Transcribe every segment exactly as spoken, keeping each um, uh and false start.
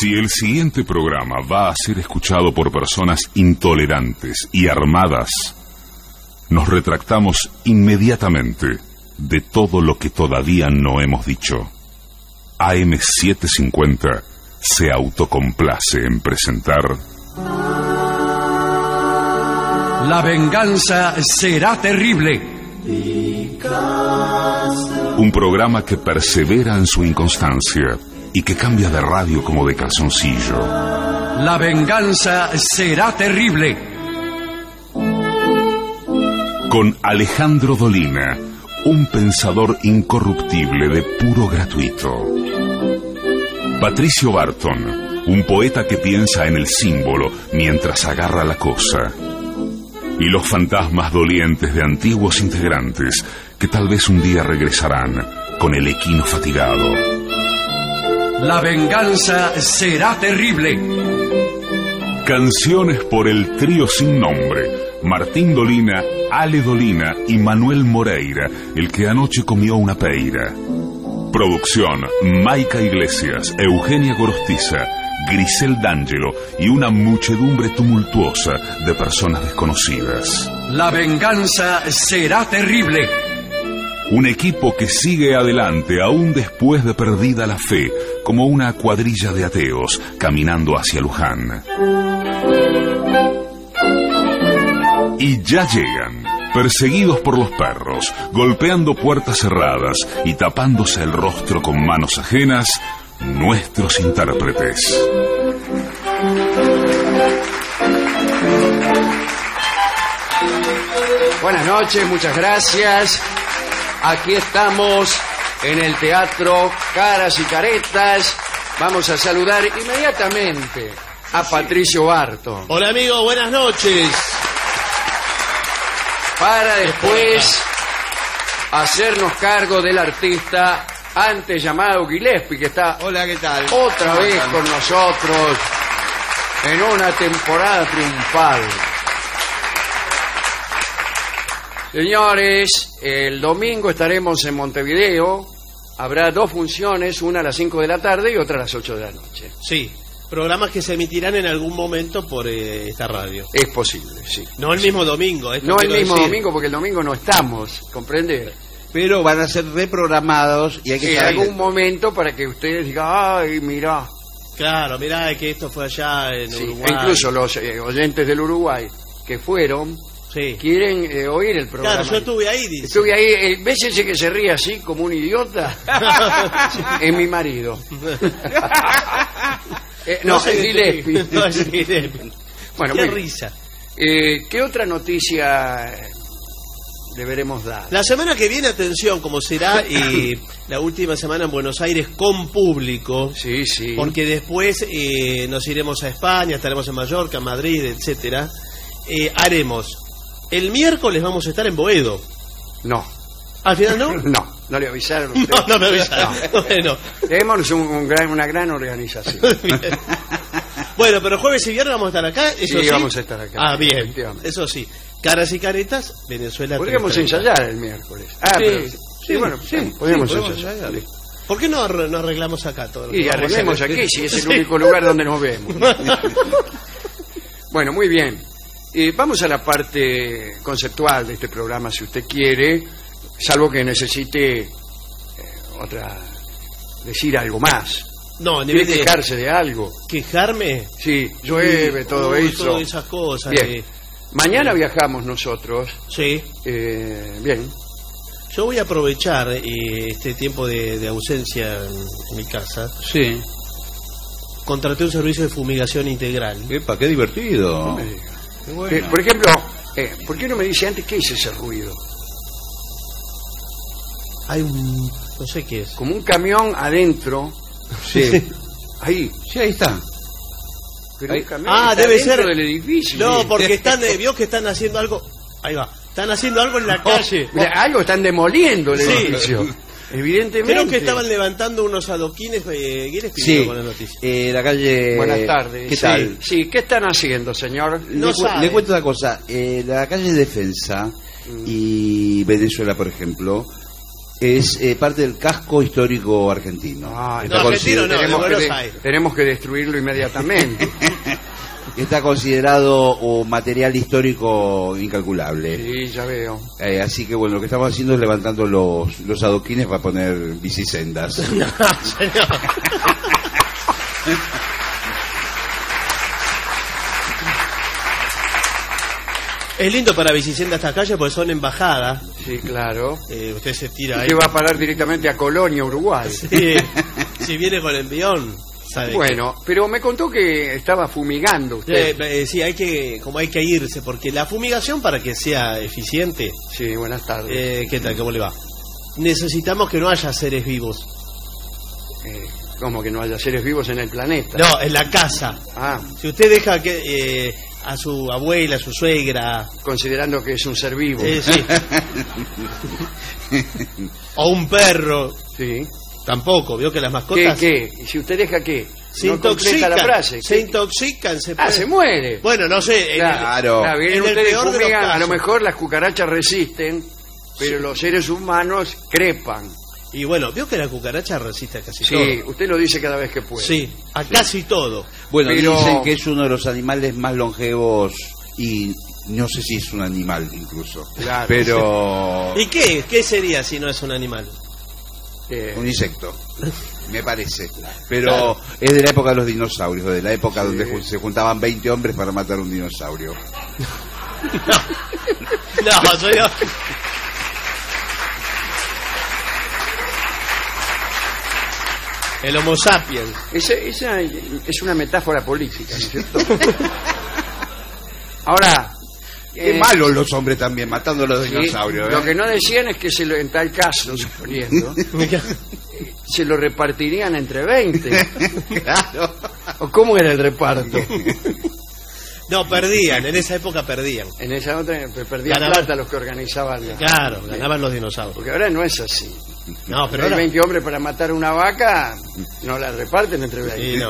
Si el siguiente programa va a ser escuchado por personas intolerantes y armadas, nos retractamos inmediatamente de todo lo que todavía no hemos dicho. A M setecientos cincuenta se autocomplace en presentar... La venganza será terrible. Un programa que persevera en su inconstancia y que cambia de radio como de calzoncillo. La venganza será terrible. Con Alejandro Dolina, un pensador incorruptible de puro gratuito. Patricio Barton, un poeta que piensa en el símbolo mientras agarra la cosa. Y los fantasmas dolientes de antiguos integrantes que tal vez un día regresarán con el equino fatigado. La venganza será terrible. Canciones por el trío sin nombre: Martín Dolina, Ale Dolina y Manuel Moreira, el que anoche comió una peira. Producción: Maica Iglesias, Eugenia Gorostiza, Grisel D'Angelo y una muchedumbre tumultuosa de personas desconocidas. La venganza será terrible. Un equipo que sigue adelante aún después de perdida la fe, como una cuadrilla de ateos caminando hacia Luján. Y ya llegan, perseguidos por los perros, golpeando puertas cerradas y tapándose el rostro con manos ajenas, nuestros intérpretes. Buenas noches, muchas gracias. Aquí estamos en el Teatro Caras y Caretas. Vamos a saludar inmediatamente a Patricio Barton. Hola amigo, buenas noches. Para después hacernos cargo del artista antes llamado Gillespie, que está Hola, ¿qué tal? otra vez con nosotros en una temporada triunfal. Señores, el domingo estaremos en Montevideo. Habrá dos funciones, una a las cinco de la tarde y otra a las ocho de la noche. Sí, programas que se emitirán en algún momento por eh, esta radio. Es posible, sí. No el mismo domingo. Esto No el quiero mismo decir. domingo, porque el domingo no estamos, ¿comprende? Pero van a ser reprogramados y hay que En saber- algún momento para que ustedes digan, ay, mirá. Claro, mirá que esto fue allá en Sí, Uruguay. e incluso los eh, oyentes del Uruguay que fueron, Sí. quieren eh, oír el programa. Claro, yo estuve ahí, dice. Estuve ahí, eh, ¿ves ese que se ríe así como un idiota? Es mi marido. Eh, no, sé es de- Gillespie. No, es Gillespie. Bueno, Qué muy bien. risa. Eh, ¿Qué otra noticia deberemos dar? La semana que viene, atención, como será eh, la última semana en Buenos Aires con público, Sí, sí. porque después eh, nos iremos a España, estaremos en Mallorca, Madrid, etcétera. Eh, haremos. El miércoles vamos a estar en Boedo. No, ¿Al final no? no, no le avisaron a usted. No, no me avisaron. Bueno. Tenemos un, un gran, una gran organización. Bien. Bueno, pero jueves y viernes vamos a estar acá, eso Sí, sí. vamos a estar acá, Ah, bien. efectivamente. Eso sí. Caras y caretas, Venezuela. Podríamos trescientos treinta. ensayar el miércoles. Ah, Sí, pero, sí, sí, bueno, sí, podríamos sí, podemos ensayar. ensayar. ¿Por qué no, arre- no arreglamos acá todo? lo Y que vamos a arreglemos hacer? aquí, si es el Sí. único lugar donde nos vemos. Bueno, muy bien. Eh, vamos a la parte conceptual de este programa, si usted quiere, salvo que necesite eh, otra, decir algo más. No, a Quiere nivel de quejarse de algo. quejarme. Sí, llueve, todo Uy, eso. Todas esas cosas. Bien. de- Mañana viajamos nosotros. Sí. Eh, bien. Yo voy a aprovechar eh, este tiempo de, de ausencia en, en mi casa. Sí. Contraté un servicio de fumigación integral. Epa, qué divertido. No me diga. Qué bueno. Eh, por ejemplo, eh, ¿por qué no me dice antes qué es ese ruido? Hay un... no sé qué es. Como un camión adentro. Sí. Ahí. Sí, ahí está. Pero Ahí. un camión Ah, está debe dentro ser del edificio. No, porque están, eh, vio que están haciendo algo. Ahí va. Están haciendo algo en la calle. Mira, algo están demoliendo el Sí. edificio. Evidentemente. Creo que estaban levantando unos adoquines. Eh, ¿Quién les pidió Sí. con la noticia? Eh, la calle... Buenas tardes. ¿Qué Sí. tal? Sí, ¿qué están haciendo, señor? No le, cu- sabe. le cuento una cosa. Eh, la calle Defensa y Venezuela, por ejemplo, Es eh, parte del casco histórico argentino. Ah, Está no, argentino consider- no, de tenemos, que Buenos de- Aires. tenemos que destruirlo inmediatamente. Está considerado un material histórico incalculable. Sí, ya veo. Eh, así que bueno, lo que estamos haciendo es levantando los, los adoquines para poner bicisendas. No, señor. Es lindo para bicicenda esta calle porque son embajadas. Sí, claro. Eh, usted se tira ahí. Que va a parar directamente a Colonia, Uruguay. Sí, si viene con el envión, sabe. Bueno, pero me contó que estaba fumigando que- usted. Eh, eh, sí, hay que, como hay que irse, porque la fumigación para que sea eficiente, Sí, buenas tardes. eh, ¿qué tal? ¿Cómo le va? Necesitamos que no haya seres vivos. Eh, ¿Cómo que no haya seres vivos en el planeta? No, en la casa. Ah, Si usted deja que eh, a su abuela, a su suegra, considerando que es un ser vivo. eh, sí, o un perro, Sí. tampoco, vio que las ¿Qué, mascotas qué? ¿Y si usted deja qué? se No completa intoxican, la frase. se ¿Qué? intoxican, se Ah, pueden- se muere. Bueno, no sé, en Claro, el- Claro. claro, vienen En el ustedes peor de los fumigan, a lo casos. mejor las cucarachas resisten, pero los seres humanos crepan. y bueno, vio que la cucaracha resiste a casi Sí, todo. usted lo dice cada vez que puede. Sí, a casi todo. Bueno, Pero- dicen que es uno de los animales más longevos y no sé si es un animal incluso. Claro. Pero ¿Y qué? ¿Qué sería si no es un animal? Eh, un insecto, me parece. Pero es de la época de los dinosaurios, de la época Sí. donde ju- se juntaban veinte hombres para matar un dinosaurio. No, soy yo. El Homo sapiens. esa, esa es una metáfora política, ¿no es cierto? Ahora, Qué eh, malos los hombres también, matando a los sí, dinosaurios. lo ¿eh? que no decían es que se lo, en tal caso, suponiendo, se lo repartirían entre veinte. Claro. ¿O cómo era el reparto? No, perdían, en esa época perdían. En esa otra pe- perdían Ganaban. plata los que organizaban. la- Claro, ganaban los dinosaurios. Porque ahora no es así. No, pero Pero hay ahora... veinte hombres para matar una vaca, no la reparten entre veinte. Sí, no.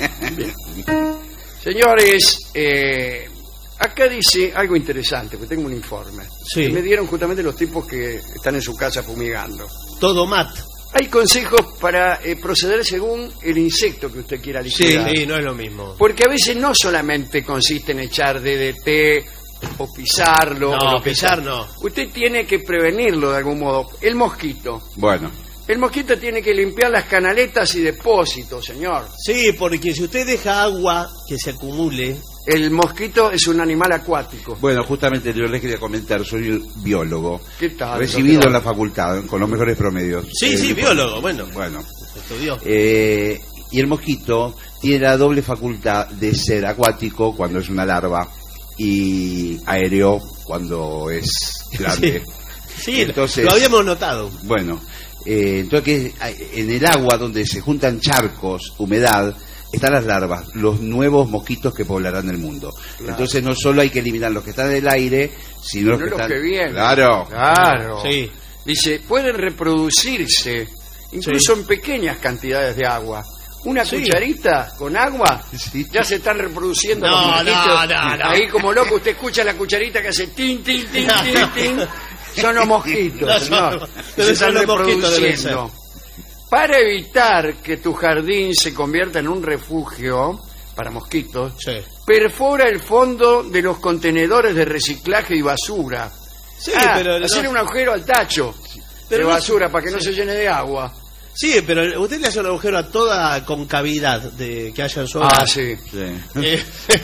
Señores, eh, acá dice algo interesante, porque tengo un informe. Sí. Que me dieron justamente los tipos que están en su casa fumigando. Todo mat. Hay consejos para eh, proceder según el insecto que usted quiera Sí, liquidar. sí, no es lo mismo. Porque a veces no solamente consiste en echar D D T o pisarlo. o No, lo que pisar sea. no. Usted tiene que prevenirlo de algún modo. El mosquito. Bueno, El mosquito tiene que limpiar las canaletas y depósitos, señor. Sí, porque si usted deja agua que se acumule... El mosquito es un animal acuático. bueno, justamente yo les quería comentar, soy biólogo, ¿Qué tal, recibido doctor? en la facultad con los mejores promedios. Sí, Eh, sí, de- biólogo, bueno. Bueno, Estudió. eh, y el mosquito tiene la doble facultad de ser acuático cuando es una larva y aéreo cuando es grande. Sí, Entonces- lo habíamos notado. Bueno, eh, entonces que en el agua donde se juntan charcos, humedad, están las larvas, los nuevos mosquitos que poblarán el mundo. Claro. Entonces no solo hay que eliminar los que están en el aire, sino los No que los están... que vienen. Claro. Claro. Sí. Dice, pueden reproducirse incluso en pequeñas cantidades de agua. Una Sí. cucharita con agua, Sí. ya se están reproduciendo No, los mosquitos. no, no, no. Ahí como loco usted escucha la cucharita que hace tin, tin, tin, No, tin, no. tin. Son los mosquitos, No, señor. son- Se pero están son los mosquitos, deben reproduciendo. Para evitar que tu jardín se convierta en un refugio para mosquitos, Sí. perfora el fondo de los contenedores de reciclaje y basura. Sí, Ah, pero... no- hacerle un agujero al tacho Pero de no- basura para que no se llene de agua. Sí, pero usted le hace un agujero a toda concavidad de que haya en su hogar. Ah, sí. Sí. Eh,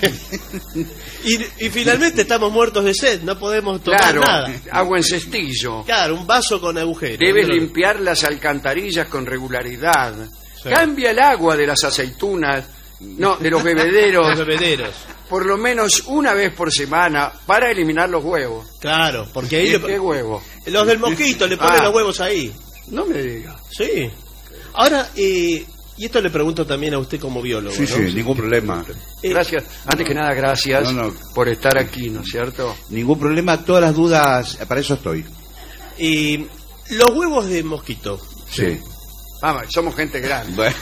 y, y finalmente estamos muertos de sed, no podemos tomar Claro, nada. agua en cestillo. Claro, un vaso con agujero. Debes Pero- limpiar las alcantarillas con regularidad. Sí. Cambia el agua de las aceitunas, no, de los Los bebederos, bebederos. por lo menos una vez por semana para eliminar los huevos. Claro, porque ahí ¿Qué, le- qué huevo? los del mosquito le ponen Ah. los huevos ahí. No me diga. Sí. Ahora, eh, y esto le pregunto también a usted como biólogo, Sí, ¿no? sí, ningún problema. Eh, Gracias. Antes que nada, gracias No, no. por estar aquí, ¿no es cierto? Ningún problema, todas las dudas, para eso estoy. y los huevos de mosquito. Sí. Vamos, somos gente grande. Bueno.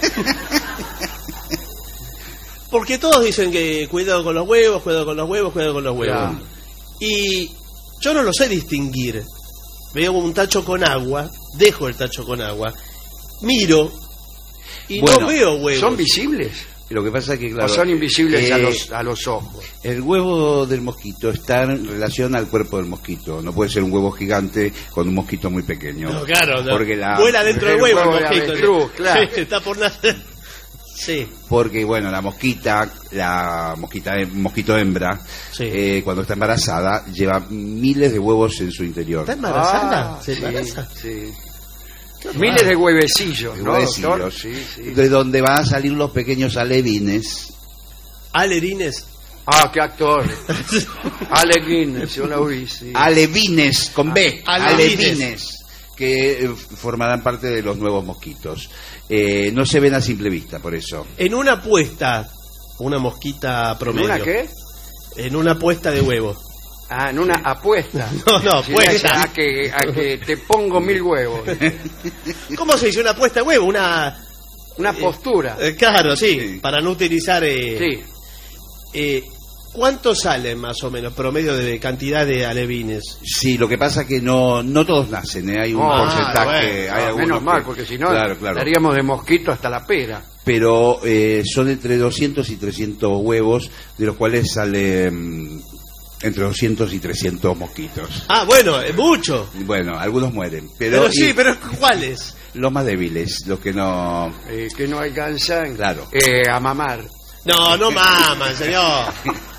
Porque todos dicen que cuidado con los huevos, cuidado con los huevos, cuidado con los huevos. Claro. Y yo no lo sé distinguir. veo un tacho con agua, dejo el tacho con agua, miro y Bueno, no veo huevos. ¿Son visibles? Lo que pasa es que, claro, ¿O son invisibles eh, a, los, a los ojos? el huevo del mosquito está en relación al cuerpo del mosquito. No puede ser un huevo gigante con un mosquito muy pequeño. No, claro, no. Porque la, vuela dentro del el huevo, huevo el de mosquito. avestruz, claro. Sí, está por nacer. Sí. Porque, bueno, la mosquita, la mosquita mosquito hembra, Sí. eh, cuando está embarazada, lleva miles de huevos en su interior. ¿Está embarazada? Ah, ¿Se sí, embaraza? sí. Miles de huevecillos, De ¿no, huevecillos, doctor? Sí, sí. de donde van a salir los pequeños alevines. Alerines. Ah, qué actor. Ale Guinness, yo la oí, sí. Alevines, con B, Ah, alevines, alevines. que eh, formarán parte de los nuevos mosquitos. Eh, no se ven a simple vista, por eso. En una puesta, una mosquita ¿En promedio. una qué? En una puesta de huevo. Ah, en una apuesta. No, no, Sí, puesta. a que, a que te pongo mil huevos. ¿Cómo se dice una puesta de huevo? Una... Una postura. eh, claro, sí, Sí. para no utilizar... Eh, Sí. eh, ¿Cuánto sale más o menos promedio de cantidad de alevines? Sí, lo que pasa que no no todos nacen, ¿eh? Hay un Ah, porcentaje, bueno, hay No, algunos menos que- mal, porque si no, claro, claro. daríamos de mosquito hasta la pera. Pero eh, son entre doscientos y trescientos huevos, de los cuales salen mm, entre doscientos y trescientos mosquitos. Ah, bueno, es mucho. Bueno, algunos mueren, pero, Pero sí, y pero ¿cuáles? los más débiles, los que no... Eh, que no alcanzan Claro. eh, a mamar. No, no maman, señor.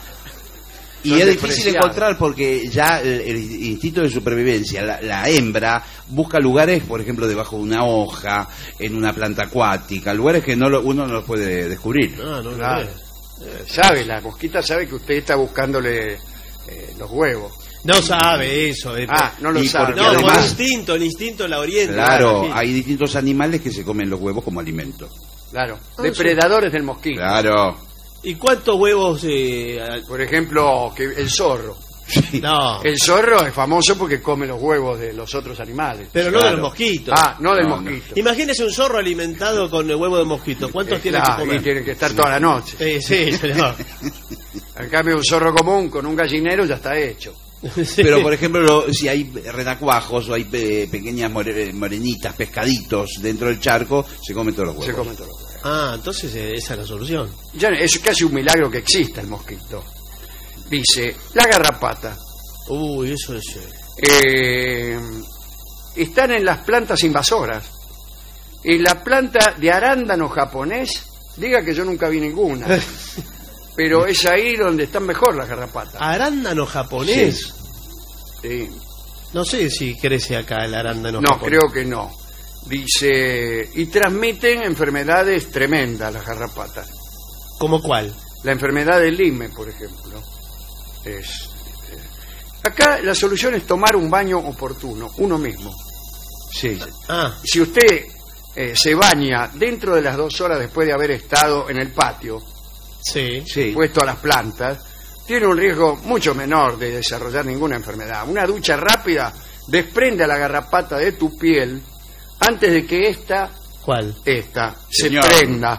Y Son es difícil despreciados. encontrar porque ya el, el instinto de supervivencia, la, la hembra busca lugares, por ejemplo, debajo de una hoja, en una planta acuática, lugares que no lo- uno no los puede descubrir. No, no, Claro. no. Sabe, la mosquita sabe que usted está buscándole eh, los huevos. No sabe eso. eh. Ah, no lo Y sabe. porque No, por el además- instinto, el instinto la orienta. Claro, imagino. hay distintos animales que se comen los huevos como alimento. Claro, Ah, depredadores del mosquito. Claro. ¿Y cuántos huevos? Eh, al- Por ejemplo, que el zorro. no, El zorro es famoso porque come los huevos de los otros animales. pero no de claro. los mosquitos. Ah, no del No, mosquito. Imagínese un zorro alimentado con el huevo de mosquito. ¿Cuántos Eh, tiene claro, que y comer? tiene que estar toda la noche. Sí, sí, señor. En cambio, un zorro común con un gallinero ya está hecho. Sí. Pero, por ejemplo, lo- si hay renacuajos o hay eh, pequeñas more- morenitas, pescaditos dentro del charco, se comen todos los huevos. Se comen todos los huevos. Ah, entonces eh, esa es la solución. Ya es casi un milagro que exista el mosquito. Dice, la garrapata. Uy, eso es... eh, eh, están en las plantas invasoras. En la planta de arándano japonés, diga que yo nunca vi ninguna. Pero es ahí donde están mejor las garrapatas. Arándano japonés. Sí. No sé si crece acá el arándano No, japonés. creo que no. Dice, y transmiten enfermedades tremendas las garrapatas. ¿Cómo cuál? La enfermedad del Lyme, por ejemplo. Es, eh, acá la solución es tomar un baño oportuno, uno mismo. Sí. Ah, Si usted eh, se baña dentro de las dos horas después de haber estado en el patio, sí. Sí. puesto a las plantas, tiene un riesgo mucho menor de desarrollar ninguna enfermedad. Una ducha rápida desprende a la garrapata de tu piel antes de que ésta, ¿Cuál? esta se Señor. prenda.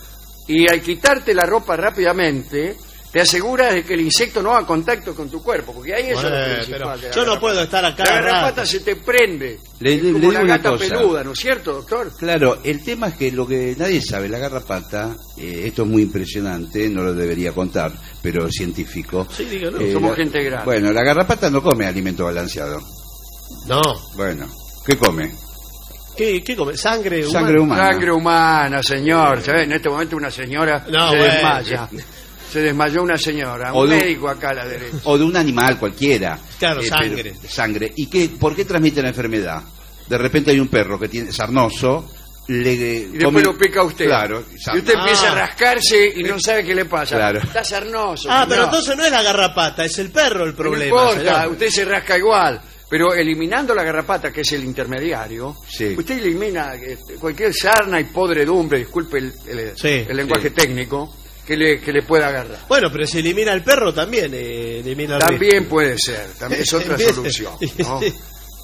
Y al quitarte la ropa rápidamente, te aseguras de que el insecto no haga contacto con tu cuerpo, porque ahí eso Bueno, es lo principal. pero de la yo no garrapata. puedo estar acá. La rato. garrapata se te prende, Le- le- como le digo una una gata cosa. peluda, ¿no es cierto, doctor? Claro, el tema es que lo que nadie sabe, la garrapata, eh, esto es muy impresionante, no lo debería contar, pero es científico. Sí, dígalo. Somos la- gente grande. Bueno, la garrapata no come alimento balanceado. No. Bueno, ¿qué come? ¿Qué, qué come? ¿Sangre humana? Sangre humana. Sangre humana, señor. ¿Sabe? En este momento una señora No, se bueno. desmaya. Se desmayó una señora, O un de- médico acá a la derecha. O de un animal cualquiera. Claro, Eh, sangre. pero- sangre. ¿Y qué, por qué transmite la enfermedad? De repente hay un perro que tiene sarnoso, le Y después come- lo pica a usted. Claro. Y usted Ah. empieza a rascarse y no sabe qué le pasa. Claro. Está sarnoso. Ah, pero no. entonces no es la garrapata, es el perro el problema. No importa, señor. usted se rasca igual. Pero eliminando la garrapata, que es el intermediario, Sí. usted elimina eh, cualquier sarna y podredumbre, disculpe el, el- Sí, el lenguaje sí. técnico, que le, que le pueda agarrar. Bueno, pero si elimina el perro también eh, elimina el También riesgo. puede ser, también es otra Bien. solución. ¿no? Sí.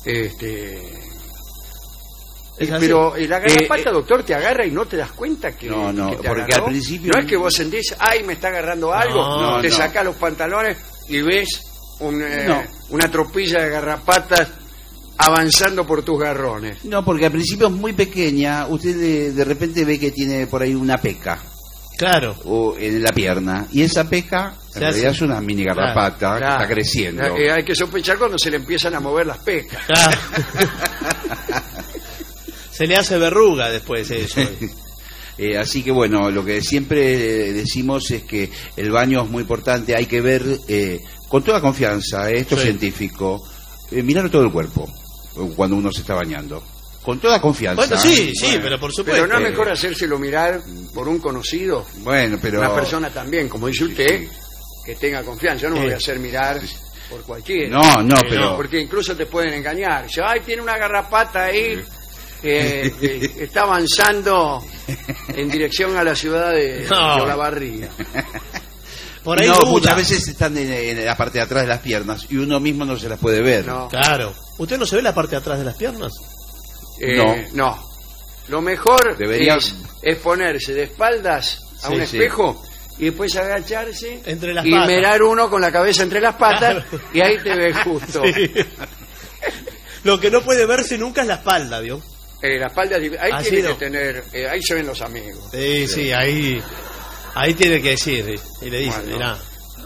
Este, Es así. pero eh, la garrapata, Eh, eh, doctor, te agarra y no te das cuenta que, No, no, que te porque agarró. al principio- No es que vos sentís, ay, me está agarrando algo, No, te no. sacás los pantalones y ves un, eh, No. una tropilla de garrapatas avanzando por tus garrones? No, porque al principio es muy pequeña, usted de, de repente ve que tiene por ahí una peca. Claro. O en la pierna. Y esa peca, en Se realidad hace. es una mini garrapata Claro. que está creciendo. Eh, hay que sospechar cuando se le empiezan a mover las pecas. Claro. Se le hace verruga después eso. Eh, así que bueno, lo que siempre decimos es que el baño es muy importante, hay que ver eh, con toda confianza, eh, esto es Sí. científico, eh, mirar todo el cuerpo eh, cuando uno se está bañando. Con toda confianza. Bueno, sí, ¿eh? sí, Bueno, pero por supuesto. Pero no es mejor hacérselo mirar por un conocido, Bueno, pero... una persona también, como dice usted, que tenga confianza. Yo no me Sí. voy a hacer mirar por cualquiera. No, no, Sí, pero... Porque incluso te pueden engañar. Dice, ay, tiene una garrapata ahí, eh, eh, está avanzando en dirección a la ciudad de, No. de Olavarría. Por ahí no, duda. muchas veces están en, en la parte de atrás de las piernas y uno mismo no se las puede ver. No. Claro. ¿Usted no se ve la parte de atrás de las piernas? Eh, No. no. Lo mejor Debería- es, es ponerse de espaldas a Sí, un sí. espejo y después agacharse Entre las y patas. mirar uno con la cabeza entre las patas Claro. y ahí te ves justo. Sí. Lo que no puede verse nunca es la espalda, ¿vio? Eh, la espalda, ahí Así tiene no. que tener, eh, ahí se ven los amigos. Sí, sí, ahí ahí tiene que decir. Y le dice, Bueno. mirá.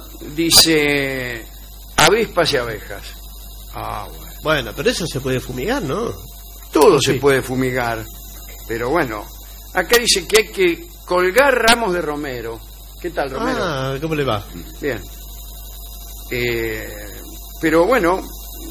Dice avispas y abejas. Ah, bueno. Bueno, pero eso se puede fumigar, ¿no? Todo Sí. se puede fumigar, pero bueno, acá dice que hay que colgar ramos de romero. ¿Qué tal, romero? Ah, ¿cómo le va? Bien. Eh, pero bueno,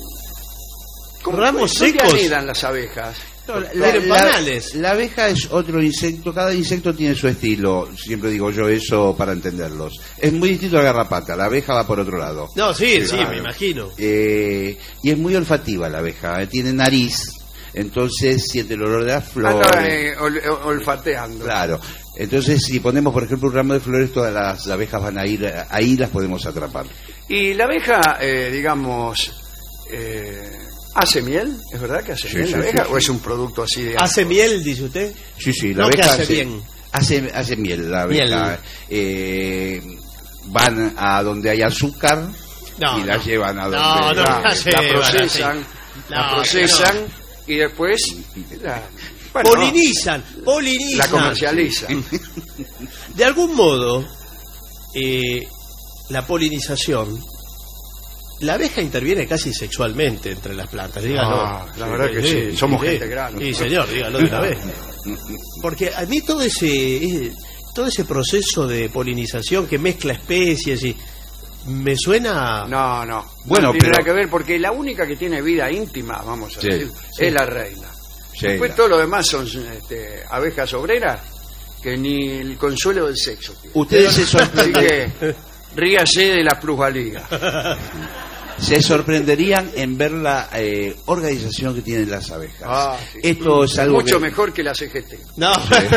¿cómo- Ramos ¿dónde secos. anidan las abejas? No, la, Tienen la- banales. la abeja es otro insecto, cada insecto tiene su estilo, siempre digo yo eso para entenderlos. Es muy distinto a la garrapata, la abeja va por otro lado. No, sí, sí, claro. me imagino. Eh, y es muy olfativa la abeja, eh, tiene nariz, entonces siente el olor de las flores. Anda eh, ol- ol- olfateando. Claro, entonces si ponemos por ejemplo un ramo de flores, todas las abejas van a ir, ahí las podemos atrapar. Y la abeja, eh, digamos, eh, ¿hace miel? ¿Es verdad que hace Sí, miel sí, la abeja? sí, ¿O sí. es un producto así de... ¿Hace miel, dice usted? Sí, sí, la No, que abeja hace bien. Hace, hace miel la abeja. Miel. Eh, van a donde hay azúcar No, y la no. llevan a donde... No, no, la, la la llevan procesan, así. la No, procesan y después la, bueno, Polinizan, polinizan. la comercializan. De algún modo, eh, la polinización, la abeja interviene casi sexualmente entre las plantas, dígalo. Ah, la verdad que sí, somos gente grande. Sí, señor, dígalo de una vez. Porque a mí todo ese eh, todo ese proceso de polinización que mezcla especies y me suena... No, no. Bueno, no tiene pero- nada que ver porque la única que tiene vida íntima, vamos a Sí, decir, sí. es la reina. Sí, Después la- todo lo demás son este, abejas obreras que ni el consuelo del sexo tienen. Ustedes se, Así sorprende- que ríase de la plusvalía. se sorprenderían en ver la eh, organización que tienen las abejas. Ah, sí. Esto es algo Mucho que- mejor que la C G T. No,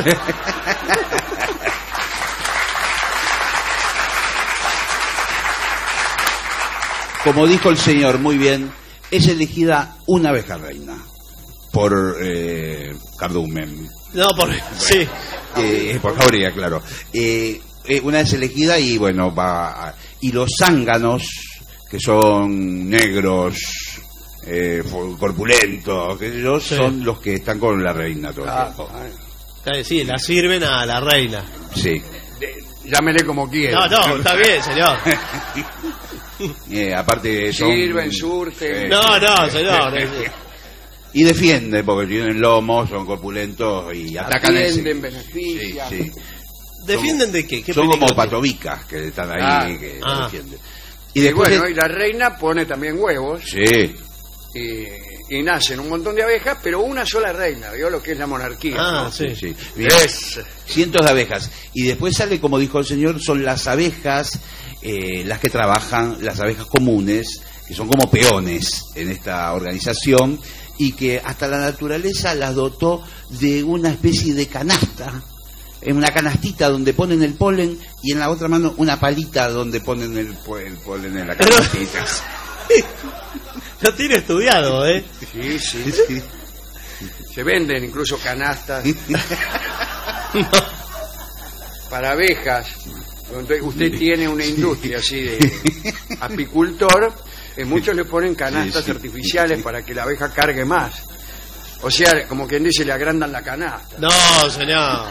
Como dijo el señor muy bien, es elegida una abeja reina por eh, Cardumen. no, por... Sí. Eh, por Jauregui, claro. Eh, eh, una es elegida y bueno, va. a- y los zánganos, que son negros, eh, fo- corpulentos, que ellos Sí. son los que están con la reina todo el Ah, tiempo. ah, Eh, Sí, la sirven a la reina. Sí. de- llámele como quiera. No, no, está bien, señor. Eh, aparte son. Sirven, surten. Eh, No, no, señor. Y defienden, porque tienen lomos, son corpulentos y atacan ese- Atienden, benefician. Sí, sí. ¿Defienden de qué? ¿Qué Son peligro como tiene? patovicas que están ahí, Ah, que ah. defienden. Y Y después. bueno, de- y la reina pone también huevos Sí. y, y nacen un montón de abejas, pero una sola reina, ¿vio lo que es la monarquía? Ah, ¿no? sí. Sí, sí. Bien. Es, Cientos de abejas. Y después sale, como dijo el señor, son las abejas, eh, las que trabajan, las abejas comunes, que son como peones en esta organización, y que hasta la naturaleza las dotó de una especie de canasta, en una canastita donde ponen el polen, y en la otra mano una palita donde ponen el, po- el polen en la Pero- canastita. Lo tiene estudiado, ¿eh? sí, sí. Se venden incluso canastas para abejas. Donde usted tiene una industria así de apicultor Eh, muchos le ponen canastas Sí, sí. artificiales para que la abeja cargue más. O sea, como quien dice, le agrandan la canasta. No, señor.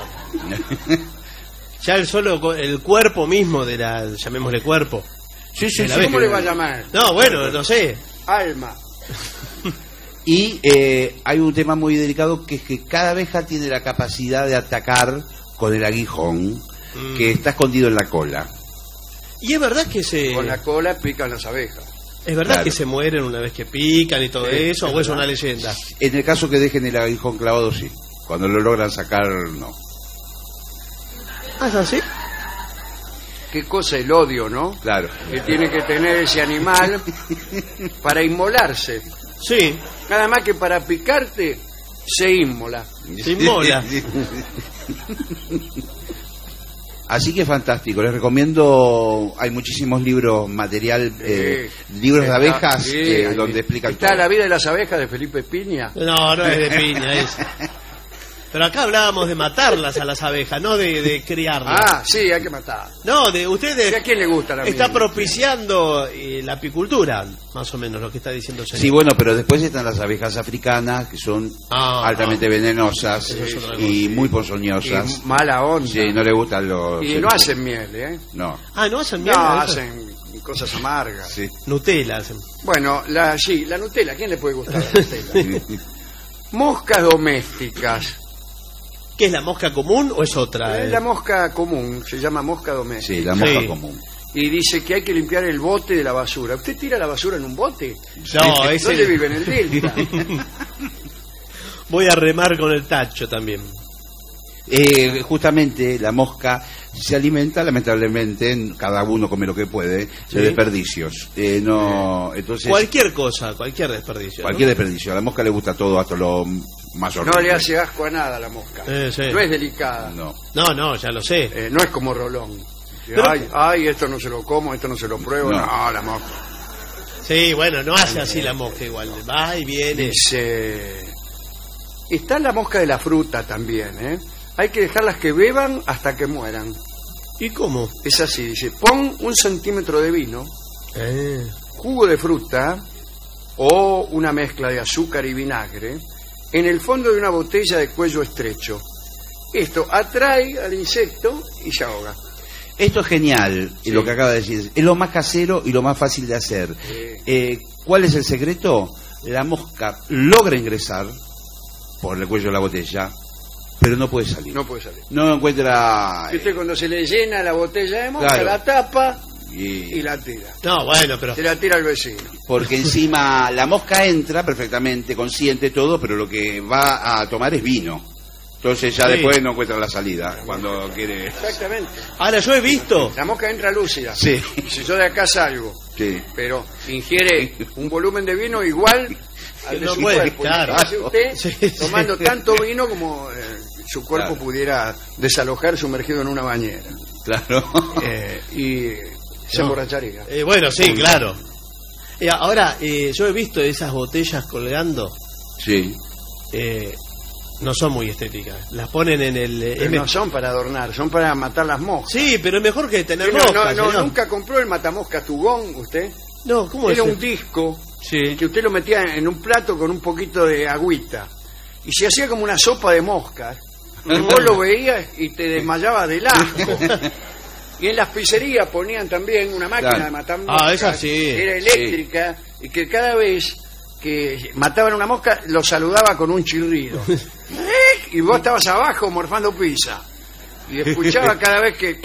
Ya el solo co- el cuerpo mismo de la, llamémosle cuerpo. Sí, sí, De la sí. abeja. ¿Cómo le va a llamar? No, bueno, no sé. Alma. Y eh, hay un tema muy delicado, que es que cada abeja tiene la capacidad de atacar con el aguijón Mm. que está escondido en la cola. Y es verdad que se Con la cola pican las abejas. es verdad Claro. que se mueren una vez que pican y todo Sí, eso, es o es verdad. una leyenda. En el caso que dejen el aguijón clavado, sí. Cuando lo logran sacar, no. ¿Ah, es así? Qué cosa el odio, ¿no? Claro. Que tiene que tener ese animal para inmolarse. Sí. Nada más que para picarte, se inmola. Se inmola. Así que fantástico, les recomiendo, hay muchísimos libros, material, eh, Sí. libros de Está- abejas sí, eh, ahí donde explican Está todo. La vida de las abejas de Felipe Piña. No, no es de piña, es. Pero acá hablábamos de matarlas a las abejas, no de, de criarlas. Ah, sí, hay que matar. No, de ustedes ¿Y a quién le gusta la está miel? propiciando eh, la apicultura, más o menos lo que está diciendo el señor. Sí, bueno, pero después están las abejas africanas, que son Ah, altamente ah. venenosas Eso es otra y cosa. muy Y ponzoñosas. mala onda. Sí, no le gustan los... Y no hacen miel, ¿eh? No, Ah, no hacen No, miel. eso? hacen cosas amargas. sí. Nutella hacen. Bueno, la, sí, la Nutella. ¿A quién le puede gustar la Nutella? Moscas domésticas. ¿Qué es la mosca común o es otra? Es la mosca común, se llama mosca doméstica. Sí, la mosca Sí. común. Y dice que hay que limpiar el bote de la basura. ¿Usted tira la basura en un bote? No, ese- ¿Dónde vive? En el delta. Voy a remar con el tacho también. Eh, justamente la mosca se alimenta, lamentablemente, cada uno come lo que puede, Sí. de desperdicios. Eh, no, entonces Cualquier cosa, cualquier desperdicio. ¿no? cualquier desperdicio. A la mosca le gusta todo, hasta lo más No horrible. le hace asco a nada a la mosca. Eh, sí. No es delicada. No. No, no, ya lo sé. Eh, no es como Rolón. Que, Pero- ay, ay, esto no se lo como, esto no se lo pruebo. No. No, la mosca. Sí, bueno, no hace así la mosca igual. Va y viene. Dice... Está la mosca de la fruta también, ¿eh? Hay que dejarlas que beban hasta que mueran. ¿Y cómo? Es así, dice, pon un centímetro de vino, Eh. jugo de fruta o una mezcla de azúcar y vinagre en el fondo de una botella de cuello estrecho. Esto atrae al insecto y se ahoga. Esto es genial, Sí. lo que acaba de decir. Es lo más casero y lo más fácil de hacer. Sí. Eh, ¿Cuál es el secreto? La mosca logra ingresar por el cuello de la botella, pero no puede salir. No puede salir. No encuentra... Y usted cuando se le llena la botella de mosca, Claro. la tapa y- y la tira. No, bueno, pero. Se la tira al vecino. Porque encima la mosca entra perfectamente, consciente todo, pero lo que va a tomar es vino. Entonces ya Sí. después no encuentra la salida cuando quiere... Exactamente. Ahora yo he visto. La mosca entra lúcida. Sí. Si yo de acá salgo, Sí. pero ingiere un volumen de vino igual al de No su puede, cuerpo. claro. Hace usted Sí, sí. tomando tanto vino como eh, su cuerpo Claro. pudiera desalojar sumergido en una bañera. Claro. Eh, y se No. emborracharía. Eh, bueno, sí, claro. Eh, ahora, eh, yo he visto esas botellas colgando. Sí. eh, no son muy estéticas. Las ponen en el. eh, Pero M- no son para adornar, son para matar las moscas. Sí, pero es mejor que tener No, no, moscas. no, señor. nunca compró el matamosca Tugón, usted. No, ¿cómo es? Era un disco Sí. que usted lo metía en un plato con un poquito de agüita y se hacía como una sopa de moscas. Y vos lo veías y te desmayabas del asco. Y en las pizzerías ponían también una máquina Claro. de matar Ah, moscas. esa sí. Era eléctrica y que cada vez que mataban una mosca lo saludaba con un chirrido. Y vos estabas abajo morfando pizza. Y escuchaba cada vez que...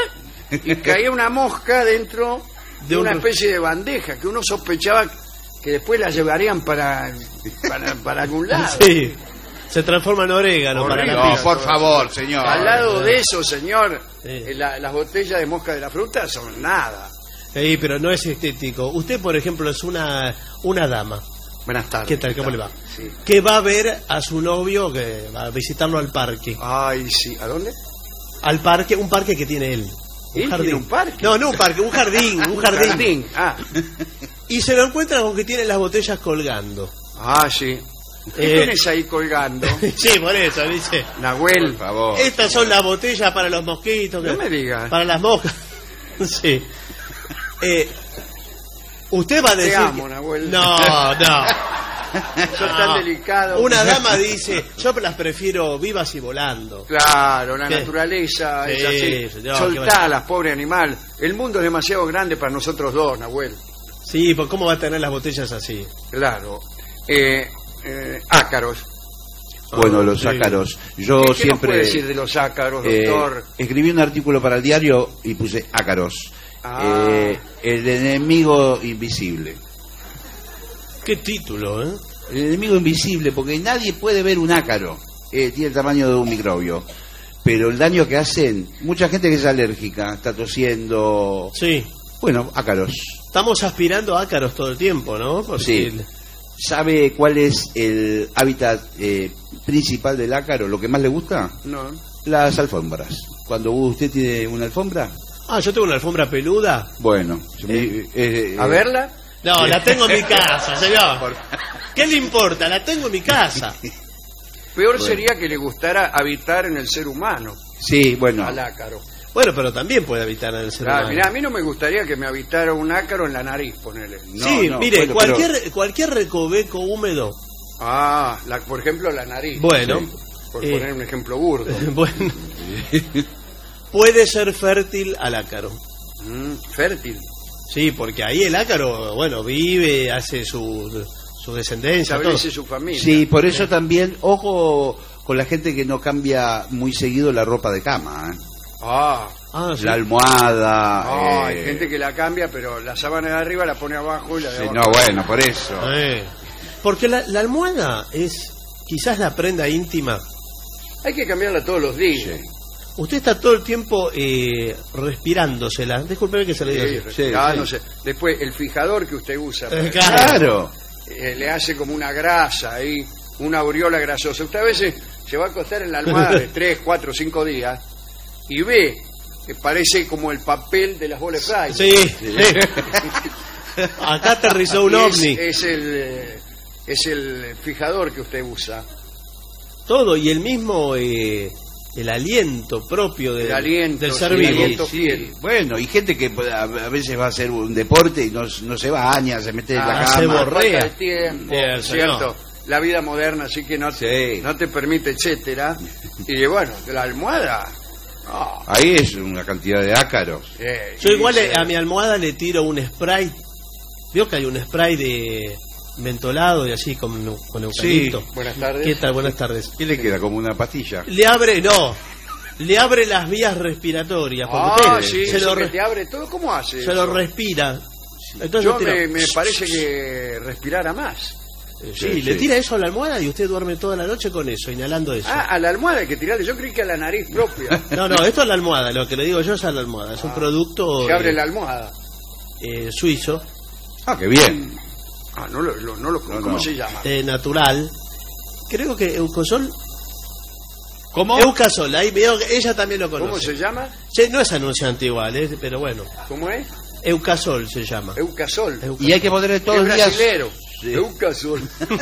Y caía una mosca dentro de, De un- una especie de bandeja que uno sospechaba que después la llevarían para, para, para algún lado. Sí. Se transforma en orégano para la No, pizza. por favor, señor. Al lado de eso, señor, Sí. eh, la- las botellas de mosca de la fruta son nada. Sí, pero no es estético. Usted, por ejemplo, es una, una dama. Buenas tardes. ¿Qué tal? ¿Cómo le va? Sí. Que va a ver a su novio, que va a visitarlo al parque. Ay, sí. ¿A dónde? Al parque, un parque que tiene él. ¿Él tiene un parque? No, no un parque, un jardín, un jardín. Jardín. Ah, Y se lo encuentra con que tiene las botellas colgando. ah sí. ¿Qué Eh. tenés ahí colgando? Sí, por eso, dice. Nahuel. Por favor. Estas son las botellas para los mosquitos. No que- me digas. Para las moscas. Sí. Eh, Usted va a decir... Te amo, que... Nahuel. No, no. Sos No. tan delicado. Una dama dice, yo las prefiero vivas y volando. Claro, la ¿Qué? naturaleza es Sí, así. señor, Soltalas, pobre animal. El mundo es demasiado grande para nosotros dos, Nahuel. Sí, pues ¿cómo va a tener las botellas así? Claro. Eh, eh, ácaros. Bueno, los Sí. ácaros. Yo ¿Qué, qué siempre nos puede decir de los ácaros, eh, doctor? escribí un artículo para el diario y puse ácaros. Ah. Eh, el enemigo invisible. Qué título, ¿eh? El enemigo invisible, porque nadie puede ver un ácaro. Eh, tiene el tamaño de un microbio. Pero el daño que hacen, mucha gente que es alérgica, está tosiendo. Sí. Bueno, ácaros. Estamos aspirando a ácaros todo el tiempo, ¿no? Porque Sí. el- ¿Sabe cuál es el hábitat eh, principal del ácaro? ¿Lo que más le gusta? No. Las alfombras. Cuando usted tiene una alfombra, Ah, yo tengo una alfombra peluda. bueno. eh, eh, ¿A verla? No, la tengo en mi casa, señor. ¿Qué le importa? La tengo en mi casa. Peor Bueno. sería que le gustara habitar en el ser humano, Sí, bueno. al ácaro. Bueno, pero también puede habitar en el ser Ah, humano. mirá, a mí no me gustaría que me habitara un ácaro en la nariz, ponele. No, sí, no, mire, bueno, cualquier cualquier recoveco húmedo. Ah, la, por ejemplo, la nariz. Bueno, Sí, por eh, poner un ejemplo burdo. bueno, puede ser fértil al ácaro. Mm, fértil. Sí, porque ahí el ácaro, bueno, vive, hace su, su descendencia, todo. Establece su familia. Sí, por eso también, ojo con la gente que no cambia muy seguido la ropa de cama. ¿eh? Ah, Ah, sí. La almohada. ah, eh, hay gente que la cambia, pero la sábana de arriba la pone abajo y la de sí, abajo. no, bueno, por eso. Eh, Porque la, la almohada es quizás la prenda íntima. Hay que cambiarla todos los días. Sí. Usted está todo el tiempo eh, respirándosela. Discúlpeme que se le diga Sí, así. Sí, ah, sí. no sé. Después, el fijador que usted usa, Eh, Claro. eh, le hace como una grasa ahí, una aureola grasosa. Usted a veces se va a acostar en la almohada de tres, cuatro, cinco días y ve que parece como el papel de las bolas de fly. Sí, sí. Acá aterrizó un Y es, ovni. es el eh, es el fijador que usted usa. Todo, y el mismo eh, el aliento propio del, El aliento, del sí, ser el vivo. aliento. Sí, fiel. bueno, y gente que a a veces va a hacer un deporte y no, no se baña, se mete en la Ah, se cama. borra. Correa. Falta de tiempo, Bien, cierto. La vida moderna, así que no, Sí. no te permite, etcétera. Y bueno, la almohada. No, Ahí es una cantidad de ácaros. eh, Yo y igual se- le- a mi almohada le tiro un spray. Vio que hay un spray de mentolado y así con, con eucalipto. Buenas tardes. ¿Qué tal? Buenas tardes. ¿Qué le queda? Como una pastilla. Le abre, no, le abre las vías respiratorias. Porque Ah, usted sí, se, eso lo, que re- te abre todo. ¿Cómo hace? se lo eso? respira. Entonces Yo tira- me, me parece que respirara más. Sí, Sí, le sí. tira eso a la almohada y usted duerme toda la noche con eso, inhalando eso. Ah, a la almohada hay que tirarle. Yo creí que a la nariz propia. No, no, esto es la almohada, lo que le digo yo es a la almohada. Es un producto Se abre eh, la almohada. eh, suizo, Ah, qué bien. Ah, no lo, lo- no lo- No, ¿cómo no. se llama? eh, natural. Creo que Eucosol. ¿Cómo? Eucasol, ahí veo que ella también lo ¿Cómo conoce. se llama? Sí, no es anunciante igual, eh, pero bueno. ¿Cómo es? Eucasol se llama. Eucasol. Eucasol. Y hay que ponerle todos Es los días. brasilero. Sí. Eucasol.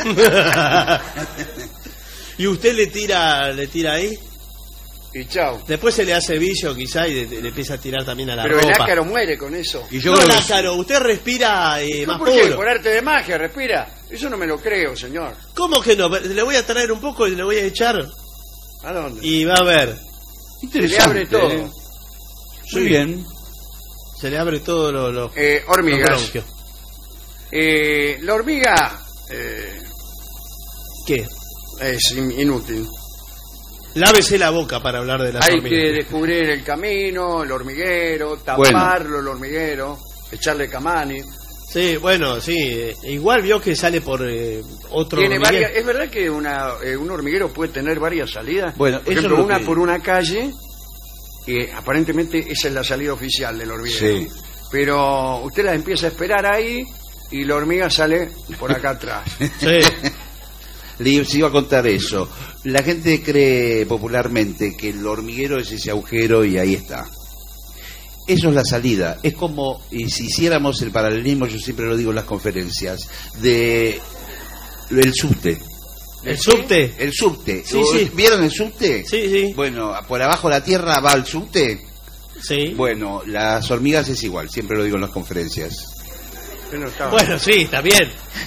Y usted le tira, le tira ahí. Y chao. Después se le hace vicio quizá y le, le empieza a tirar también a la Pero el ropa. ácaro muere con eso. Y yo No, creo el que- ácaro, usted respira eh, más ¿Por qué? puro. Por arte de magia, respira. Eso no me lo creo, señor. ¿Cómo que no? Le voy a traer un poco y le voy a echar ¿A dónde? y va a ver. Se le abre todo. ¿eh? Muy bien. Se le abre todo lo, lo- Eh, los hormigas. bronquios. Eh, la hormiga eh, ¿Qué? es in- inútil. Lávese la boca para hablar de las Hay hormigas. que descubrir el camino, el hormiguero, taparlo el hormiguero, echarle camani. Sí, bueno, sí. eh, igual vio que sale por eh, otro Tiene hormiguero. varias, es verdad que una, eh, un hormiguero puede tener varias salidas. Bueno, por eso ejemplo, es lo una que- por una calle, que aparentemente esa es la salida oficial del hormiguero. Sí. Pero usted la empieza a esperar ahí y la hormiga sale por acá atrás. Sí. Le iba a contar eso. La gente cree popularmente que el hormiguero es ese agujero y ahí está. Eso es la salida. Es como y si hiciéramos el paralelismo, yo siempre lo digo en las conferencias, de el subte. ¿El subte? El subte. Sí, sí. ¿Vieron el subte? Sí, sí. Bueno, por abajo de la tierra va el subte. Sí. Bueno, las hormigas es igual, siempre lo digo en las conferencias. no estaba. Bueno, sí, también.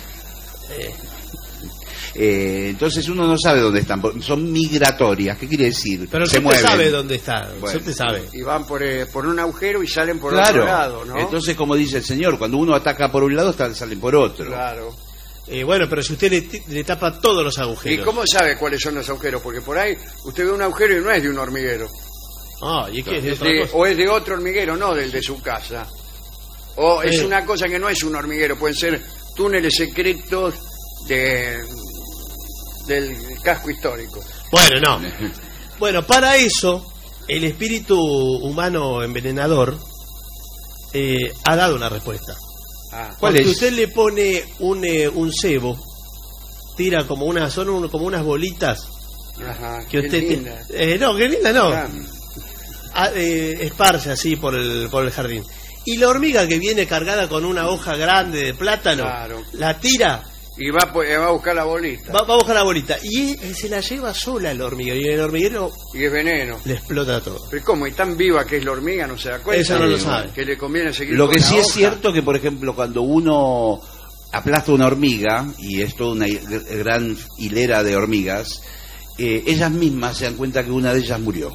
Eh, entonces uno no sabe dónde están, porque son migratorias. ¿Qué quiere decir? Pero se usted mueven. sabe dónde está. Bueno. Usted sabe. Y van por, eh, por un agujero y salen por Claro. otro lado, ¿no? Entonces, como dice el señor, cuando uno ataca por un lado, está- salen por otro. Claro. Eh, bueno, pero si usted le, ti- le tapa todos los ¿Y agujeros. cómo sabe cuáles son los agujeros? Porque por ahí usted ve un agujero y no es de un hormiguero. Ah, ¿y qué es de Es otra de- cosa? o es de otro hormiguero, no del de su casa. O es Sí. una cosa que no es un hormiguero, pueden ser túneles secretos de del casco histórico. Bueno, no. Bueno, para eso, el espíritu humano envenenador eh, ha dado una respuesta. Ah, ¿Cuál Porque es? usted le pone un, eh, un cebo, tira como unas, son un- como unas bolitas ajá, que qué usted te- linda. eh, no, qué linda no. Ah, Ah, eh, esparce así por el, por el jardín. Y la hormiga que viene cargada con una hoja grande de plátano, Claro. la tira, y va, po- va a buscar la bolita. va, va a buscar la bolita. Y eh, se la lleva sola el hormiguero. Y el hormiguero Y es veneno. le explota todo. Pero ¿cómo? Y tan viva que es la hormiga, no se da cuenta. Eso no lo sabe. Que le conviene seguir Lo con que la sí es hoja. cierto que, por ejemplo, cuando uno aplasta una hormiga, y es toda una hi- gran hilera de hormigas, eh, ellas mismas se dan cuenta que una de ellas murió.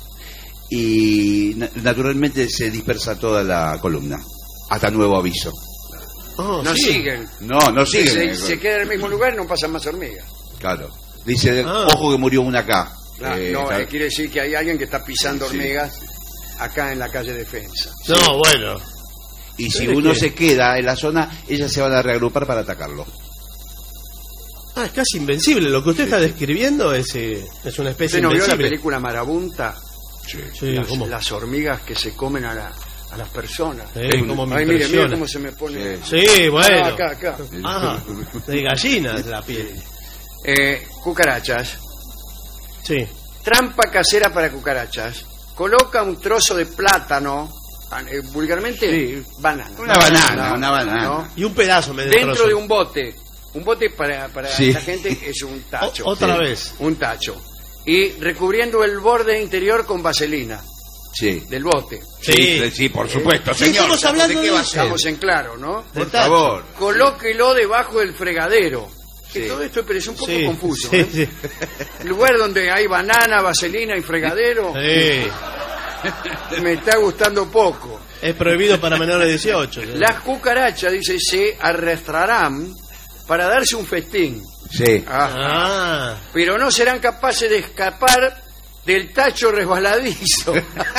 Y na- naturalmente se dispersa toda la columna, hasta nuevo aviso. Oh, No sí. siguen. No, no Se, siguen. se queda en el mismo lugar y no pasan más hormigas. Claro. Dice, Ah. ojo que murió una acá. Claro, Eh, no, está- eh, quiere decir que hay alguien que está pisando Sí. hormigas acá en la calle Defensa. No, bueno. Y si ¿Es uno que? se queda en la zona, ellas se van a reagrupar para atacarlo. Ah, es casi invencible. Lo que usted está describiendo es, eh, es una especie ¿Usted no vio la invencible. película Marabunta? Sí, las, ¿cómo? las hormigas que se comen a, la- a las personas. Eh, cómo me Ay, mire, mire impresiona. cómo se me pone. Sí. Sí, bueno. Ah, acá, acá. Ah, de gallinas la piel. Eh, cucarachas. Sí. Trampa casera para cucarachas. Coloca un trozo de plátano, ah, eh, vulgarmente Sí. banana. Una banana, una banana. ¿no? Y un pedazo me Dentro destrozo. de un bote. Un bote para, para Sí. esta gente es un tacho. O- otra Sí. vez. Un tacho. Y recubriendo el borde interior con vaselina Sí. del bote. Sí. sí, por supuesto, Sí, señor. estamos hablando qué de va a eso. ser? Estamos en claro, ¿no? De Por tacho. favor. Colóquelo debajo del fregadero. Que Sí. todo esto parece un poco Sí, confuso. sí, ¿eh? sí. El lugar donde hay banana, vaselina y fregadero Sí. me está gustando poco. Es prohibido para menores de dieciocho. ¿sí? Las cucarachas, dice, se arrastrarán para darse un festín. Sí. Ah, Ah. pero no serán capaces de escapar del tacho resbaladizo.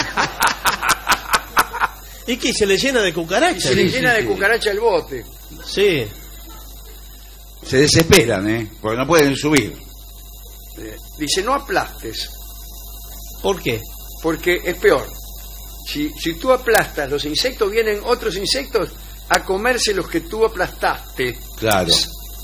¿Y qué? ¿Se le llena de Y cucarachas? se le Sí, llena sí, de sí. cucaracha el bote. Sí. Se desesperan, ¿eh? Porque no pueden subir. Eh, Dice, no aplastes, ¿Por qué? porque es peor. Si, si tú aplastas los insectos, vienen otros insectos a comerse los que tú aplastaste. Claro.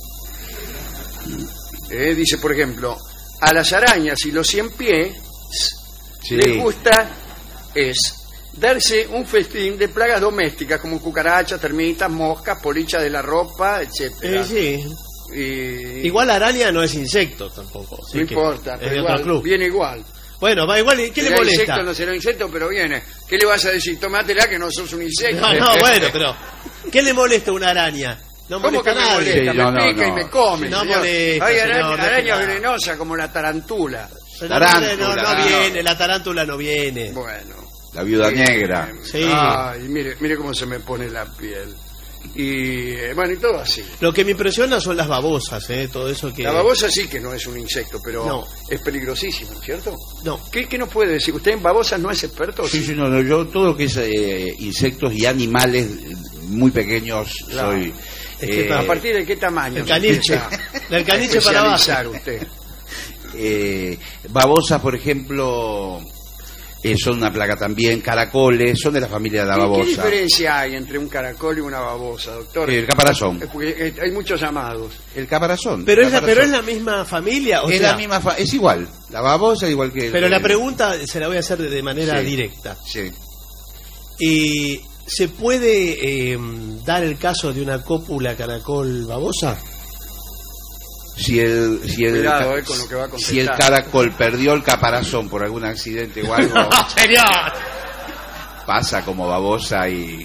Eh, dice, por ejemplo, a las arañas y los cien pies Sí. les gusta es darse un festín de plagas domésticas como cucarachas, termitas, moscas, polichas de la ropa, etcétera. Eh, sí. Y Igual araña no es insecto tampoco. así no que importa, es pero de igual, otro club. viene igual. Bueno, va igual. ¿y ¿Qué le Será molesta? insecto, no será insecto, pero viene. ¿Qué le vas a decir? Tómatela que no sos un insecto. No, no, bueno, pero ¿qué le molesta a una araña? No ¿Cómo molesta que a me nadie. molesta? Sí, me no, no, pica y no. me come. No señor. molesta, Hay señor, araña- deje arañas nada. venenosas como la tarantula. Pero Tarántula, no, no, no no. viene, la tarántula no viene. Bueno. La viuda Eh, negra. Sí. Ay, mire, mire cómo se me pone la piel. Y eh, bueno, y todo así. Lo que me impresiona son las babosas, ¿eh? Todo eso que... La babosa sí que no es un insecto, pero No. es peligrosísima, ¿cierto? No. ¿Qué, qué nos puede decir? ¿Usted en babosas no es experto? Sí, sí, no, no, yo todo lo que es eh, insectos y animales eh, muy pequeños Claro. soy. Es que eh, ¿A partir de qué tamaño? El caniche. se empieza Del caniche a para abajo. especializar usted? eh, babosas, por ejemplo, eh, son una plaga también. Caracoles, son de la familia de la ¿Qué, qué babosa. diferencia hay entre un caracol y una babosa, doctor? El caparazón. Eh, porque, eh, hay muchos llamados. El caparazón. Pero el es, la, caparazón. pero es la misma familia, o Es sea, la misma fa- es igual. La babosa es igual que. el- pero la el- pregunta se la voy a hacer de, de manera Sí. directa. Sí. ¿Y se puede eh, dar el caso de una cópula caracol babosa? Si el, si el, Cuidado, eh, con lo que va a contestar. si el caracol perdió el caparazón por algún accidente o algo, ¡Señor! pasa como babosa y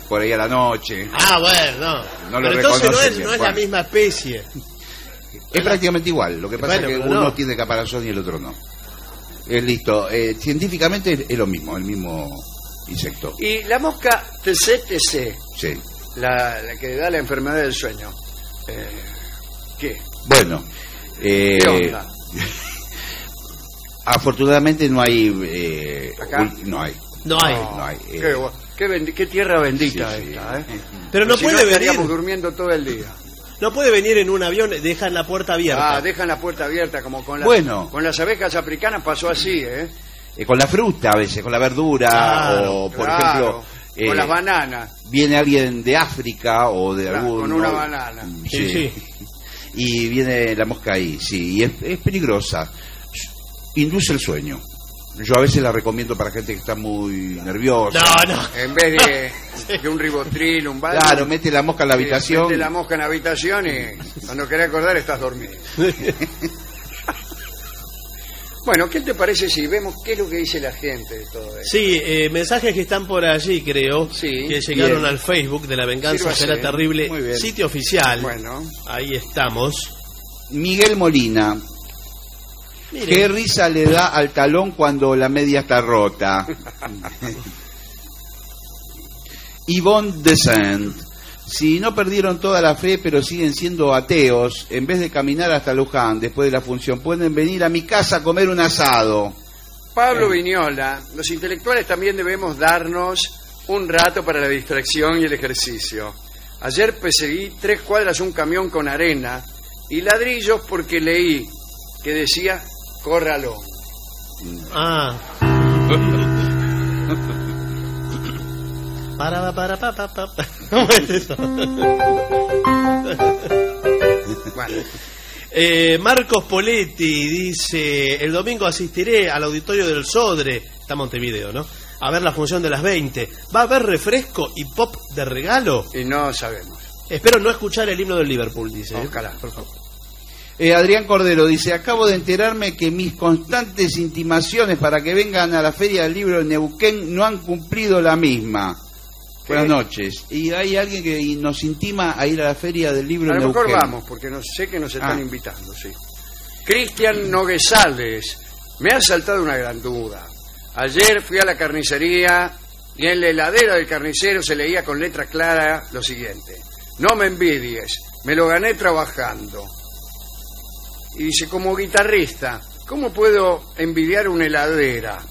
por ahí a la noche. Ah, bueno, no. No lo pero entonces no reconocen es, bien, no es bueno. la misma especie. Es prácticamente igual, lo que pasa Bueno, es que pero uno no. tiene caparazón y el otro no. Es listo. Eh, científicamente es, es lo mismo, el mismo insecto. Y la mosca T C T C, Sí. la, la que da la enfermedad del sueño, eh, ¿qué? Bueno. Eh, ¿Qué onda? Afortunadamente no hay... Eh, ¿Acá? ul- no hay. No hay. No hay. eh, Qué, bu- qué bendi- qué tierra bendita sí, sí. esta, ¿eh? Pero no Si puede no, venir. estaríamos durmiendo todo el día. No puede venir en un avión, dejan la puerta abierta. Ah, dejan la puerta abierta como con, la- Bueno. con las abejas africanas pasó así, ¿eh? eh, con la fruta a veces, con la verdura, Claro, o por Claro, ejemplo... con eh, las bananas. viene alguien de África o de Claro, algún... con una ¿no? banana. Sí, sí. Y viene la mosca ahí, sí, y es, es peligrosa. Induce el sueño. Yo a veces la recomiendo para gente que está muy nerviosa. No, no. En vez de, de un ribotril, un Valium, Claro, mete la mosca en la sí, habitación. mete la mosca en la habitación y cuando querés acordar estás dormido. Bueno, ¿qué te parece si vemos qué es lo que dice la gente de todo esto? Sí, eh, mensajes que están por allí, creo, Sí, que llegaron bien. al Facebook de La Venganza Sírvase. Será Terrible, Muy bien. sitio oficial. Bueno, Ahí estamos. Miguel Molina. Mire, Qué risa le da al talón cuando la media está rota. Yvonne Descent. Si no perdieron toda la fe, pero siguen siendo ateos, en vez de caminar hasta Luján después de la función, pueden venir a mi casa a comer un asado. Pablo Viñola, los intelectuales también debemos darnos un rato para la distracción y el ejercicio. Ayer perseguí tres cuadras un camión con arena y ladrillos porque leí que decía córralo. Ah. Para, para, para, para, para. ¿Cómo es eso? Bueno, Eh, Marcos Poletti dice: el domingo asistiré al auditorio del Sodre, está Montevideo, ¿no? A ver la función de las veinte. ¿Va a haber refresco y pop de regalo? y no sabemos. Espero no escuchar el himno del Liverpool, dice. ¿eh? Ojalá. Por favor. Eh, Adrián Cordero dice, acabo de enterarme que mis constantes intimaciones para que vengan a la Feria del Libro de Neuquén no han cumplido la misma. ¿Qué? Buenas noches. Y hay alguien que nos intima a ir a la Feria del Libro A de lo mejor Neuquén. vamos, porque no sé que nos están Ah. invitando, sí. Cristian Noguesales, me ha saltado una gran duda. Ayer fui a la carnicería y en la heladera del carnicero se leía con letra clara lo siguiente: no me envidies, me lo gané trabajando. Y dice, como guitarrista, ¿cómo puedo envidiar una heladera?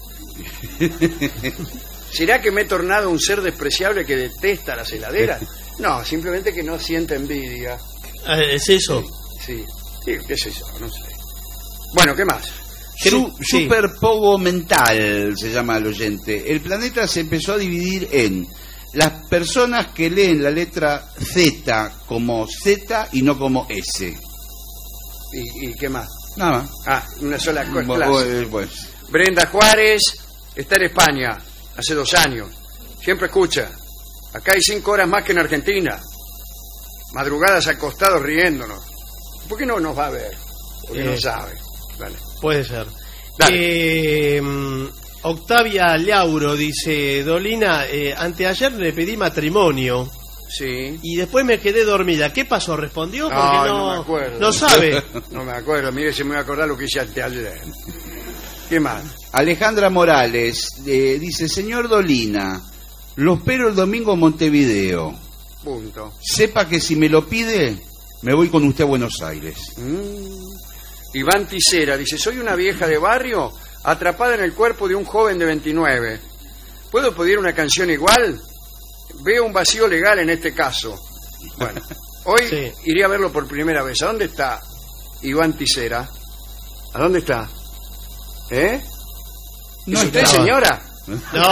¿Será que me he tornado un ser despreciable que detesta las heladeras? No, simplemente que no siente envidia. Ah, ¿es eso? Sí, sí, qué sé yo, no sé. Bueno, ¿qué más? Su- Sí. Super Pogo Mental se llama el oyente. El planeta se empezó a dividir en las personas que leen la letra Z como Z y no como S. ¿Y, y qué más? Nada más. Ah, una sola co- Bu- clase. bu- pues, Brenda Juárez está en España hace dos años. Siempre escucha. Acá hay cinco horas más que en Argentina. Madrugadas acostados riéndonos. ¿Por qué no nos va a ver? Porque Eh. no sabe. Vale. Puede ser. Dale. Eh, mm, Octavia Liauro dice: Dolina, eh, anteayer le pedí matrimonio Sí. y después me quedé dormida. ¿Qué pasó? ¿Respondió? Porque Ay, no, no me acuerdo. no sabe. No me acuerdo. Mire si me voy a acordar lo que hice anteayer. ¿Qué más? Alejandra Morales eh, dice, señor Dolina, lo espero el domingo en Montevideo. Punto. Sepa que si me lo pide, me voy con usted a Buenos Aires. Mm. Iván Ticera dice, soy una vieja de barrio atrapada en el cuerpo de un joven de veintinueve. ¿Puedo pedir una canción igual? Veo un vacío legal en este caso. Bueno, hoy Sí. iré a verlo por primera vez. ¿A dónde está Iván Ticera? ¿A dónde está? ¿Eh? No ¿Es usted, estaba. señora? No.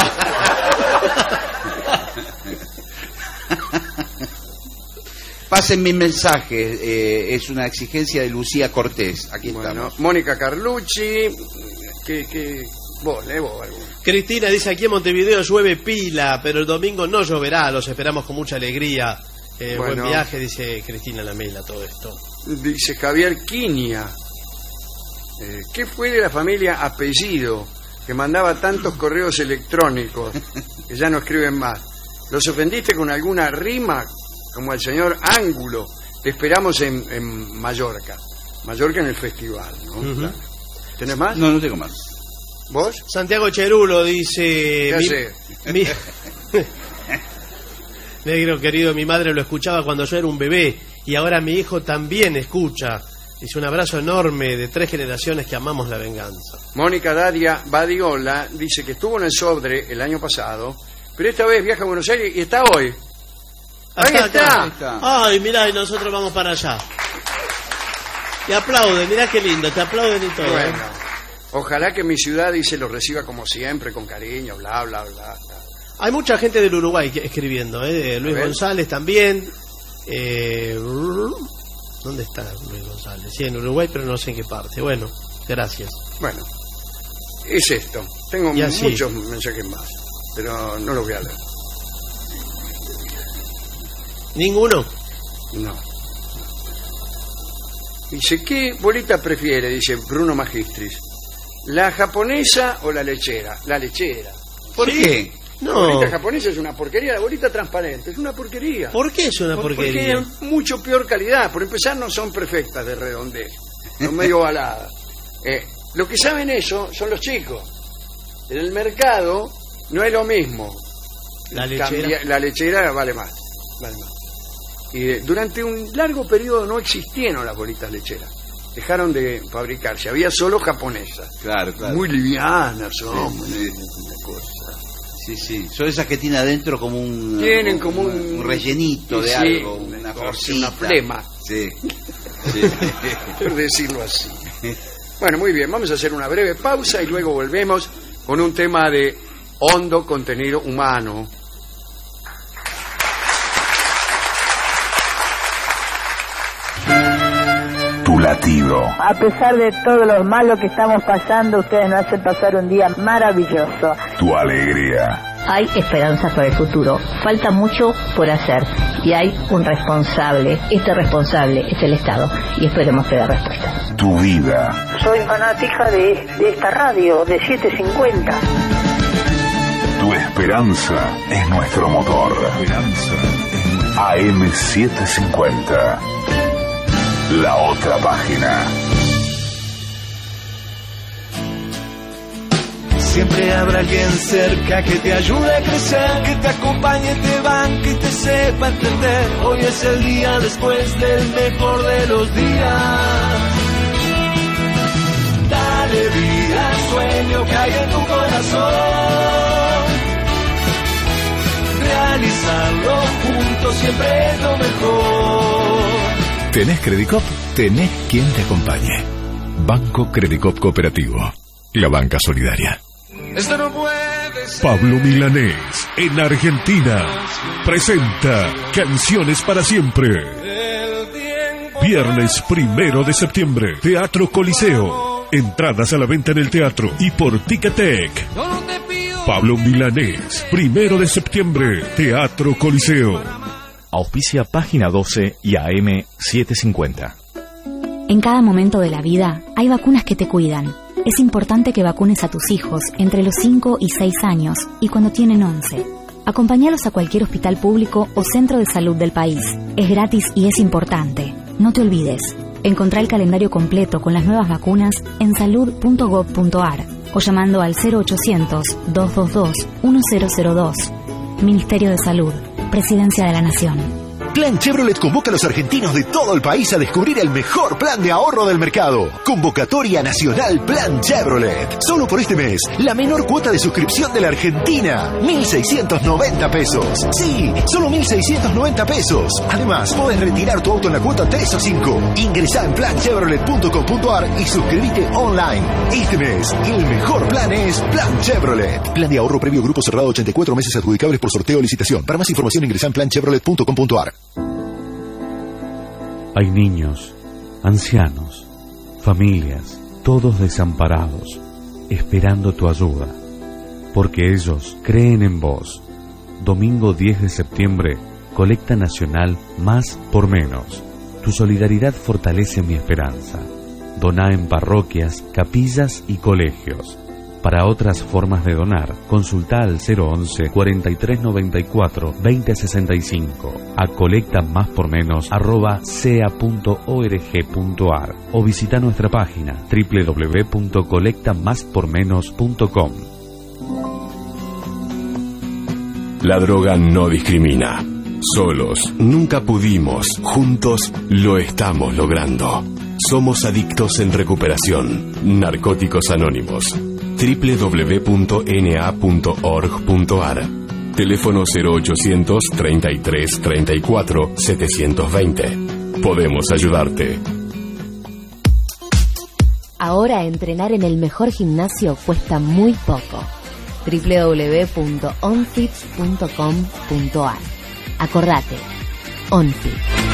Pasen mis mensajes, eh, es una exigencia de Lucía Cortés. Aquí Bueno, estamos. Mónica Carlucci, que, que vos, lee vos alguno. Cristina dice: aquí en Montevideo llueve pila, pero el domingo no lloverá, los esperamos con mucha alegría. Eh, Bueno. Buen viaje, dice Cristina Lamela, todo esto. Dice Javier Quiña. Eh, ¿Qué fue de la familia Apellido que mandaba tantos correos electrónicos que ya no escriben más? ¿Los ofendiste con alguna rima? Como el señor Ángulo. Te esperamos en, en Mallorca. Mallorca en el festival, ¿no? Uh-huh. Claro. ¿Tenés más? No, no tengo más. ¿Vos? Santiago Cherulo dice... ¿Qué mi, mi- Negro querido, mi madre lo escuchaba cuando yo era un bebé y ahora mi hijo también escucha. Dice un abrazo enorme de tres generaciones que amamos la venganza. Mónica Daria Badiola dice que estuvo en el Sodre el año pasado, pero esta vez viaja a Buenos Aires y está hoy. Ahí Acá, está. acá. Ahí está. Ay, mirá, y nosotros vamos para allá. Te aplauden, mirá qué lindo, te aplauden y todo. Bueno, ¿eh? ojalá que mi ciudad, dice, lo reciba como siempre, con cariño, bla, bla, bla, bla. Hay mucha gente del Uruguay que- escribiendo, ¿eh? Luis A ver. González también. Eh, ¿Dónde está Luis González? Sí, en Uruguay, pero no sé en qué parte. Bueno, gracias. Bueno, es esto. Tengo Y así. muchos mensajes más, pero no los voy a leer. ¿Ninguno? No. Dice, ¿qué bolita prefiere? Dice Bruno Magistris. ¿La japonesa o la lechera? La lechera. ¿Por Sí. qué? La No. bolita japonesa es una porquería, la bolita transparente es una porquería. ¿Por qué es una Por- porquería? Porque es mucho peor calidad. Por empezar, no son perfectas de redondez. Son medio ovaladas. Eh, lo que saben eso son los chicos. En el mercado no es lo mismo. La lechera. Cambia- la lechera vale más. Vale más. Y eh, durante un largo periodo no existieron las bolitas lecheras. Dejaron de fabricarse. Había solo japonesas. Claro, claro. Muy livianas son. Sí, muy- sí. una cosa. Sí, sí. Son esas que tienen adentro como un... Tienen como un- un rellenito de sí, algo, una una cosa, cosita. una flema. Sí. Sí. Por decirlo así. Bueno, muy bien, vamos a hacer una breve pausa y luego volvemos con un tema de hondo contenido humano. Tu latido. A pesar de todo lo malo que estamos pasando, ustedes nos hacen pasar un día maravilloso. Tu alegría. Hay esperanza para el futuro. Falta mucho por hacer y hay un responsable. Este responsable es el Estado y esperemos que dé respuesta. Tu vida. Soy fanática de, de esta radio, de setecientos cincuenta. Tu esperanza es nuestro motor. A M setecientos cincuenta. La otra página. Siempre habrá alguien cerca que te ayude a crecer, que te acompañe, te banque y te sepa entender. Hoy es el día después del mejor de los días. Dale vida al sueño que hay en tu corazón. Realizarlo juntos siempre es lo mejor. ¿Tenés Credicop? Tenés quien te acompañe. Banco Credicop Cooperativo. La banca solidaria. Esto no puede ser. Pablo Milanés, en Argentina, presenta Canciones para Siempre. El tiempo Viernes primero de septiembre, Teatro Coliseo. Entradas a la venta en el teatro y por Ticketek. solo te pido. Pablo Milanés, primero de septiembre, Teatro Coliseo. Auspicia Página doce y A M setecientos cincuenta. En cada momento de la vida hay vacunas que te cuidan. Es importante que vacunes a tus hijos entre los cinco y seis años y cuando tienen once. Acompáñalos a cualquier hospital público o centro de salud del país. Es gratis y es importante. No te olvides. Encontrá el calendario completo con las nuevas vacunas en salud punto gob punto ar o llamando al cero ochocientos, dos dos dos, uno cero cero dos. Ministerio de Salud. Presidencia de la Nación. Plan Chevrolet convoca a los argentinos de todo el país a descubrir el mejor plan de ahorro del mercado. Convocatoria Nacional Plan Chevrolet. Solo por este mes, la menor cuota de suscripción de la Argentina. mil seiscientos noventa pesos. Sí, solo mil seiscientos noventa pesos. Además, podés retirar tu auto en la cuota tres o cinco. Ingresá en plan chevrolet punto com punto ar y suscríbete online. Este mes, el mejor plan es Plan Chevrolet. Plan de ahorro previo grupo cerrado ochenta y cuatro meses adjudicables por sorteo o licitación. Para más información ingresá en plan chevrolet punto com punto ar. Hay niños, ancianos, familias, todos desamparados, esperando tu ayuda, porque ellos creen en vos. Domingo diez de septiembre, colecta nacional Más por Menos. Tu solidaridad fortalece mi esperanza. Doná en parroquias, capillas y colegios. Para otras formas de donar, consulta al cero once, cuarenta y tres noventa y cuatro, veinte sesenta y cinco, a colecta más por menos arroba sea punto org punto ar o visita nuestra página doble u doble u doble u punto colecta más por menos punto com. La droga no discrimina. Solos nunca pudimos, juntos lo estamos logrando. Somos adictos en recuperación. Narcóticos Anónimos. doble u doble u doble u punto ene a punto org punto ar. Teléfono cero ochocientos, treinta y tres, treinta y cuatro, setecientos veinte. Podemos ayudarte. Ahora entrenar en el mejor gimnasio cuesta muy poco. doble u doble u doble u punto onfit punto com punto ar. Acordate, OnFit.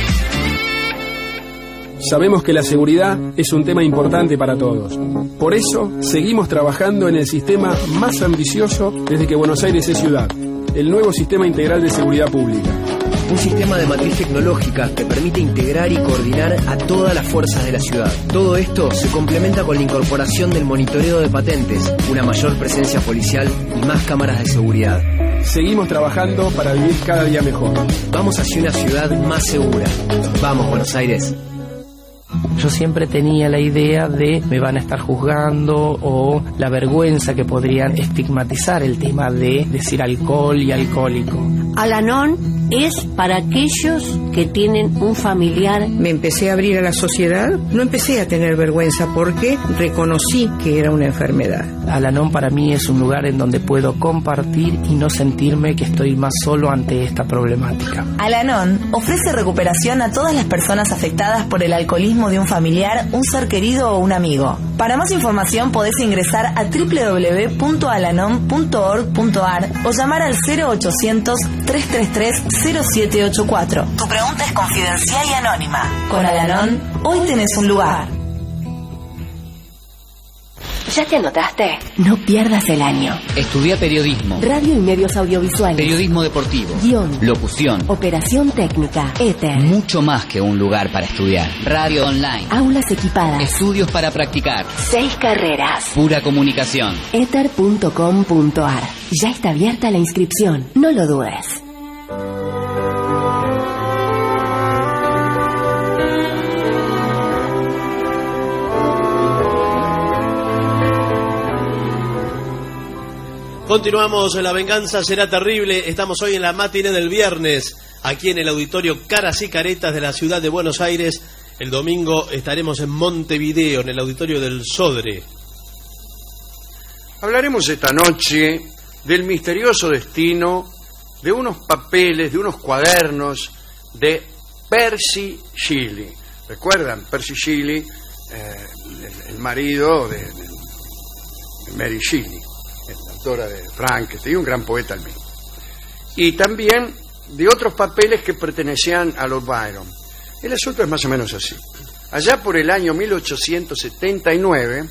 Sabemos que la seguridad es un tema importante para todos. Por eso, seguimos trabajando en el sistema más ambicioso desde que Buenos Aires es ciudad, el nuevo Sistema Integral de Seguridad Pública. Un sistema de matriz tecnológica que permite integrar y coordinar a todas las fuerzas de la ciudad. Todo esto se complementa con la incorporación del monitoreo de patentes, una mayor presencia policial y más cámaras de seguridad. Seguimos trabajando para vivir cada día mejor. Vamos hacia una ciudad más segura. Vamos, Buenos Aires. Yo siempre tenía la idea de me van a estar juzgando o la vergüenza que podrían estigmatizar el tema de decir alcohol y alcohólico. Al-Anon es para aquellos que tienen un familiar. Me empecé a abrir a la sociedad, no empecé a tener vergüenza porque reconocí que era una enfermedad. Al-Anon para mí es un lugar en donde puedo compartir y no sentirme que estoy más solo ante esta problemática. Al-Anon ofrece recuperación a todas las personas afectadas por el alcoholismo de un familiar, un ser querido o un amigo. Para más información podés ingresar a doble u doble u doble u punto alanon punto org punto ar o llamar al cero ochocientos, tres tres tres, cero siete ocho cuatro. Tu pregunta es confidencial y anónima. Con Al-Anon, hoy tenés un lugar. ¿Ya te anotaste? No pierdas el año. Estudia periodismo, Radio y medios audiovisuales, periodismo deportivo, guión, locución, operación técnica, éter. Mucho más que un lugar para estudiar. Radio online, aulas equipadas, estudios para practicar, seis carreras, pura comunicación. éter punto com punto ar. Ya está abierta la inscripción. No lo dudes. Continuamos en La Venganza Será Terrible. Estamos hoy en la matiné del viernes, aquí en el auditorio Caras y Caretas de la ciudad de Buenos Aires. El domingo estaremos en Montevideo, en el auditorio del Sodre. Hablaremos esta noche del misterioso destino de unos papeles, de unos cuadernos de Percy Shelley. ¿Recuerdan? Percy Shelley, eh, el, el marido de, de, de Mary Shelley, la autora de Frankenstein, un gran poeta al mismo. Y también de otros papeles que pertenecían a Lord Byron. El asunto es más o menos así. Allá por el año mil ochocientos setenta y nueve,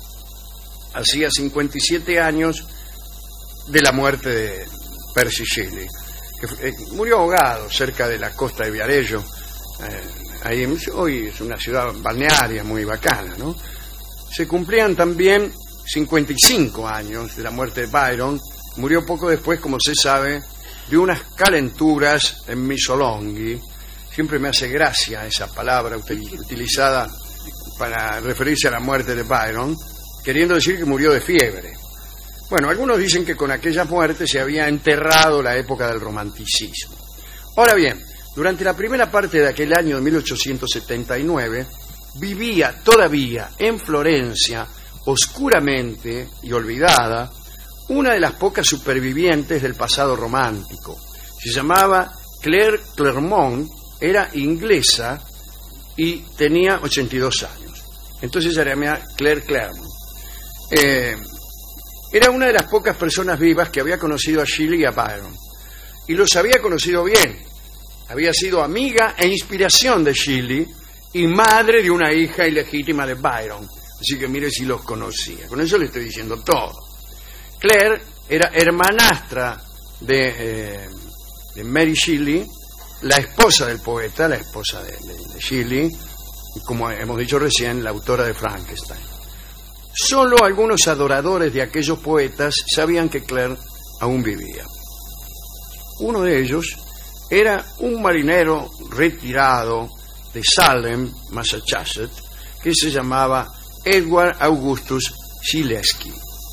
hacía cincuenta y siete años de la muerte de Percy Shelley, que murió ahogado cerca de la costa de Viarello. Eh, ahí hoy es una ciudad balnearia muy bacana, ¿no? Se cumplían también cincuenta y cinco años de la muerte de Byron. Murió poco después, como se sabe, de unas calenturas en Missolonghi. Siempre me hace gracia esa palabra utilizada para referirse a la muerte de Byron, queriendo decir que murió de fiebre. Bueno, algunos dicen que con aquella muerte se había enterrado la época del romanticismo. Ahora bien, durante la primera parte de aquel año de mil ochocientos setenta y nueve, vivía todavía en Florencia, oscuramente y olvidada, una de las pocas supervivientes del pasado romántico. Se llamaba Claire Clermont, era inglesa y tenía ochenta y dos años. Entonces se llamaba Claire Clermont. Eh, era una de las pocas personas vivas que había conocido a Shelley y a Byron. Y los había conocido bien. Había sido amiga e inspiración de Shelley y madre de una hija ilegítima de Byron. Así que mire si los conocía. Con eso le estoy diciendo todo. Claire era hermanastra de, eh, de Mary Shelley, la esposa del poeta, la esposa de, de, de Shelley, y como hemos dicho recién, la autora de Frankenstein. Solo algunos adoradores de aquellos poetas sabían que Claire aún vivía. Uno de ellos era un marinero retirado de Salem, Massachusetts, que se llamaba Edward Augustus Zaleski.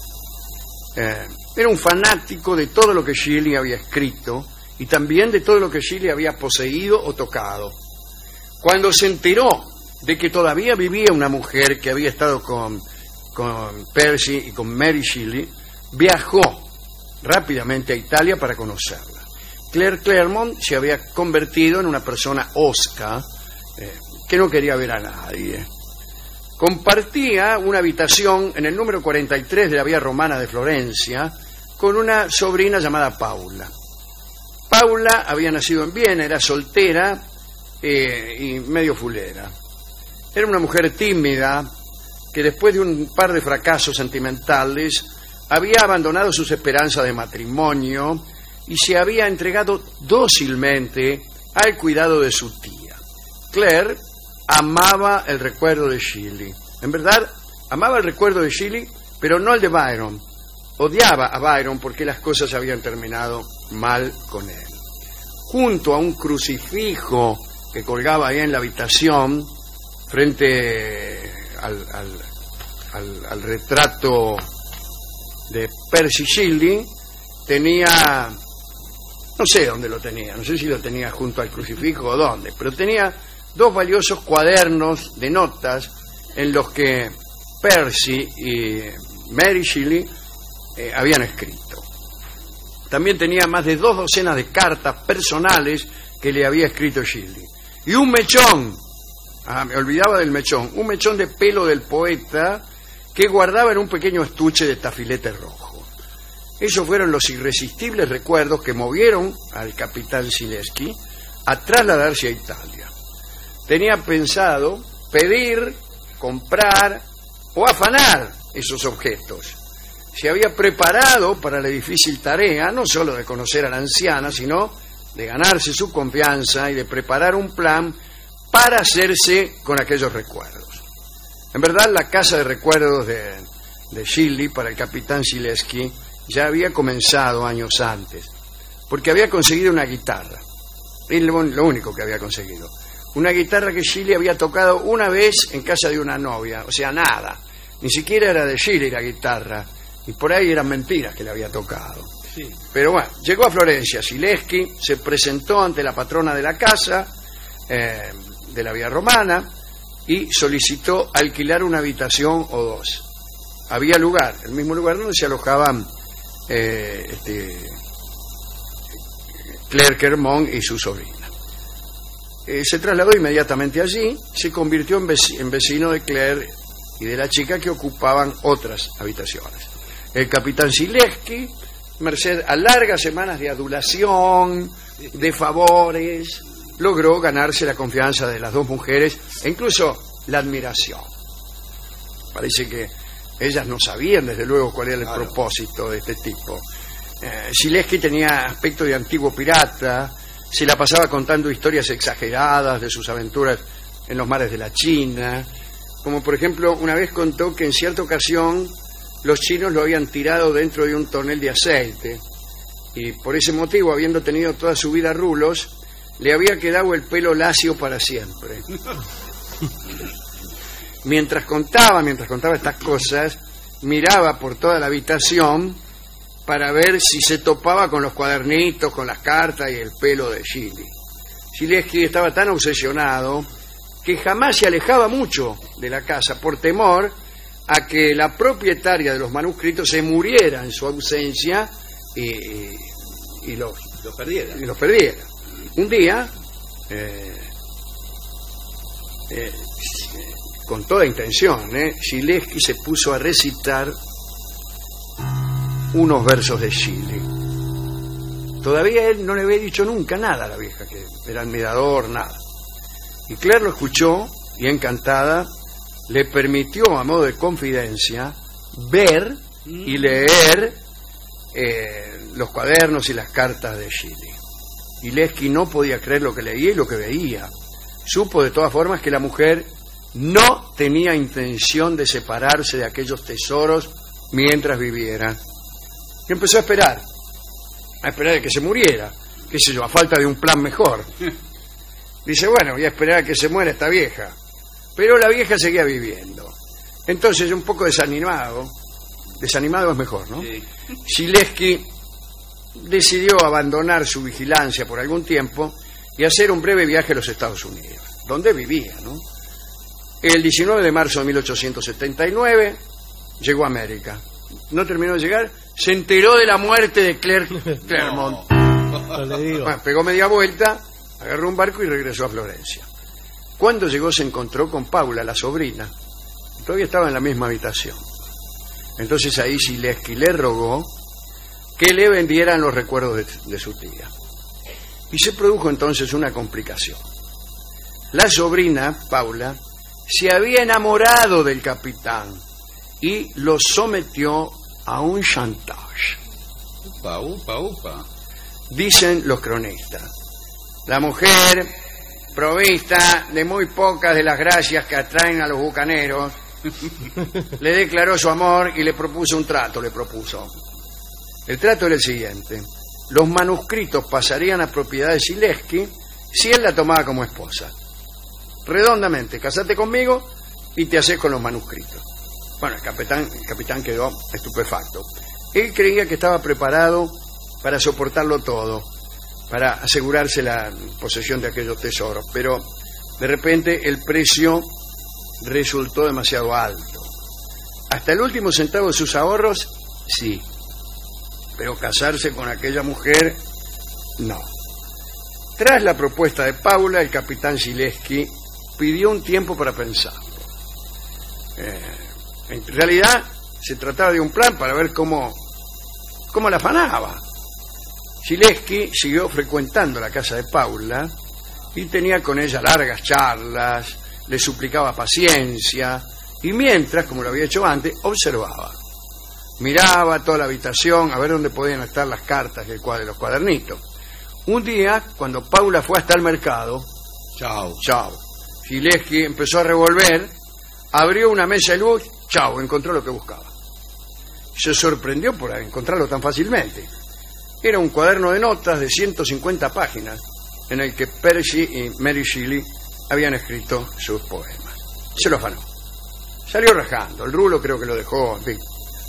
Eh, era un fanático de todo lo que Shelley había escrito y también de todo lo que Shelley había poseído o tocado. Cuando se enteró de que todavía vivía una mujer que había estado con, con Percy y con Mary Shelley, viajó rápidamente a Italia para conocerla. Claire Clairmont se había convertido en una persona hosca eh, que no quería ver a nadie. Compartía una habitación en el número cuarenta y tres de la Vía Romana de Florencia con una sobrina llamada Paula. Paula había nacido en Viena, era soltera eh, y medio fulera. Era una mujer tímida que después de un par de fracasos sentimentales había abandonado sus esperanzas de matrimonio y se había entregado dócilmente al cuidado de su tía. Claire amaba el recuerdo de Shelley. En verdad, amaba el recuerdo de Shelley, pero no el de Byron. Odiaba a Byron porque las cosas habían terminado mal con él. Junto a un crucifijo que colgaba ahí en la habitación, frente al, al, al, al retrato de Percy Shelley, tenía, no sé dónde lo tenía, no sé si lo tenía junto al crucifijo o dónde, pero tenía dos valiosos cuadernos de notas en los que Percy y Mary Shelley eh, habían escrito. También tenía más de dos docenas de cartas personales que le había escrito Shelley. Y un mechón, ah, me olvidaba del mechón, un mechón de pelo del poeta que guardaba en un pequeño estuche de tafilete rojo. Esos fueron los irresistibles recuerdos que movieron al capitán Zaleski a trasladarse a Italia. Tenía pensado pedir, comprar o afanar esos objetos. Se había preparado para la difícil tarea, no solo de conocer a la anciana, sino de ganarse su confianza y de preparar un plan para hacerse con aquellos recuerdos. En verdad, la casa de recuerdos de, de Shelley para el capitán Zaleski ya había comenzado años antes, porque había conseguido una guitarra. Es lo, lo único que había conseguido. Una guitarra que Shelley había tocado una vez en casa de una novia, o sea, nada. Ni siquiera era de Shelley la guitarra, y por ahí eran mentiras que le había tocado. Sí. Pero bueno, llegó a Florencia. Zaleski se presentó ante la patrona de la casa, eh, de la Vía Romana, y solicitó alquilar una habitación o dos. Había lugar, el mismo lugar donde se alojaban eh, este, Claire Clairmont y su sobrina. Eh, se trasladó inmediatamente allí, se convirtió en, vec en vecino de Claire y de la chica que ocupaban otras habitaciones. El capitán Zaleski, merced a largas semanas de adulación, de favores, logró ganarse la confianza de las dos mujeres e incluso la admiración. Parece que ellas no sabían desde luego cuál era el claro. propósito de este tipo. Eh, Zaleski tenía aspecto de antiguo pirata, se la pasaba contando historias exageradas de sus aventuras en los mares de la China, como por ejemplo una vez contó que en cierta ocasión los chinos lo habían tirado dentro de un tonel de aceite y por ese motivo, habiendo tenido toda su vida rulos, le había quedado el pelo lacio para siempre. Mientras contaba, mientras contaba estas cosas, miraba por toda la habitación para ver si se topaba con los cuadernitos, con las cartas y el pelo de Shelley. Zaleski estaba tan obsesionado que jamás se alejaba mucho de la casa por temor a que la propietaria de los manuscritos se muriera en su ausencia y, y, los, los perdiera. y los perdiera. Un día, eh, eh, con toda intención, eh, Zaleski se puso a recitar unos versos de Shelley. Todavía él no le había dicho nunca nada a la vieja, que era admirador, nada. Y Claire lo escuchó y encantada le permitió a modo de confidencia ver y leer eh, los cuadernos y las cartas de Shelley. Y Zaleski no podía creer lo que leía y lo que veía. Supo de todas formas que la mujer no tenía intención de separarse de aquellos tesoros mientras viviera. Y empezó a esperar, a esperar a que se muriera, qué sé yo, a falta de un plan mejor. Dice, bueno, voy a esperar a que se muera esta vieja. Pero la vieja seguía viviendo. Entonces, un poco desanimado, desanimado es mejor, ¿no? Sí. Zilewski decidió abandonar su vigilancia por algún tiempo y hacer un breve viaje a los Estados Unidos, donde vivía, ¿no? El diecinueve de marzo de mil ochocientos setenta y nueve llegó a América. No terminó de llegar, se enteró de la muerte de Claire Claremont. No. No le digo. Bueno, pegó media vuelta, agarró un barco y regresó a Florencia. Cuando llegó se encontró con Paula, la sobrina. Todavía estaba en la misma habitación. Entonces ahí Zilewski le rogó que le vendieran los recuerdos de, de su tía. Y se produjo entonces una complicación. La sobrina, Paula, se había enamorado del capitán y lo sometió a un chantaje. Upa, upa, upa. Dicen los cronistas. La mujer, provista de muy pocas de las gracias que atraen a los bucaneros, le declaró su amor y le propuso un trato, le propuso. El trato era el siguiente: los manuscritos pasarían a propiedad de Zilewski si él la tomaba como esposa. Redondamente, casate conmigo y te haces con los manuscritos. Bueno, el capitán, el capitán quedó estupefacto. Él creía que estaba preparado para soportarlo todo, para asegurarse la posesión de aquellos tesoros, pero de repente el precio resultó demasiado alto. Hasta el último centavo de sus ahorros, sí, pero casarse con aquella mujer, no. Tras la propuesta de Paula, el capitán Zilewski pidió un tiempo para pensarlo. Eh, en realidad se trataba de un plan para ver cómo, cómo la afanaba. Zilewski siguió frecuentando la casa de Paula y tenía con ella largas charlas, le suplicaba paciencia y mientras, como lo había hecho antes, observaba. Miraba toda la habitación a ver dónde podían estar las cartas y el cuadro, los cuadernitos. Un día, cuando Paula fue hasta el mercado, chao, chao, Zilewski empezó a revolver, abrió una mesa de luz, chao, encontró lo que buscaba. Se sorprendió por encontrarlo tan fácilmente. Era un cuaderno de notas de ciento cincuenta páginas en el que Percy y Mary Shelley habían escrito sus poemas. Se lo afanó. Salió rajando. El rulo creo que lo dejó, en fin.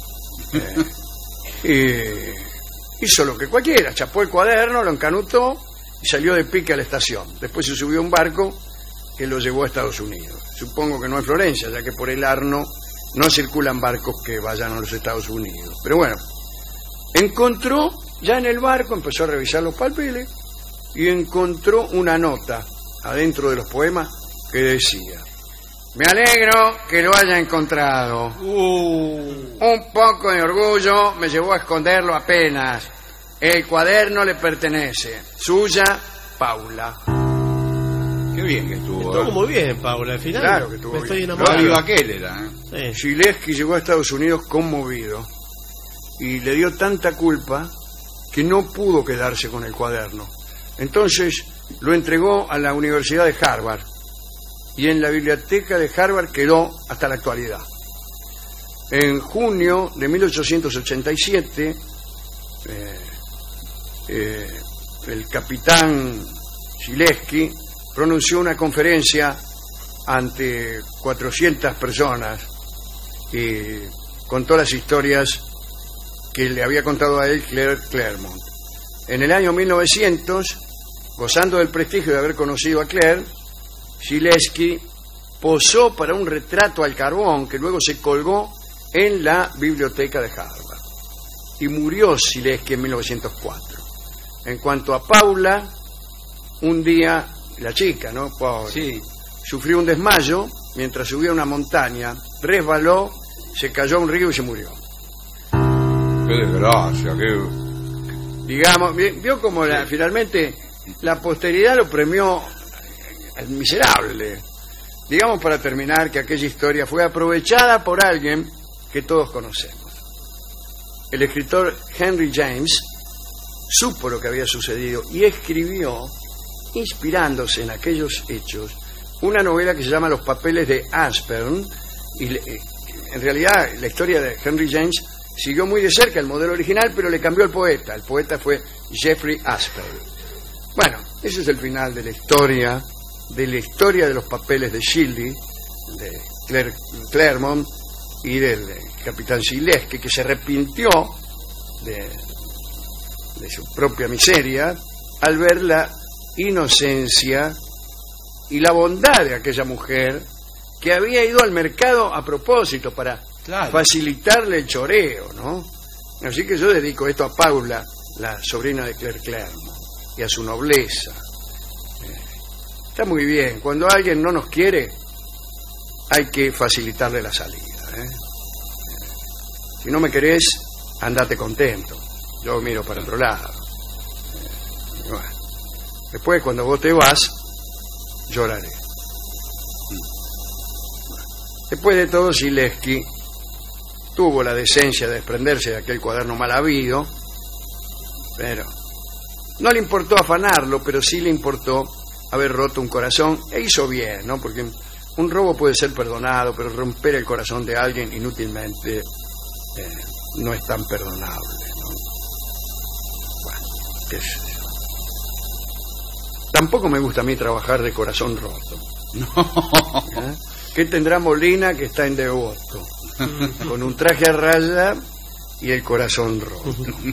Eh, y hizo lo que cualquiera. Chapó el cuaderno, lo encanutó y salió de pique a la estación. Después se subió a un barco que lo llevó a Estados Unidos. Supongo que no en Florencia, ya que por el Arno no circulan barcos que vayan a los Estados Unidos. Pero bueno, encontró, ya en el barco, empezó a revisar los papeles y encontró una nota adentro de los poemas que decía: me alegro que lo haya encontrado. Uh. Un poco de orgullo me llevó a esconderlo apenas. El cuaderno le pertenece. Suya, Paula. Qué bien que estuvo. Estuvo ¿eh? muy bien, Paula, al final. Claro que estuvo me bien. estoy enamorado. No, aquel era, ¿eh? Sí. Zilewski llegó a Estados Unidos conmovido y le dio tanta culpa que no pudo quedarse con el cuaderno. Entonces lo entregó a la Universidad de Harvard y en la biblioteca de Harvard quedó hasta la actualidad. En junio de mil ochocientos ochenta y siete, eh, eh, el capitán Zilewski pronunció una conferencia ante cuatrocientas personas y contó las historias que le había contado a él Claire Claremont. En el año mil novecientos, gozando del prestigio de haber conocido a Claire, Zilewski posó para un retrato al carbón que luego se colgó en la biblioteca de Harvard. Y murió Zilewski en mil novecientos cuatro. En cuanto a Paula, un día, la chica, ¿no? Pobre, sí, sufrió un desmayo mientras subía una montaña, resbaló, se cayó a un río y se murió. Qué desgracia, qué... Digamos, vio como la, finalmente la posteridad lo premió al miserable. Digamos, para terminar, que aquella historia fue aprovechada por alguien que todos conocemos. El escritor Henry James supo lo que había sucedido y escribió, inspirándose en aquellos hechos, una novela que se llama Los papeles de Aspern, y le, en realidad la historia de Henry James siguió muy de cerca el modelo original, pero le cambió el poeta. El poeta fue Jeffrey Aspern. Bueno, ese es el final de la historia, de la historia de los papeles de Shirley, de Claire, Claremont y del capitán Sileski, que se arrepintió de, de su propia miseria al ver la inocencia y la bondad de aquella mujer que había ido al mercado a propósito para claro. facilitarle el choreo, ¿no? Así que yo dedico esto a Paula, la sobrina de Claire Claremont, y a su nobleza. Eh, está muy bien, cuando alguien no nos quiere hay que facilitarle la salida, ¿eh? Eh, si no me querés, andate contento, yo miro para otro lado. Eh, bueno. Después, cuando vos te vas, lloraré. Después de todo, Sileski tuvo la decencia de desprenderse de aquel cuaderno mal habido, pero no le importó afanarlo, pero sí le importó haber roto un corazón, e hizo bien, ¿no? Porque un robo puede ser perdonado, pero romper el corazón de alguien inútilmente eh, no es tan perdonable, ¿no? Bueno, qué sé yo. Tampoco me gusta a mí trabajar de corazón roto. No. ¿Eh? ¿Qué tendrá Molina, que está en Devoto? Con un traje a raya y el corazón roto.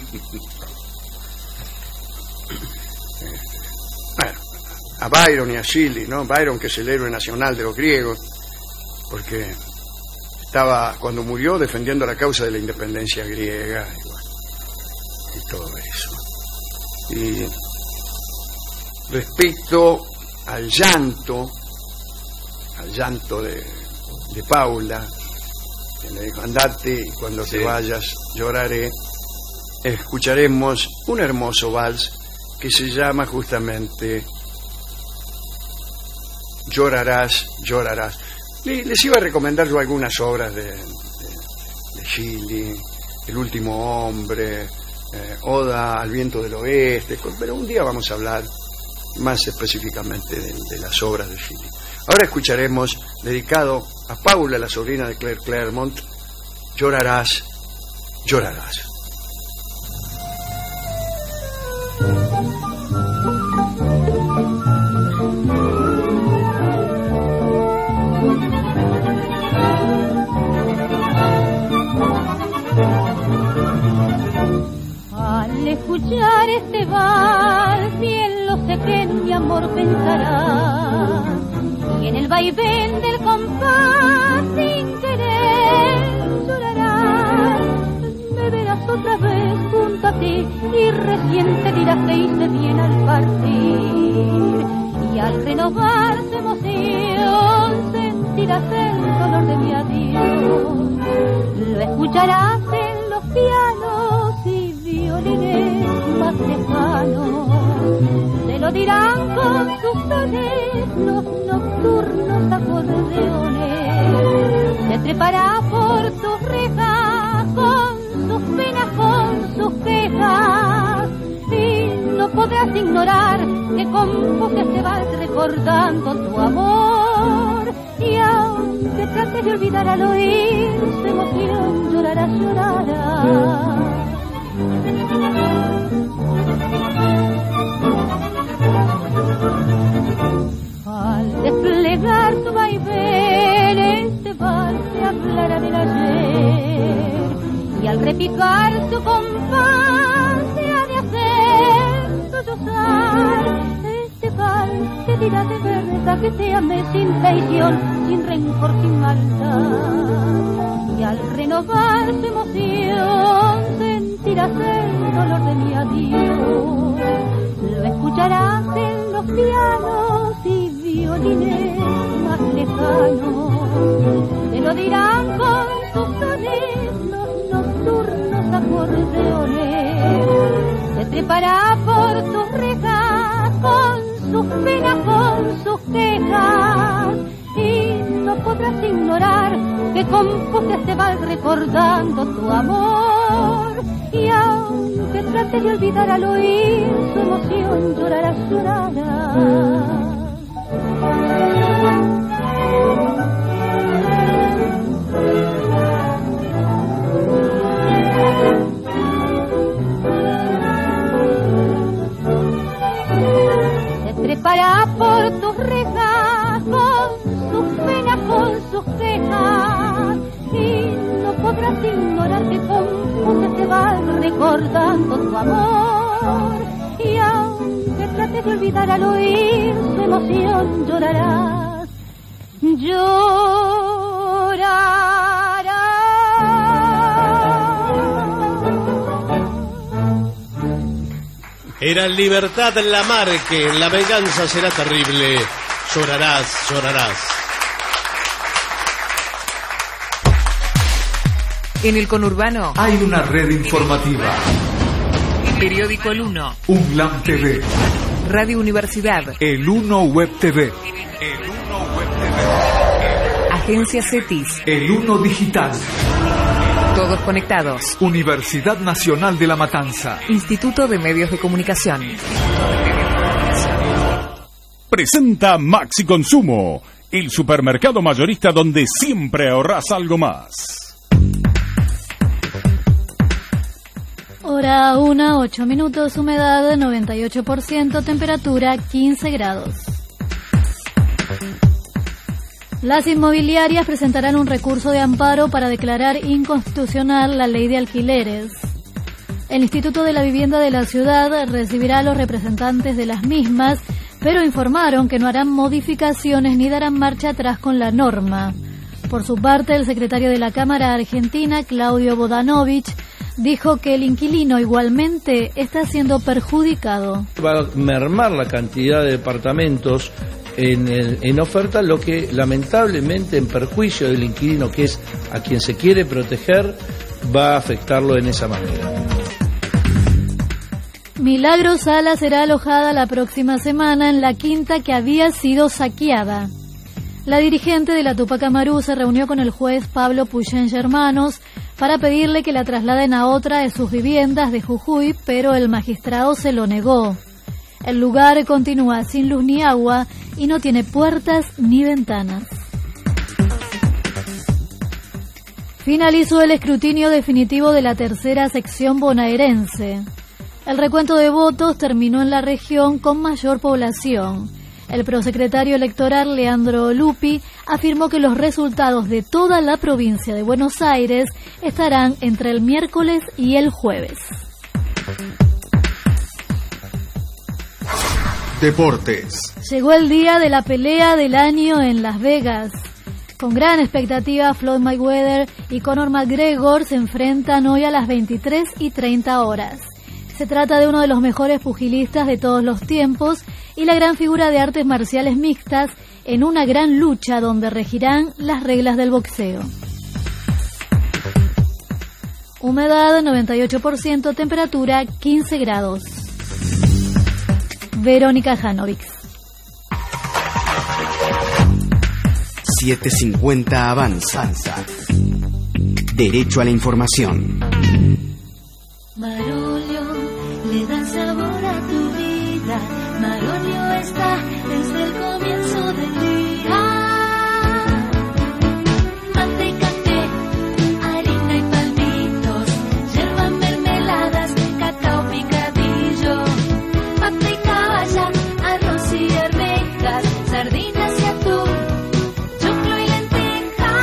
Bueno, a Byron y a Shelley, ¿no? Byron, que es el héroe nacional de los griegos, porque estaba, cuando murió, defendiendo la causa de la independencia griega, y, bueno, y todo eso. Y respecto al llanto, al llanto de, de Paula, que le dijo, andate y cuando sí. te vayas lloraré, escucharemos un hermoso vals que se llama justamente Llorarás, llorarás. Les iba a recomendar yo algunas obras de, de, de Shelley, El último hombre, eh, Oda al viento del oeste, pero un día vamos a hablar más específicamente de, de las obras de Shelley. Ahora escucharemos, dedicado a Paula, la sobrina de Claire Claremont, Llorarás, llorarás. Al escuchar este vals, bien lo sé que en mi amor pensarás, y en el vaivén del compás sin querer llorarás. Me verás otra vez junto a ti y recién te dirás que hice bien al partir, y al renovar su emoción sentirás el dolor de mi adiós. Lo escucharás en los pianos y violines más lejanos, te lo dirán con sus tones los nocturnos acordeones. Se trepará por tus rejas con sus penas, con sus quejas, y no podrás ignorar que con voces te vas recordando tu amor. Y aunque trates de olvidar al oír su emoción, llorarás, llorarás. Al desplegar su vaivén, este vals te hablará del ayer, y al repicar su compás se ha de hacer sollozar. Este vals te dirá de verdad que te amé sin traición, sin rencor, sin maldad, y al renovar su emoción sentirás el dolor de mi adiós. Lo escucharás en los pianos y violines más lejanos, te lo dirán con sus tones los nocturnos acordeones. Se trepará por tus rejas con sus penas, con sus quejas, y no podrás ignorar que con voces te vas recordando tu amor. Y aunque trates de olvidar al oír su emoción, llorarás, llorarás. Trepará por tus rejas con sus penas, con sus quejas, y no podrás ignorar que confusa te va recordando tu amor. Y aunque trates de olvidar al oír su emoción, llorarás, llorarás. Era Libertad Lamarque, la venganza será terrible. Llorarás, llorarás. En el conurbano Hay una red informativa. Periódico El Uno, UNLAM T V, Radio Universidad, El Uno Web T V, Agencia CETIS, El Uno Digital, todos conectados. Universidad Nacional de La Matanza, Instituto de Medios de Comunicación. Presenta Maxi Consumo, el supermercado mayorista donde siempre ahorrás algo más. Hora una, ocho minutos, humedad noventa y ocho por ciento, temperatura quince grados. Las inmobiliarias presentarán un recurso de amparo para declarar inconstitucional la ley de alquileres. El Instituto de la Vivienda de la ciudad recibirá a los representantes de las mismas, pero informaron que no harán modificaciones ni darán marcha atrás con la norma. Por su parte, el secretario de la Cámara Argentina, Claudio Bodanovich, dijo que el inquilino igualmente está siendo perjudicado. Va a mermar la cantidad de departamentos en, el, en oferta, lo que lamentablemente en perjuicio del inquilino, que es a quien se quiere proteger, va a afectarlo en esa manera. Milagro Sala será alojada la próxima semana en la quinta que había sido saqueada. La dirigente de la Tupac Amaru se reunió con el juez Pablo Puyens Hermanos para pedirle que la trasladen a otra de sus viviendas de Jujuy, pero el magistrado se lo negó. El lugar continúa sin luz ni agua y no tiene puertas ni ventanas. Finalizó el escrutinio definitivo de la tercera sección bonaerense. El recuento de votos terminó en la región con mayor población. El prosecretario electoral Leandro Lupi afirmó que los resultados de toda la provincia de Buenos Aires estarán entre el miércoles y el jueves. Deportes. Llegó el día de la pelea del año en Las Vegas. Con gran expectativa, Floyd Mayweather y Conor McGregor se enfrentan hoy a las veintitrés y treinta horas. Se trata de uno de los mejores pugilistas de todos los tiempos y la gran figura de artes marciales mixtas en una gran lucha donde regirán las reglas del boxeo. Humedad noventa y ocho por ciento, temperatura quince grados. Verónica Janovic. setecientos cincuenta Avanza. Derecho a la información. Marolio le da sabor a tu vida. Marolio está desde el comienzo del día. Manteca, té, harina y palmitos, yerba, mermeladas, cacao picadillo, pata y caballa, arroz y arvejas, sardinas y atún, choclo y lentejas.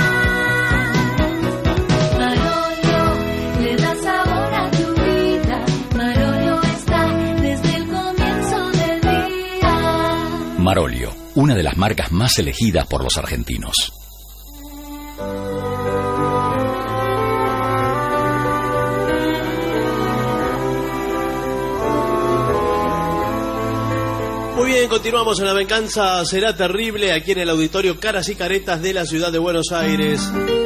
Marolio le da sabor a tu vida. Marolio está desde el comienzo del día. Marolio, una de las marcas más elegidas por los argentinos. Muy bien, continuamos en La Venganza Será Terrible, aquí en el auditorio Caras y Caretas de la ciudad de Buenos Aires.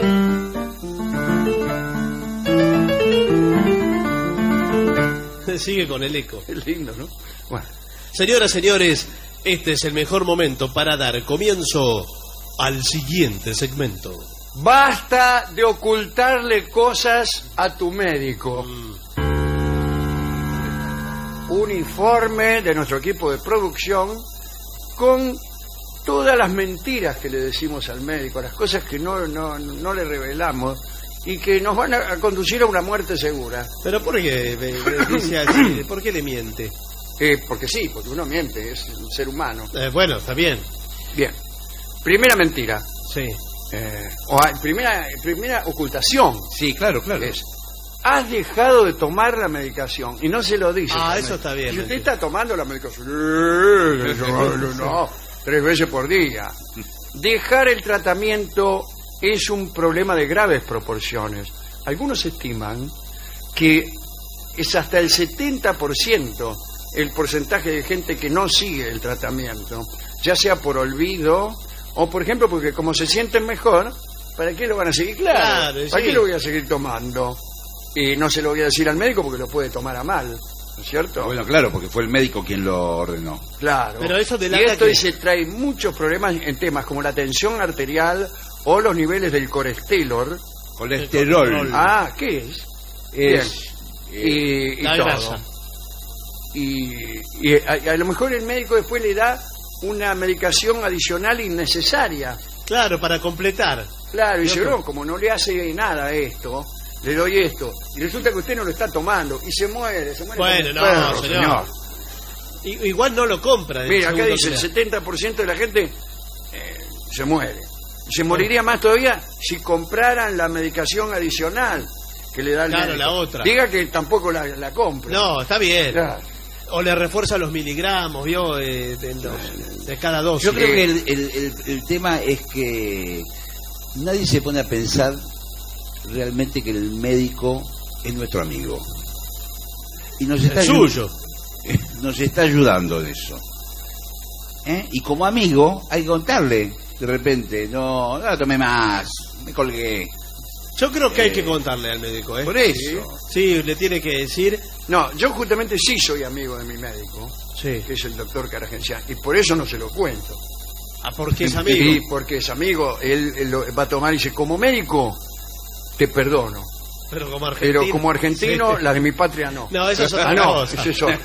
Sigue con el eco. Es lindo, ¿no? Bueno. Señoras, señores, este es el mejor momento para dar comienzo al siguiente segmento. Basta de ocultarle cosas a tu médico. Un informe de nuestro equipo de producción con todas las mentiras que le decimos al médico, las cosas que no, no, no le revelamos y que nos van a, a conducir a una muerte segura. ¿Pero por qué me, me dice así? ¿Por qué le miente? Eh, porque sí, porque uno miente, es un ser humano. Eh, bueno, está bien. Bien. Primera mentira. Sí. Eh, o a- primera, primera ocultación. Sí, claro, claro. Es, has dejado de tomar la medicación y no se lo dice. Ah, eso está bien. Si usted está tomando la medicación, eh, no, no, no, tres veces por día. Dejar el tratamiento es un problema de graves proporciones. Algunos estiman que es hasta el setenta por ciento el porcentaje de gente que no sigue el tratamiento, ya sea por olvido o, por ejemplo, porque como se sienten mejor, ¿para qué lo van a seguir? Claro, Claro, ¿para sí. qué lo voy a seguir tomando? Y no se lo voy a decir al médico porque lo puede tomar a mal, ¿no es cierto? Bueno, claro, porque fue el médico quien lo ordenó. Claro. Pero eso y delata esto que- se trae muchos problemas en temas como la tensión arterial o los niveles del colesterol. Colesterol. Ah, ¿qué es? Es, Bien. y, y la todo. grasa. Y, y a, a lo mejor el médico después le da una medicación adicional innecesaria. Claro, para completar. Claro, y dice, Loco. no, como no le hace nada esto, le doy esto. Y resulta que usted no lo está tomando y se muere, se muere. Bueno, como un no, perro, señor. I- Igual no lo compra. el Mira, acá segundo dice, el que le da. setenta por ciento de la gente eh, se muere. Se moriría más todavía si compraran la medicación adicional que le da el Claro, médico. la otra. Diga que tampoco la, la compre. No, está bien. Claro. O le refuerza los miligramos, ¿vio? Eh, de, los- de cada dosis. Yo creo que el, el- el- el tema es que nadie se pone a pensar realmente que el médico es nuestro amigo. Y nos está, El ayu- suyo. nos está ayudando en eso. ¿Eh? Y como amigo hay que contarle de repente, no, no la tomé más, me colgué. Yo creo que hay Eh, que contarle al médico, ¿eh? por eso. Sí, le tiene que decir. No, yo justamente sí soy amigo de mi médico, Sí. que es el doctor Caragencián, y por eso no se lo cuento. Ah, porque es amigo. Sí, porque es amigo, él, él lo va a tomar y dice, como médico, te perdono. Pero como argentino. Pero como argentino, Sí. la de mi patria no. No, eso es otra ah, no, cosa. eso es otra.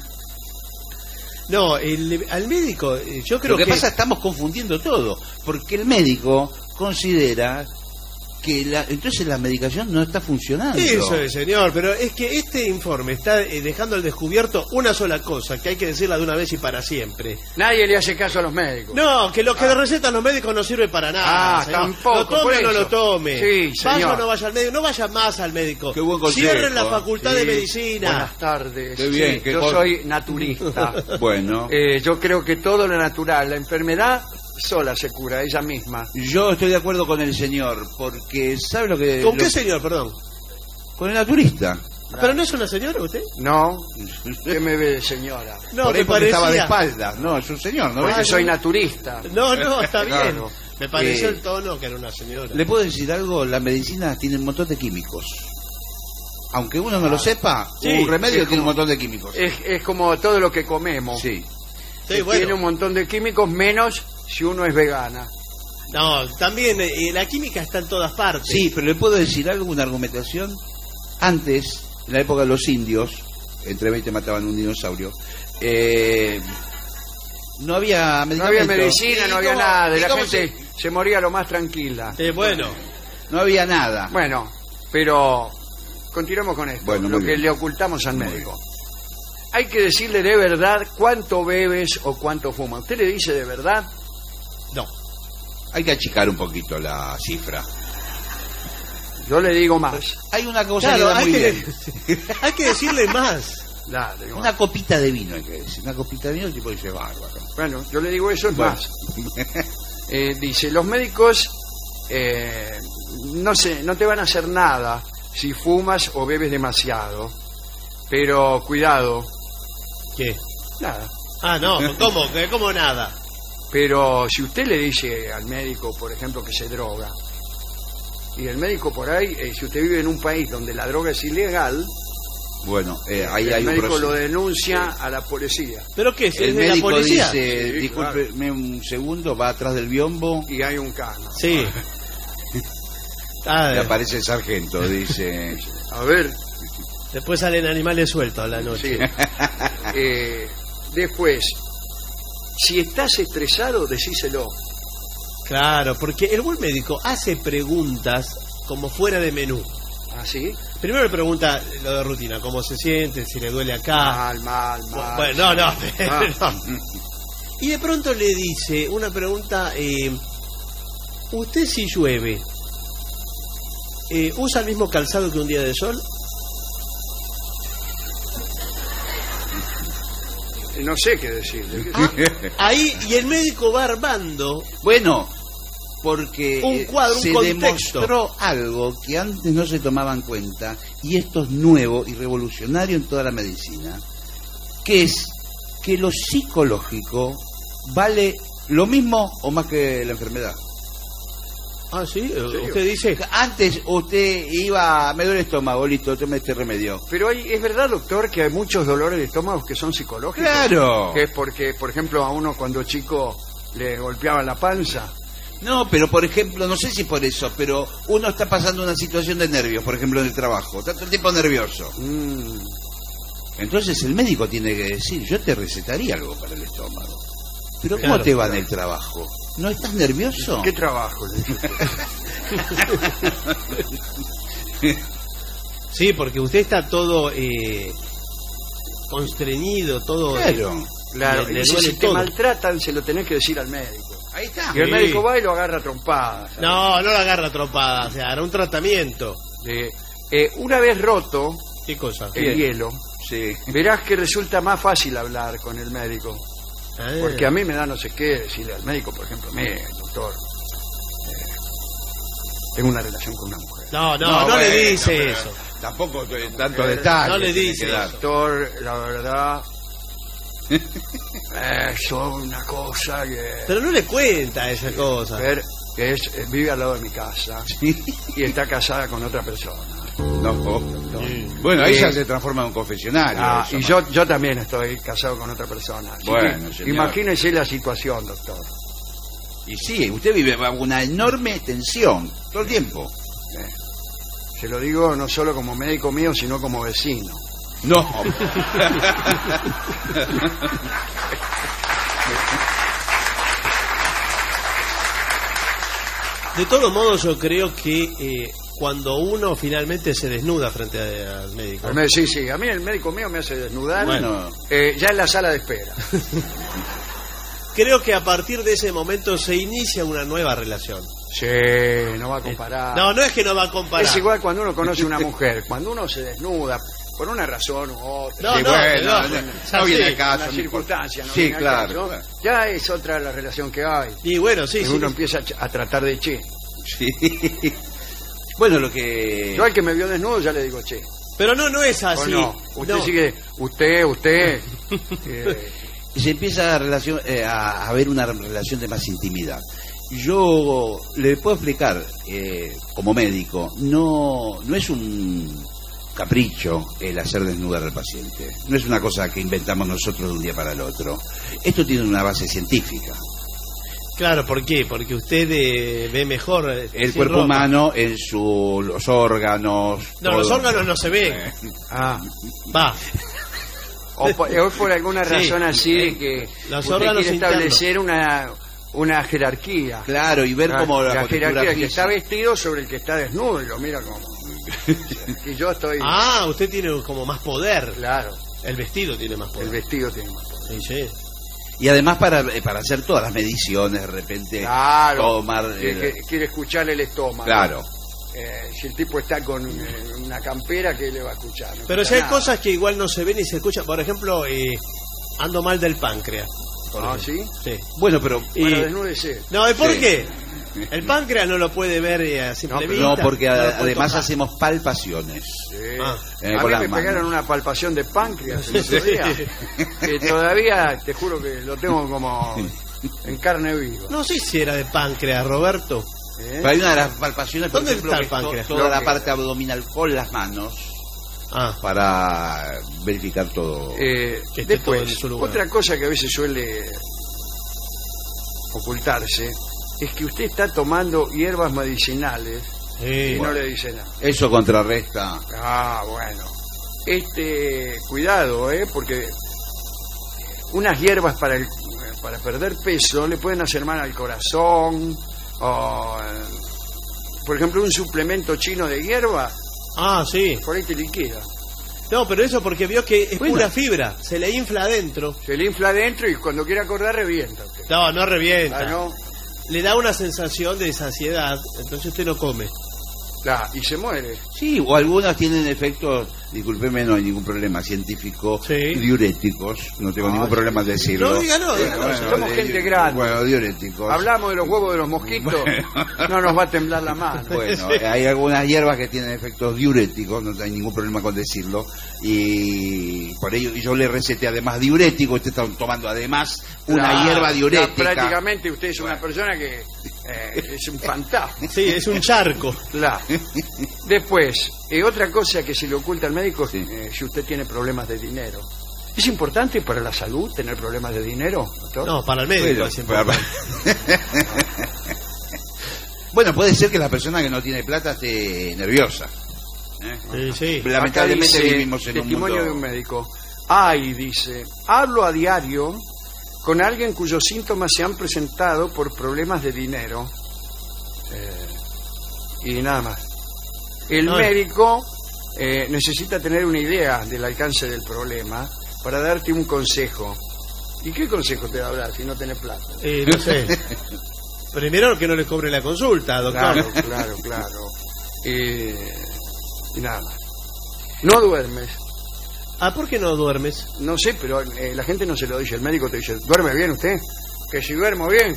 No, el- al médico, eh, yo creo Lo que, que. pasa, estamos confundiendo todo, porque el médico considera que la, entonces la medicación no está funcionando. Eso es, señor, pero es que este informe está eh, dejando al descubierto una sola cosa, que hay que decirla de una vez y para siempre. Nadie le hace caso a los médicos. No, que lo que le recetan los médicos no sirve para nada. Ah, señor. tampoco, Lo tome por o no eso. lo tome. Sí, Vaya señor. o no vaya al médico. No vaya más al médico. Qué buen consejo. Cierren la facultad Sí. de medicina. Buenas tardes. Qué bien, Sí, qué yo cosa. soy naturista. Bueno, Eh, yo creo que todo lo natural, la enfermedad sola se cura, ella misma. yo estoy de acuerdo con el señor, porque ¿sabe lo que...? ¿Con lo- qué señor, perdón? Con el naturista. ¿Pero no es una señora usted? No, ¿qué me ve, señora? No, Por me ahí porque estaba de parecía. espaldas. No, es un señor, ¿no? Porque Ah, soy no. naturista. No, no, está bien. Claro. Me pareció Eh, el tono que era una señora. ¿Le puedo decir algo? La medicina tiene un montón de químicos. Aunque uno no lo sepa, Sí, un remedio es tiene un como- montón de químicos. Es, es como todo lo que comemos. Sí. Sí, Que bueno. Tiene un montón de químicos, menos si uno es vegana. No, también eh, la química está en todas partes. Sí, pero le puedo decir algo, una argumentación. Antes, en la época de los indios, entre veinte mataban un dinosaurio, eh, no había No medicamentos. había medicina, ¿Y no había cómo- nada. y La cómo gente se moría lo más tranquila. Eh, bueno, No había nada. Bueno, pero continuamos con esto, Bueno, lo muy que bien. le ocultamos al Muy médico. Hay que decirle de verdad cuánto bebes o cuánto fumas. ¿Usted le dice de verdad? no. Hay que achicar un poquito la cifra. Yo le digo más. Hay una cosa Claro, que da hay muy que, bien. hay que decirle más. La- le digo más. Una copita de vino hay que decir. Una copita de vino el tipo dice bárbaro. Bueno, yo le digo eso, es Bueno. más. Eh, dice, los médicos eh, no, sé, no te van a hacer nada si fumas o bebes demasiado. Pero cuidado, ¿Qué? nada. Ah, no, ¿cómo? ¿Qué? ¿Cómo nada? Pero si usted le dice al médico, por ejemplo, que se droga, y el médico por ahí, eh, si usted vive en un país donde la droga es ilegal, Bueno, eh, ahí el hay un médico proceso. lo denuncia a la policía. ¿Pero qué? ¿Es El de la médico policía? dice, Sí, discúlpeme un segundo, va atrás del biombo Y hay un caso. Sí. Ah, y aparece el sargento, dice... A ver, después salen animales sueltos a la noche. sí. Eh, después, si estás estresado, decíselo. Claro, porque el buen médico hace preguntas como fuera de menú. ¿Ah, sí? Primero le pregunta lo de rutina, cómo se siente, si le duele acá. Mal, mal, mal. Bueno, no, no. Ah. no. Y de pronto le dice una pregunta, eh, ¿usted si llueve, eh, usa el mismo calzado que un día de sol? No sé qué decirle. Ah, ahí, y el médico va armando. Bueno, porque un cuadro, se un contexto. demostró algo que antes no se tomaba en cuenta, y esto es nuevo y revolucionario en toda la medicina, que es que lo psicológico vale lo mismo o más que la enfermedad. Ah, ¿sí? Usted dice... Antes usted iba, me duele el estómago, listo, tome este remedio. Pero hay, es verdad, doctor, que hay muchos dolores de estómago que son psicológicos. ¡Claro! Que es porque, por ejemplo, a uno cuando chico le golpeaban la panza. No, pero por ejemplo, no sé si por eso, pero uno está pasando una situación de nervios, por ejemplo, en el trabajo, está todo el tiempo nervioso. Mm. Entonces el médico tiene que decir, yo te recetaría algo para el estómago. Pero ¿cómo Claro, te va claro. en el trabajo? ¿No estás nervioso? ¿Qué trabajo? Sí, porque usted está todo eh, constreñido, todo... Claro. Claro, le- y le dice, duele si te todo. maltratan, se lo tenés que decir al médico. Ahí está. Y el Sí. médico va y lo agarra a trompadas. ¿sabes? No, no la agarra tropada, o sea, hará un tratamiento. Eh, eh, una vez roto ¿Qué cosa? el hielo, Sí. verás que resulta más fácil hablar con el médico. Ah. Porque a mí me da no sé qué decirle al médico, por ejemplo, mire, doctor, eh, tengo una relación con una mujer. No, no, no, le bueno, dice pero eso. Tampoco eh, tanto Eh, detalle. no le tiene dice que dar. Doctor, la verdad, eso es una cosa que... Pero no le cuenta esa cosa. ver que es, eh, vive al lado de mi casa Sí. y está casada con otra persona. No. Bueno, ahí Sí. ya se transforma en un confesionario. Ah, eso, y ¿no? yo yo también estoy casado con otra persona. Así Bueno, que señor. imagínese la situación, doctor. Y sí, usted vive bajo una enorme tensión todo el tiempo. Eh, Se lo digo no solo como médico mío, sino como vecino. No. De todos modos, yo creo que eh, cuando uno finalmente se desnuda frente a- al médico... Me- Sí, sí, a mí el médico mío me hace desnudar Bueno. eh, ya en la sala de espera. Creo que a partir de ese momento se inicia una nueva relación. Sí, no va a comparar. No, no es que no va a comparar. Es igual cuando uno conoce a una mujer, cuando uno se desnuda por una razón u otra. No, Sí, no, bueno, no, no, no, no sí, viene al caso. Una no circunstancia, ¿no? Sí, viene al claro, caso, claro. Ya es otra la relación que hay. Y bueno, sí, Y sí. uno empieza a, ch- a tratar de che. Sí. Bueno, lo que... Yo al que me vio desnudo ya le digo che. Pero no, no es ¿O así. no? Usted No. sigue, usted, usted. eh, se empieza a, relación, eh, a haber una relación de más intimidad. Yo le puedo explicar, eh, como médico, no, no es un capricho el hacer desnudar al paciente. No es una cosa que inventamos nosotros de un día para el otro. Esto tiene una base científica. Claro, ¿por qué? Porque usted eh, ve mejor... eh, El sin cuerpo ropa. humano en su, los órganos... No, todo. los órganos no se ven. Eh, ah, Va. o por, o por alguna Sí. razón así de que Los usted órganos quiere internos. establecer una, una jerarquía. Claro, y ver La- cómo la, la postura jerarquía que física. está vestido sobre el que está desnudo y lo mira como... y yo estoy... Ah, usted tiene como más poder. Claro, El vestido tiene más poder. el vestido tiene más poder. Sí, sí. Y además para, eh, para hacer todas las mediciones, de repente Claro, tomar... que- eh, que- quiere escucharle el estómago. Claro. Eh, si el tipo está con eh, una campera, ¿qué le va a escuchar? No Pero escucha si hay nada. cosas que igual no se ven y se escuchan. Por ejemplo, eh, ando mal del páncreas. por Ah, ejemplo. ¿sí? Sí. Bueno, pero... Y- Bueno, desnúdese. No, ¿y por Sí. qué? El páncreas no lo puede ver eh, a simple No, vista. No, porque no lo a- puede además tocar. hacemos palpaciones. Sí. Ah, eh, a con mí las me manos. pegaron una palpación de páncreas el otro día. Que todavía, te juro que lo tengo como en carne viva. No sé si era de páncreas, Roberto. ¿Eh? Pero hay una de las palpaciones, por ¿Dónde ejemplo, está el que es to- páncreas? toda la que- parte abdominal con las manos Ah, para verificar todo. Eh, Que esté todo después, en su lugar. otra cosa que a veces suele ocultarse es que usted está tomando hierbas medicinales sí. y Bueno. no le dice nada. Eso contrarresta. Ah, bueno. Este, cuidado, ¿eh? Porque unas hierbas para el, para perder peso le pueden hacer mal al corazón, o por ejemplo un suplemento chino de hierba. Ah, sí. Por ahí te liquida. No, pero eso porque vio que es Bueno. pura fibra, se le infla adentro. Se le infla adentro y cuando quiere acordar revienta usted. No, no revienta. Ah, ¿no? Le da una sensación de saciedad, entonces usted no come. Claro, y se muere. Sí, o algunas tienen efectos, discúlpeme, no hay ningún problema científico, diuréticos, no tengo Ah, ningún problema en decirlo. No, diga no, diga no, somos gente grande. Bueno, diuréticos. Hablamos de los huevos de los mosquitos, no nos va a temblar la mano. Bueno, hay algunas hierbas que tienen efectos diuréticos, no hay ningún problema con decirlo, y por ello yo le receté además diurético, usted está tomando además una Claro, hierba ya diurética. prácticamente usted es una persona que eh, es un fantasma. Sí, es un charco. Claro. Después, eh, otra cosa que se le oculta al médico es eh, si usted tiene problemas de dinero. ¿Es importante para la salud tener problemas de dinero, doctor? No, para el médico Bueno, es importante. Bueno, puede ser que la persona que no tiene plata esté nerviosa. ¿eh? Sí, sí. Lamentablemente Acá dice, vivimos en un testimonio mundo... de un médico. Ay, dice, hablo a diario con alguien cuyos síntomas se han presentado por problemas de dinero. Eh, y nada más. El No. médico eh, necesita tener una idea del alcance del problema para darte un consejo. ¿Y qué consejo te va a dar si no tenés plata? Eh, no sé. Primero que no le cobre la consulta, doctor. Claro, claro, claro. Eh, y nada más. No duermes. Ah, ¿por qué no duermes? No sé, pero eh, la gente no se lo dice. El médico te dice, ¿duerme bien usted? Que si duermo bien.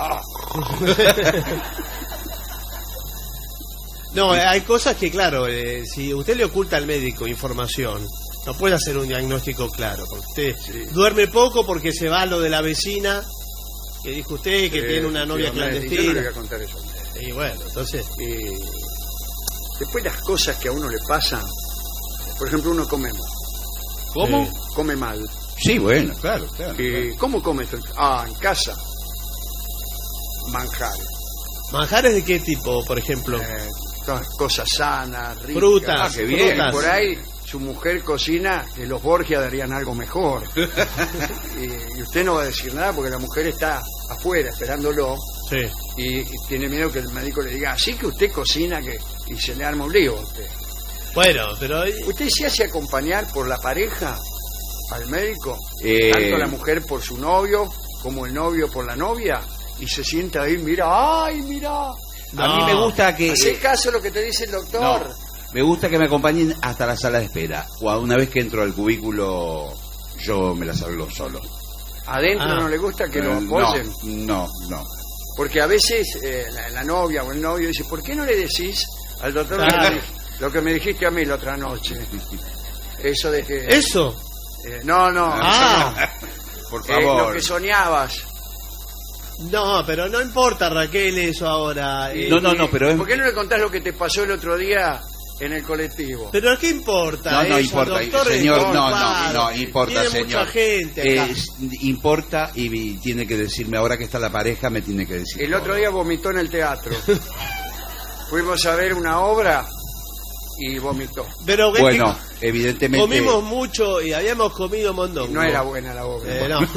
No, hay cosas que, claro, eh, si usted le oculta al médico información, no puede hacer un diagnóstico claro. Porque usted duerme poco porque se va a lo de la vecina, que dijo usted que Eh, tiene una novia sí, hombre, clandestina. yo no le voy a contar eso. Y bueno, entonces... Eh, después las cosas que a uno le pasan, por ejemplo, uno come mal. ¿Cómo? Sí. Come mal. Sí, bueno, claro, claro. Eh, ¿Cómo come esto? Ah, en casa. Manjares. ¿Manjares de qué tipo, por ejemplo? Eh, todas cosas sanas, ricas. Frutas, Ah, qué bien. frutas. Por ahí su mujer cocina, que los Borgia darían algo mejor. y, y usted no va a decir nada porque la mujer está afuera esperándolo. Sí. Y, y tiene miedo que el médico le diga, así que usted cocina que y se le arma un lío a usted. Bueno, pero... ¿Usted se hace acompañar por la pareja al médico? Eh. Tanto la mujer por su novio como el novio por la novia. Y se sienta ahí, mira, ay, mira. A mí me gusta que... Hacé caso a lo que te dice el doctor. No, me gusta que me acompañen hasta la sala de espera. O a una vez que entro al cubículo, yo me las hablo solo. ¿Adentro Ah. no le gusta que lo Eh, apoyen? No, no, no. Porque a veces eh, la, la novia o el novio dice, ¿por qué no le decís al doctor lo que Claro. me- lo que me dijiste a mí la otra noche? Eso de que... ¿Eso? Eh, no, no, Ah. eso no. Por Eh, favor. lo que soñabas. No, pero no importa, Raquel, eso ahora. eh, No, no, no, pero es... ¿Por qué no le contás lo que te pasó el otro día en el colectivo? ¿Pero qué importa? No, no eso, importa, doctor, señor, es no, no, ocupado. no, importa, Tiene señor. mucha gente acá. Es- importa y, y tiene que decirme, ahora que está la pareja, me tiene que decir. El otro todo. día vomitó en el teatro. Fuimos a ver una obra y vomitó. Pero ves Bueno, que evidentemente... comimos mucho y habíamos comido mondongo. No era buena la obra. Eh, no.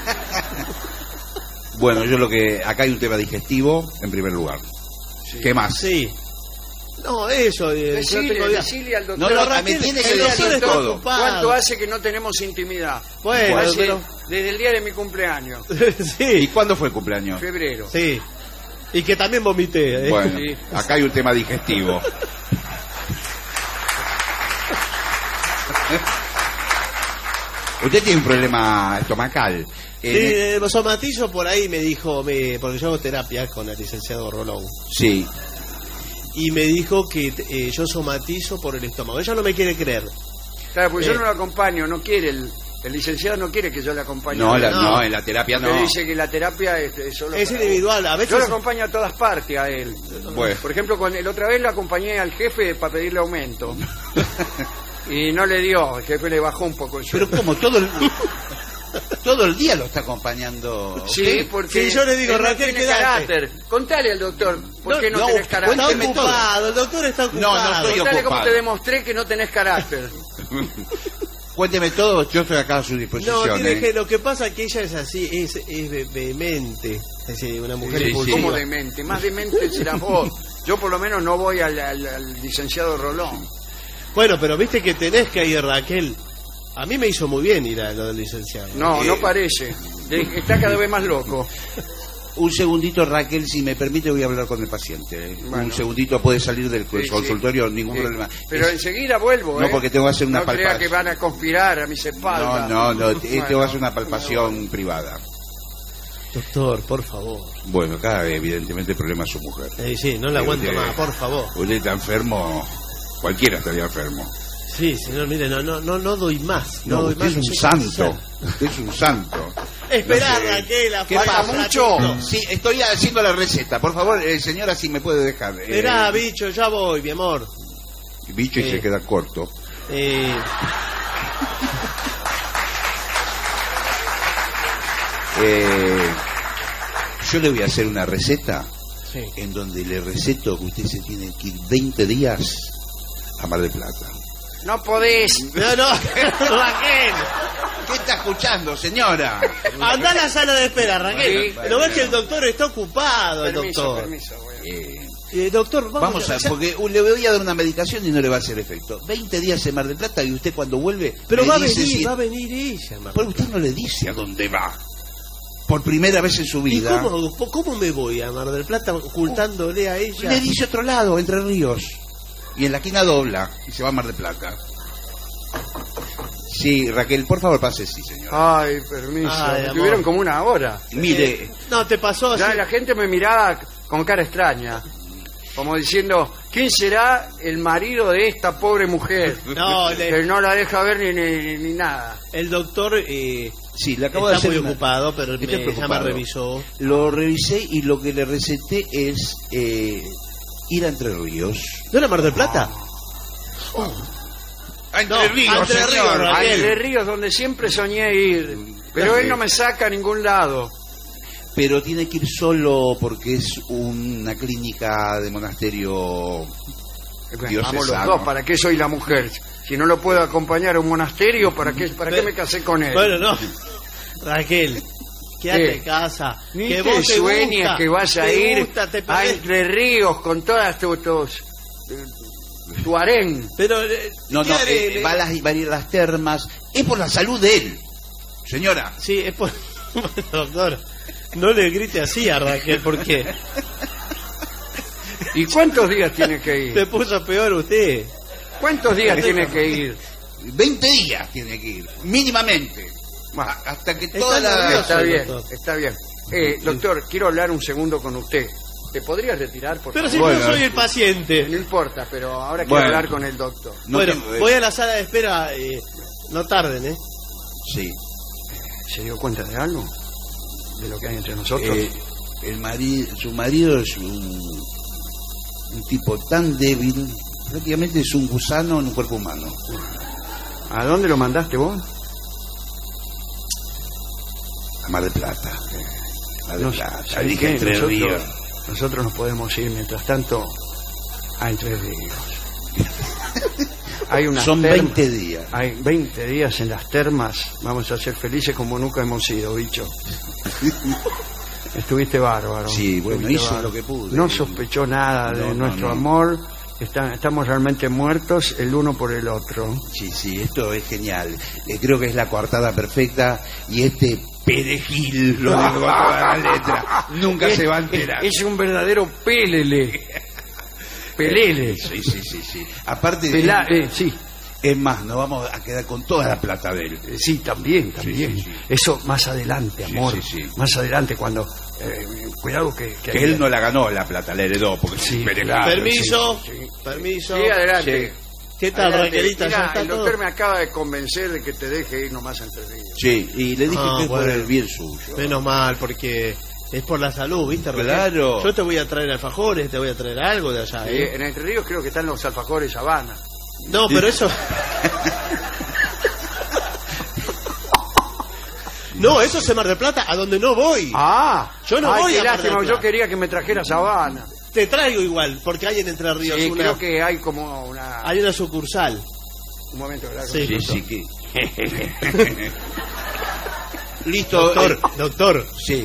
Bueno, yo lo que... Acá hay un tema digestivo, en primer lugar. Sí. ¿Qué más? Sí. No, eso. eh, yo Decile, tengo- decile al doctor. No, no, Raquel, me tiene que el doctor decir está todo. ocupado. ¿Cuánto hace que no tenemos intimidad? Bueno, Hace pero- desde el día de mi cumpleaños, ¿Y Sí, cuándo fue el cumpleaños? febrero. sí. Y que también vomité. ¿eh? Bueno, Sí. acá hay un tema digestivo. Usted tiene un problema estomacal. Sí, Eh, eh, somatizo por ahí me dijo, me, porque yo hago terapia con el licenciado Rolón, sí. y me dijo que eh, yo somatizo por el estómago. Ella no me quiere creer. Claro, pues Eh. yo no lo acompaño, no quiere, el, el licenciado no quiere que yo le acompañe. No, la- no. no, en la terapia Porque no. dice que la terapia es, es solo Es para individual, a vos. veces... Yo lo acompaño a todas partes a él. Bueno. Por ejemplo, cuando el otra vez lo acompañé al jefe para pedirle aumento. Y no le dio, el jefe le bajó un poco el Pero sueldo. como todo el... todo el día lo está acompañando. Sí, usted. porque Sí, yo le digo, él no Raquel, tiene quédate. carácter. Contale al doctor, ¿por qué no, no, tenés carácter? Está Cuénteme todo. ocupado, el doctor está ocupado. No, no estoy Contale cómo ocupado. te demostré que no tenés carácter. Cuénteme todo, yo estoy acá a su disposición. No, tiene ¿eh? que, lo que pasa es que ella es así, es, es ve- vehemente. Es decir, una mujer Sí, impulsiva. ¿Cómo demente? Más demente serás vos. Yo por lo menos no voy al, al- al licenciado Rolón. Bueno, pero viste que tenés que ir, Raquel. A mí me hizo muy bien ir a lo del licenciado. No, Eh. no parece. Eh, Está cada vez más loco. Un segundito, Raquel, si me permite, voy a hablar con el paciente. Bueno. Un segundito, puede salir del Sí, consultorio, sí. ningún Sí. problema. Pero Es- enseguida vuelvo, No, ¿eh? porque tengo que hacer una No crea palpación. que van a conspirar a mis No, espaldas. no, no, este Bueno. va a ser una palpación privada. Doctor, por favor. Bueno, acá evidentemente el problema es su mujer. Eh, sí, no la Eh, aguanto usted- más, por favor. Usted está enfermo, cualquiera estaría enfermo. Sí, señor, mire, no, no, no, no doy más. No, No, doy usted más, es un no sé qué santo. hacer. Usted es un santo. Esperá, No sé. Raquel, ¿Qué falta pasa? mucho. Sí, estoy haciendo la receta. Por favor, eh, señora, si me puede dejar. Eh, Esperá, bicho, ya voy, mi amor. bicho y Eh. se queda corto. Eh, Eh, yo le voy a hacer una receta sí. en donde le receto que usted se tiene que ir veinte días a Mar del Plata. No podés. No, no, Raquel. ¿Qué está escuchando, señora? Anda a la sala de espera, Raquel. Sí. ¿No ves que el doctor está ocupado, el Permiso, doctor? permiso. voy a- Eh, Eh, doctor, vamos, vamos a, ya- porque uh, le voy a dar una medicación y no le va a hacer efecto. veinte días en Mar del Plata y usted cuando vuelve. Pero me va a dice venir, si- va a venir ella, Marta. Pero usted no le dice a dónde va. Por primera vez en su ¿Y vida. cómo, cómo me voy a Mar del Plata ocultándole a ella? Le dice otro lado, Entre Ríos. Y en la esquina dobla y se va a Mar del Plata. Sí, Raquel, por favor pase, sí, señor. Ay, permiso. Ay, amor. Tuvieron como una hora. Mire, Eh, no, te pasó así. Ya la gente me miraba con cara extraña. Como diciendo, ¿quién será el marido de esta pobre mujer? No, Que le- no la deja ver ni, ni, ni nada. el doctor eh, sí, le acabo está de hacer muy una- ocupado, pero me, Estoy ya me preocupado. revisó. Lo revisé y lo que le receté es eh, ir a Entre Ríos. ¿No era Mar del Plata? A Entre No, Ríos, a Entre señor. Ríos, A Raquel. Entre Ríos, donde siempre soñé ir. Pero él no me saca a ningún lado. Pero tiene que ir solo porque es una clínica de monasterio diocesano. Vamos los dos, ¿para qué soy la mujer? Si no lo puedo acompañar a un monasterio, ¿para qué, para qué me casé con él? Bueno, no. Raquel, quédate ¿Qué? en casa. Ni que te vos te sueñes gusta, que vas a te ir gusta, te a perdés. Entre Ríos con todas tus... tus eh, tu harén. Pero, eh, No, ¿qué no, haré? eh, va, a las, va a ir a las termas. Es por la salud de él, señora. Sí, es por... Bueno, doctor, no le grite así a Raquel, porque ¿Y cuántos días tiene que ir? se puso peor usted. ¿Cuántos días tiene que ir? veinte días tiene que ir, mínimamente. Bueno, Hasta que Está toda la... nervioso. está bien, doctor. está bien. Eh, doctor, quiero hablar un segundo con usted. ¿Te podrías retirar, por Pero si favor? no soy el paciente. No importa, pero ahora quiero Bueno. hablar con el doctor. No bueno, tengo- voy a la sala de espera. Eh, no tarden, ¿eh? Sí. ¿Se dio cuenta de algo? ¿De lo que hay entre nosotros? Eh, el marido, su marido es un, un tipo tan débil, prácticamente es un gusano en un cuerpo humano. ¿A dónde lo mandaste vos? A Mar del Plata. Mar del No, Plata. ¿sabés Dije qué? Entre nosotros, Ríos. nosotros nos podemos ir, mientras tanto, a Entre Ríos. Hay unas Son termas- veinte días. Hay veinte días en las termas. Vamos a ser felices como nunca hemos sido, bicho. Estuviste bárbaro. Sí, bueno, Estuviste hice bárbaro. lo que pude. No sospechó nada de No, no, nuestro no. amor. Está- estamos realmente muertos el uno por el otro. Sí, sí, esto es genial. Eh, creo que es la coartada perfecta y este perejil, lo digo con toda la letra, nunca Es- se va a enterar. Es, es un verdadero pelele. Pelele. Sí, sí, sí, sí. Aparte, Pelá- eh, sí. es más, nos vamos a quedar con toda la plata de él. Eh, Sí, también, también. sí, sí. Eso más adelante, Sí, amor. sí, sí. Más adelante, cuando... eh, cuidado que... Que él no la ganó la plata, la heredó, porque Sí, es perejil. claro. Permiso, sí, sí. permiso. Sí, adelante. Sí. ¿Qué tal, Adelante. Raquelita? Mirá, ¿Ya está el todo? doctor me acaba de convencer de que te deje ir nomás a Entre Ríos. Sí, y le dije Ah, que es por bueno. el bien suyo. Menos mal, porque es por la salud, ¿viste, Raquel? Claro. Yo te voy a traer alfajores, te voy a traer algo de allá, Eh, ¿eh? en Entre Ríos creo que están los alfajores Habana. No, pero eso... No, eso es en Mar del Plata, a donde no voy. Ah, Yo no ay, voy qué a Mar del lástima, Plata. yo quería que me trajeras Habana. Te traigo igual, porque hay en Entre Ríos Sí, una, creo que hay como una... hay una sucursal. Un momento, ¿verdad? Sí, sí, sí, que... Listo. Doctor, eh, doctor. Sí.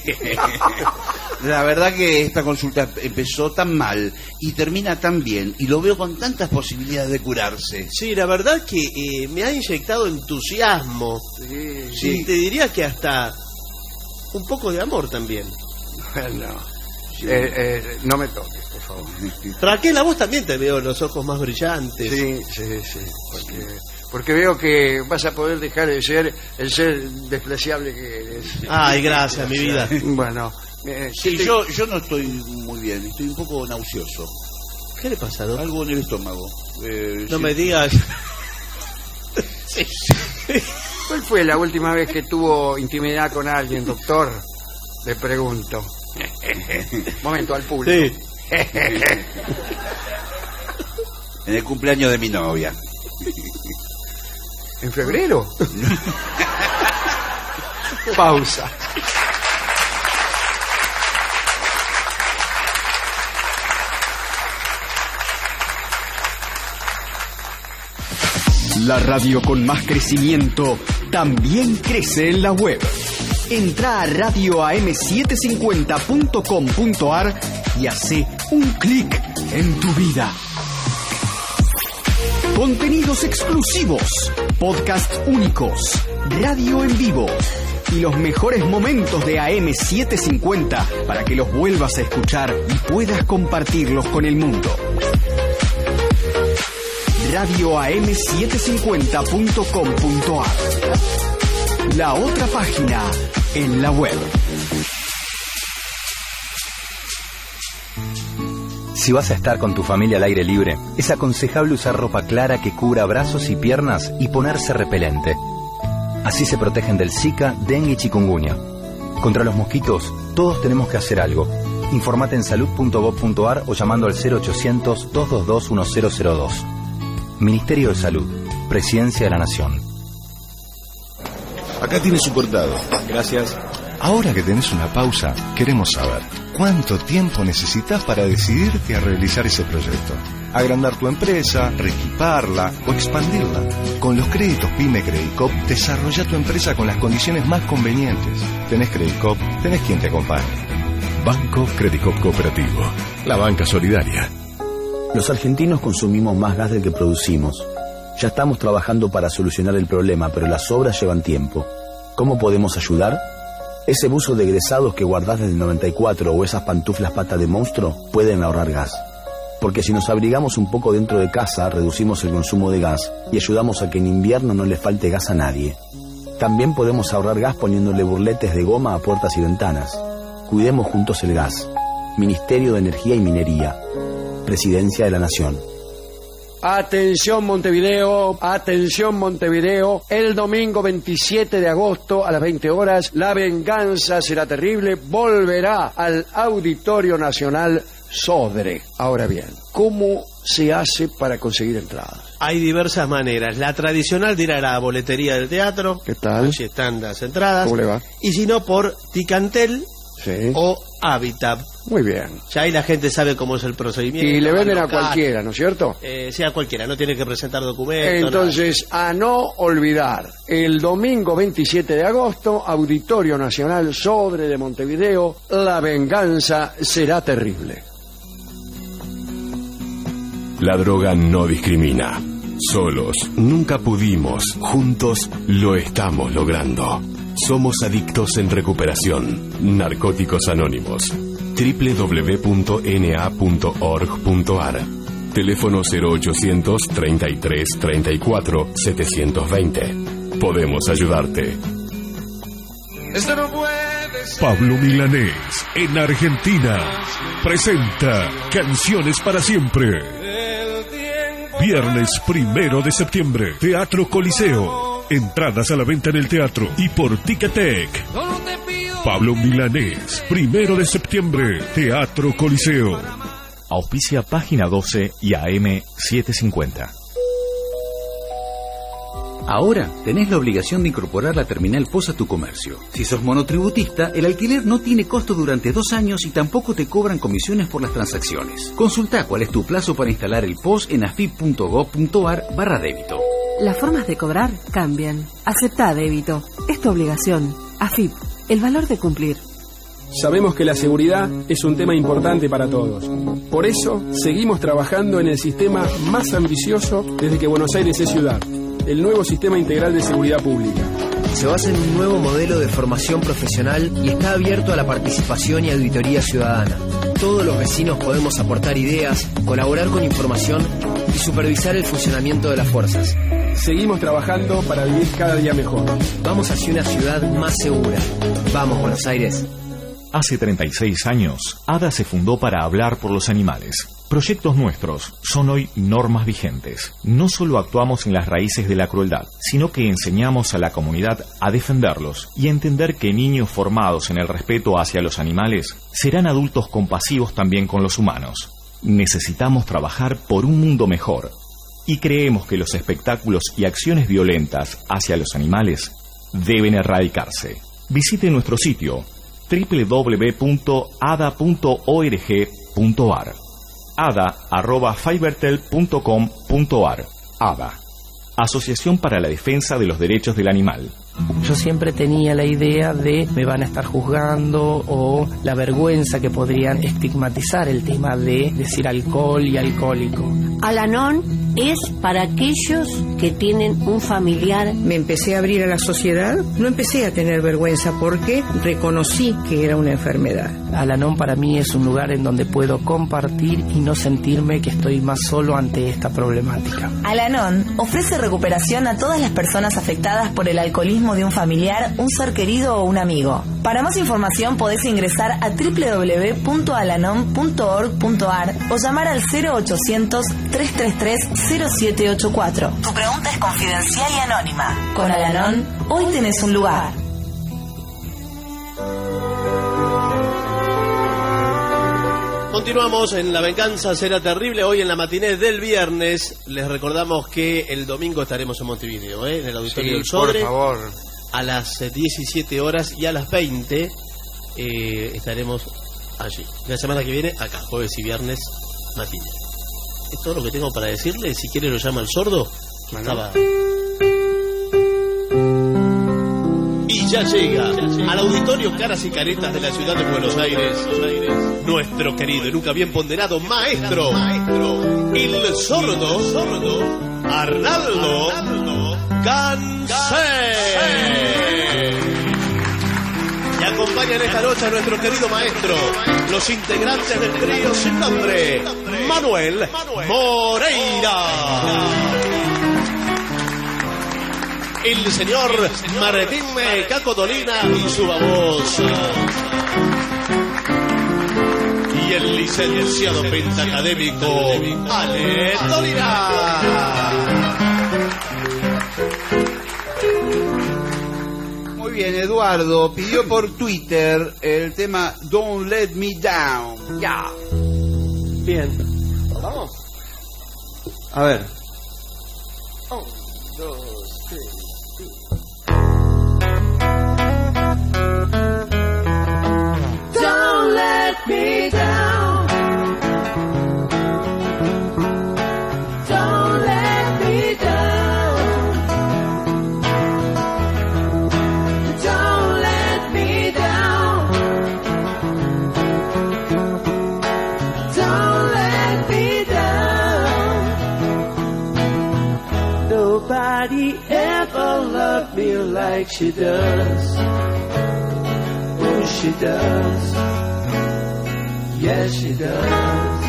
La verdad que esta consulta empezó tan mal y termina tan bien y lo veo con tantas posibilidades de curarse. Sí, la verdad que eh, me ha inyectado entusiasmo. Sí, sí. Y te diría que hasta un poco de amor también. Bueno, sí. eh, eh, no me toques, por favor. Raquel, a vos también te veo los ojos más brillantes. Sí, sí, sí. Porque, porque veo que vas a poder dejar de ser el ser despreciable que eres. Ay, gracias, mi vida. Bueno, eh, sí, te... yo, yo no estoy muy bien, estoy un poco nauseoso. ¿Qué le pasa, doctor? Algo en el estómago. Eh, no sí. me digas. Sí. ¿Cuál fue la última vez que tuvo intimidad con alguien, doctor? Le pregunto. Momento, al público. Sí. En el cumpleaños de mi novia. ¿En febrero? Pausa. La radio con más crecimiento también crece en la web. Entra a radio a m setecientos cincuenta punto com punto a r y hace un clic en tu vida. Contenidos exclusivos, podcasts únicos, radio en vivo y los mejores momentos de A M setecientos cincuenta para que los vuelvas a escuchar y puedas compartirlos con el mundo. radio a m setecientos cincuenta punto com punto a r. La otra página en la web. Si vas a estar con tu familia al aire libre, es aconsejable usar ropa clara que cubra brazos y piernas y ponerse repelente. Así se protegen del Zika, dengue y chikungunya. Contra los mosquitos, todos tenemos que hacer algo. Informate en salud punto gob punto a r o llamando al cero ochocientos, dos dos dos, uno cero cero dos. Ministerio de Salud, Presidencia de la Nación. Acá tienes su cortado. Gracias. Ahora que tenés una pausa, queremos saber cuánto tiempo necesitas para decidirte a realizar ese proyecto. Agrandar tu empresa, reequiparla o expandirla. Con los créditos PYME Credicop, desarrolla tu empresa con las condiciones más convenientes. Tenés Credicop, tenés quien te acompañe. Banco Credicop Cooperativo, la banca solidaria. Los argentinos consumimos más gas del que producimos. Ya estamos trabajando para solucionar el problema, pero las obras llevan tiempo. ¿Cómo podemos ayudar? Ese buzo de egresados que guardás desde el noventa y cuatro o esas pantuflas pata de monstruo pueden ahorrar gas. Porque si nos abrigamos un poco dentro de casa, reducimos el consumo de gas y ayudamos a que en invierno no le falte gas a nadie. También podemos ahorrar gas poniéndole burletes de goma a puertas y ventanas. Cuidemos juntos el gas. Ministerio de Energía y Minería. Presidencia de la Nación. Atención Montevideo, atención Montevideo, el domingo veintisiete de agosto a las veinte horas, La Venganza Será Terrible volverá al Auditorio Nacional Sodre. Ahora bien, ¿cómo se hace para conseguir entradas? Hay diversas maneras. La tradicional de ir a la boletería del teatro. ¿Qué tal? Allí están las entradas. ¿Cómo le va? Y si no, por Ticantel. Sí. O Habitat. Muy bien. Ya ahí la gente sabe cómo es el procedimiento. Y le venden a cualquiera, ¿no es cierto? Eh, sí, a cualquiera, no tiene que presentar documentos. Entonces, nada. A no olvidar, el domingo veintisiete de agosto, Auditorio Nacional Sodre de Montevideo, La Venganza Será Terrible. La droga no discrimina. Solos nunca pudimos, juntos lo estamos logrando. Somos adictos en recuperación. Narcóticos Anónimos. doble u doble u doble u punto n a punto org punto a r. Teléfono cero ochocientos, treinta y tres, treinta y cuatro, setecientos veinte. Podemos ayudarte. Esto no puede ser. Pablo Milanés, en Argentina, presenta Canciones para Siempre. Viernes primero de septiembre, Teatro Coliseo. Entradas a la venta en el teatro y por Ticketek. Pablo Milanés, primero de septiembre, Teatro Coliseo. Auspicia Página doce y A M setecientos cincuenta. Ahora tenés la obligación de incorporar la terminal P O S a tu comercio. Si sos monotributista, el alquiler no tiene costo durante dos años y tampoco te cobran comisiones por las transacciones. Consulta cuál es tu plazo para instalar el P O S en afip punto gob punto a r barra débito. Las formas de cobrar cambian. Aceptá débito. Es tu obligación. A F I P. El valor de cumplir. Sabemos que la seguridad es un tema importante para todos. Por eso, seguimos trabajando en el sistema más ambicioso desde que Buenos Aires es ciudad. El nuevo Sistema Integral de Seguridad Pública. Se basa en un nuevo modelo de formación profesional y está abierto a la participación y auditoría ciudadana. Todos los vecinos podemos aportar ideas, colaborar con información y supervisar el funcionamiento de las fuerzas. Seguimos trabajando para vivir cada día mejor. Vamos hacia una ciudad más segura. Vamos, Buenos Aires. Hace treinta y seis años, ADA se fundó para hablar por los animales. Proyectos nuestros son hoy normas vigentes. No solo actuamos en las raíces de la crueldad, sino que enseñamos a la comunidad a defenderlos y a entender que niños formados en el respeto hacia los animales serán adultos compasivos también con los humanos. Necesitamos trabajar por un mundo mejor y creemos que los espectáculos y acciones violentas hacia los animales deben erradicarse. Visite nuestro sitio doble u doble u doble u punto a d a punto org punto a r ada arroba fibertel punto com punto a r. ADA, Asociación para la Defensa de los Derechos del Animal. Yo siempre tenía la idea de me van a estar juzgando o la vergüenza que podrían estigmatizar el tema de decir alcohol y alcohólico. Al-Anon es para aquellos que tienen un familiar. Me empecé a abrir a la sociedad, no empecé a tener vergüenza porque reconocí que era una enfermedad. Al-Anon para mí es un lugar en donde puedo compartir y no sentirme que estoy más solo ante esta problemática. Al-Anon ofrece recuperación a todas las personas afectadas por el alcoholismo de un familiar, un ser querido o un amigo. Para más información podés ingresar a doble u doble u doble u punto alanon punto org punto a r o llamar al cero ochocientos, tres tres tres, cero siete ocho cuatro. Tu pregunta es confidencial y anónima. Con Al-Anon, hoy tenés un lugar. Continuamos en La Venganza Será Terrible. Hoy en la matiné del viernes les recordamos que el domingo estaremos en Montevideo, ¿eh? En el Auditorio Sí, del Sodre, por favor. a las diecisiete horas y a las veinte eh, estaremos allí. La semana que viene acá, jueves y viernes, matiné. Es todo lo que tengo para decirle. Si quiere lo llama el sordo. Estaba... Y ya llega al Auditorio Caras y Caretas de la ciudad de Buenos Aires, nuestro querido y nunca bien ponderado maestro, el sordo Arnaldo Gansé. Y acompañan esta noche a nuestro querido maestro, los integrantes del trío sin nombre, Manuel Moreira, el señor Martín Caco Dolina y su babosa, y el licenciado pentacadémico Ale Dolina. Muy bien, Eduardo pidió por Twitter el tema Don't Let Me Down. Ya. Bien. ¿Vamos? A ver. Un, dos, tres. Don't let me down. Don't let me down. Don't let me down. Don't let me down. Nobody ever loved me like she does. Oh, she does. Yes, she does.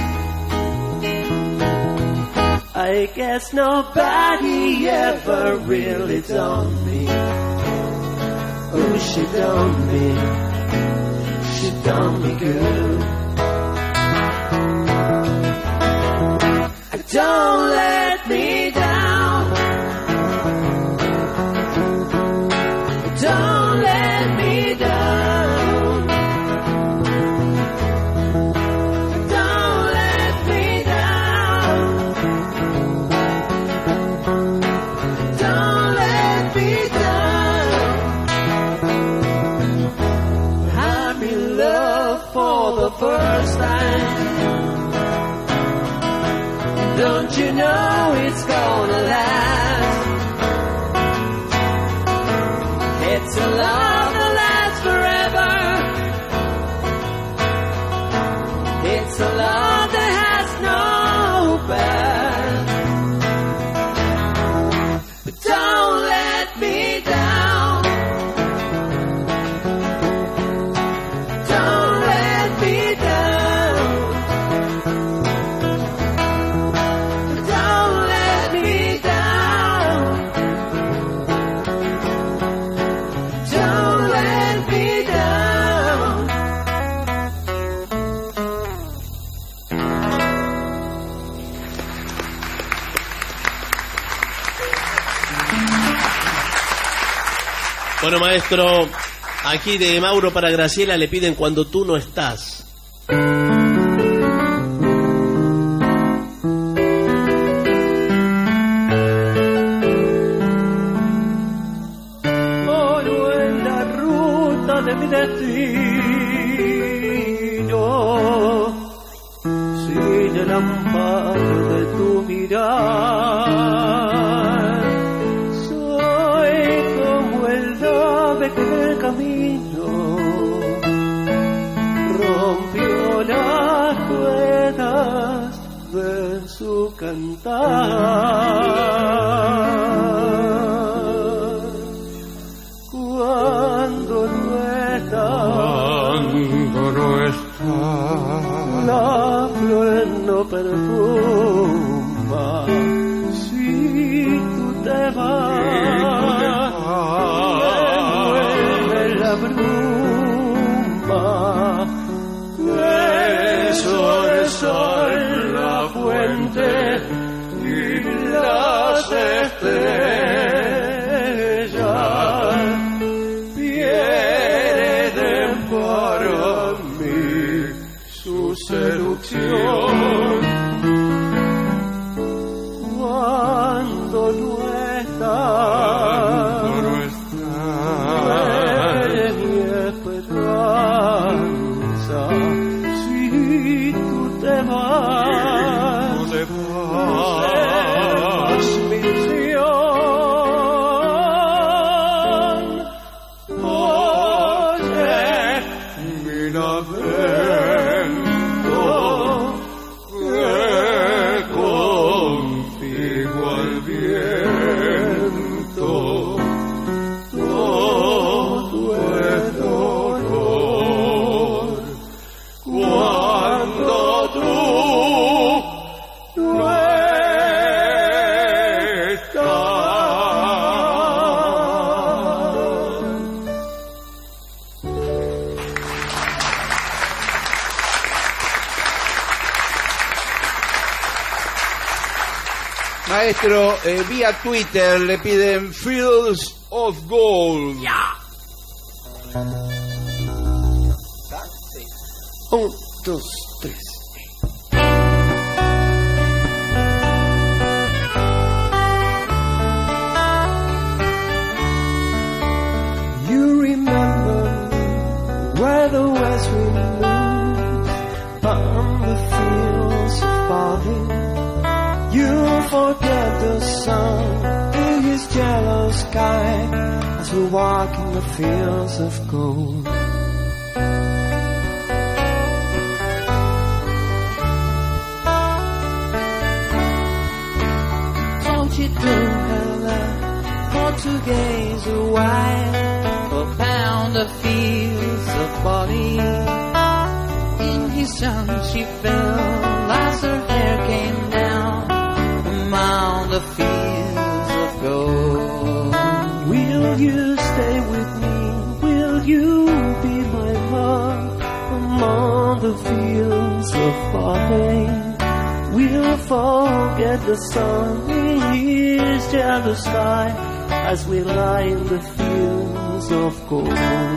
I guess nobody ever really done me. Oh, she done me. She done me good. Don't let me down. Don't let me down. Don't let me down. Don't let me down. I'm in love for the first time. Don't you know it's gonna last? Bueno, maestro, aquí de Mauro para Graciela le piden Cuando tú no estás. Moro en la ruta de mi destino, sin el amparo de tu mirar. Soy como el ave que en el camino rompió las ruedas de su cantar. Cuando no estás, cuando no estás, la flor no perfuma. Si tú te vas, envuelve la bruma. El sol, sol, la fuente y las estrellas pierden para mí su seducción. Cuando no estás, no estás, eres mi esperanza. Si tú te vas, tú te vas, mi ilusión. Oye, mi lamento, que contigo al viento todo es dolor. Cuando tú no Maestro, eh, vía Twitter le piden Fields of Gold. Ya. Un, dos, tres. You remember where the west wind moves on the fields of barley. You forget the sun in his yellow sky as we walk in the fields of gold. Don't you think her love for to gaze a while upon the fields of barley? In his sun she fell as her hair came down among the fields of gold. Will you stay with me? Will you be my love among the fields of barley? We'll forget the sun in his yellow sky as we lie in the fields of gold.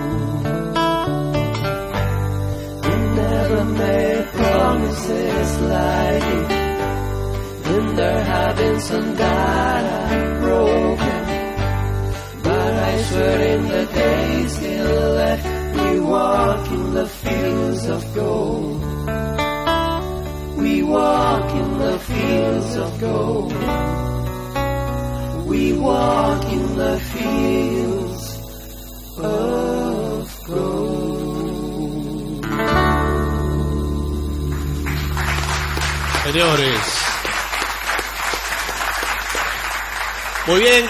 We never made promises lightly, and there have been some that I've broken, but I swear in the days still left we walk in the fields of gold. We walk in the fields of gold. We walk in the fields of gold. Señores, muy bien.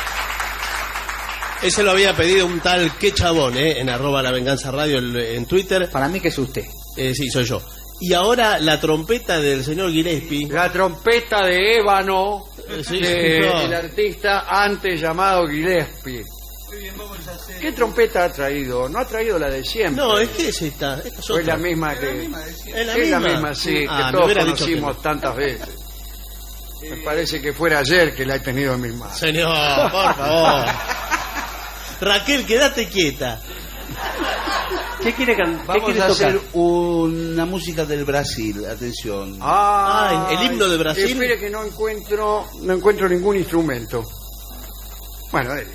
Ese lo había pedido un tal Que Chabón, ¿eh? En arroba La Venganza Radio en Twitter. Para mí que es usted. Eh, sí, soy yo. Y ahora la trompeta del señor Gillespie. La trompeta de ébano, eh, sí, de, no. el artista antes llamado Gillespie. ¿Qué trompeta ha traído? No ha traído la de siempre. No, es que es esta. esta es, o es la misma que... ¿Es la es misma? la misma, sí, Ah, que me todos hubiera dicho conocimos que no. tantas veces. Me parece que fuera ayer que la he tenido en mis manos. Señor, por favor. Raquel, quédate quieta. ¿Qué quiere cantar? Vamos quiere a tocar? hacer una música del Brasil, atención. Ah, Ay, el himno de Brasil. Espere que no encuentro, no encuentro ningún instrumento. Bueno, dale.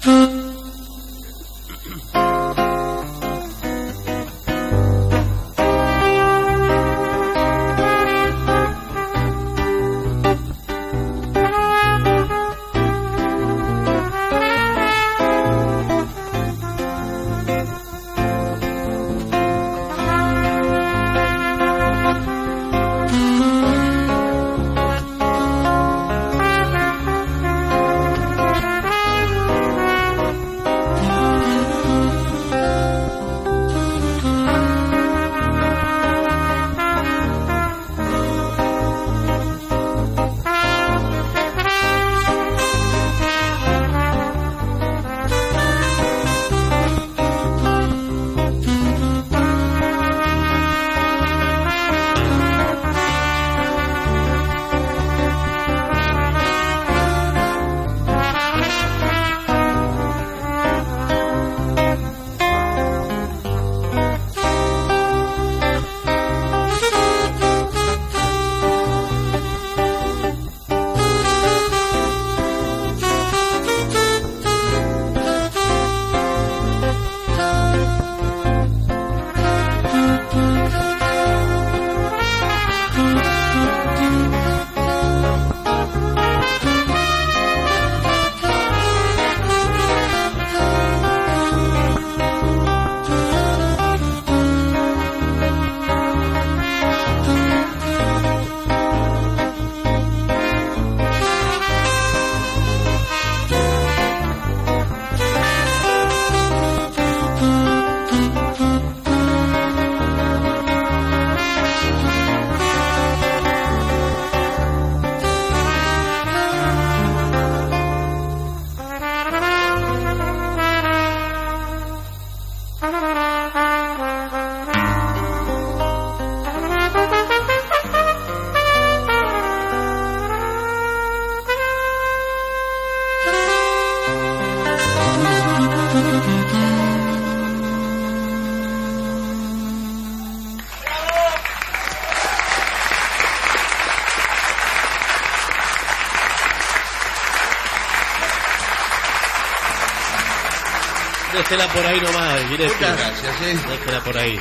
Déjela por ahí nomás, Gillespie. Muchas gracias, ¿eh? Déjela por ahí.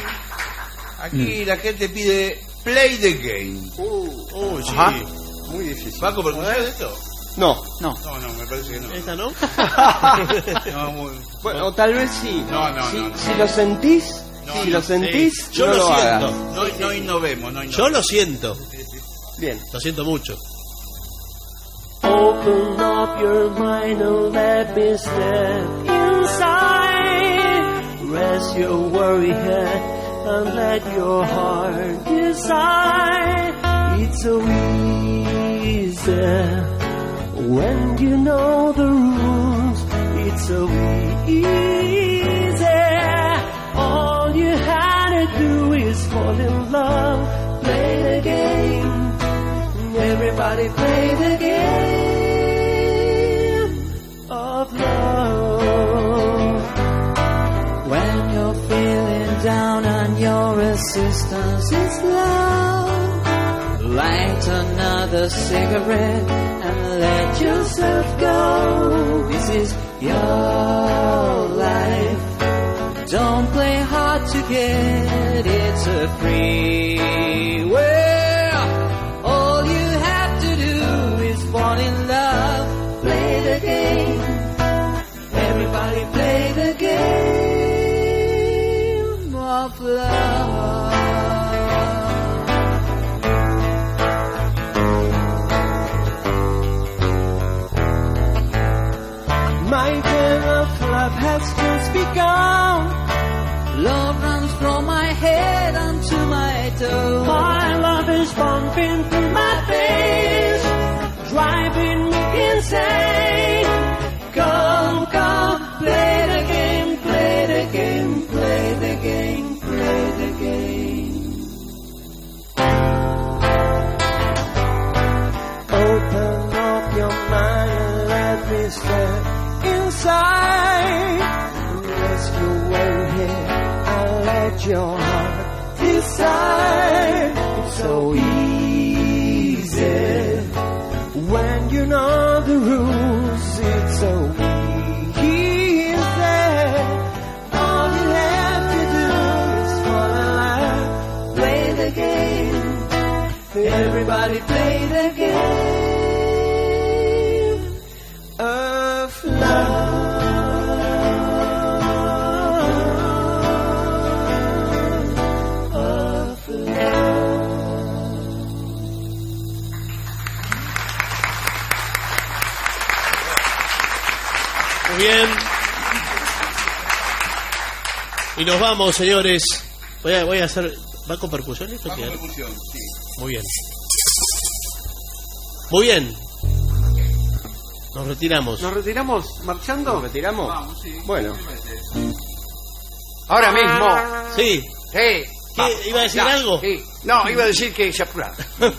Aquí la gente pide Play the Game. Uh, oh, sí. Ajá. Muy difícil. ¿Paco, percusión de esto? No, no. No, no, me parece que no. ¿Esta no? No, muy... Bueno, o tal vez sí. No, no, si, no, no. si lo sentís, No, si no, lo sentís, sí. Yo no lo lo siento. hagas. No, no innovemos, no innovemos. Yo lo siento. Bien. Lo siento mucho. Open up your mind and let me step inside. Rest your worry head and let your heart decide. It's so easy when you know the rules. It's so easy. All you had to do is fall in love. Play the game. Everybody play the game of love. When you're feeling down and your assistance is low, light another cigarette and let yourself go. This is your life. Don't play hard to get, it's a free world. All you have to do is fall in love. Play the game. Everybody play the game of love. My game of love has just begun. Love runs from my head onto my toes. My love is bumping through my face, driving me insane. Come, come, play the game, play the game, play the game, play the game. Open up your mind and let me step inside. Rest your way here and let your heart decide. It's so easy when you know the rules. It's so easy. All you have to do is fall in love. Play the game. Everybody play the game of love. Of love. Muy bien. Y nos vamos, señores. Voy a, voy a hacer... ¿Va con percusión esto? Va con percusión, sí. Muy bien. Muy bien. Nos retiramos. ¿Nos retiramos marchando? ¿Nos retiramos? Vamos, sí. Bueno. Ahora mismo. Sí. Sí. ¿Qué? ¿Iba a decir No, algo? Sí. No, iba a decir que se apurara.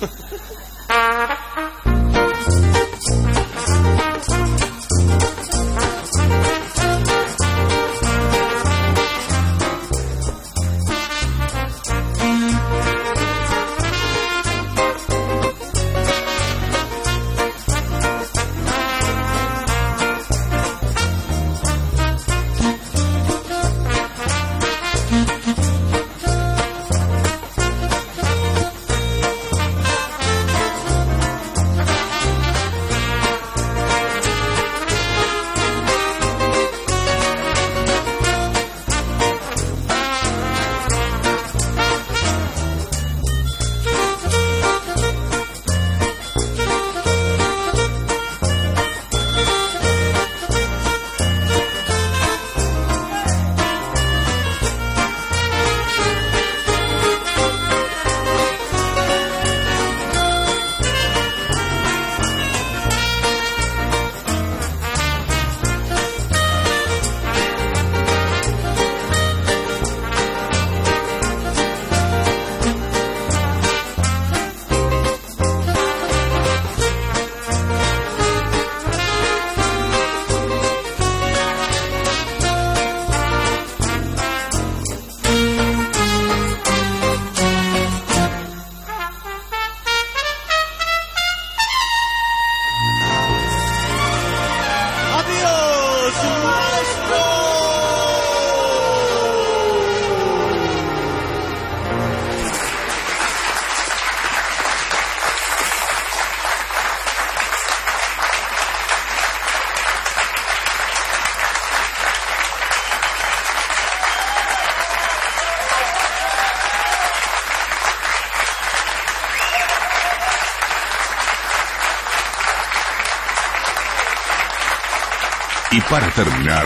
Y para terminar,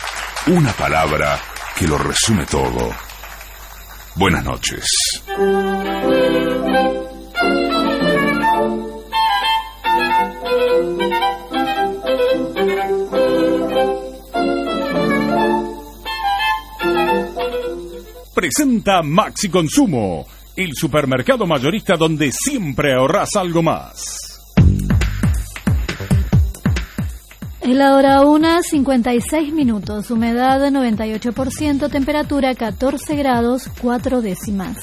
una palabra que lo resume todo. Buenas noches. Presenta Maxi Consumo, el supermercado mayorista donde siempre ahorrás algo más. Es la hora una, cincuenta y seis minutos, humedad noventa y ocho por ciento, temperatura catorce grados, cuatro décimas.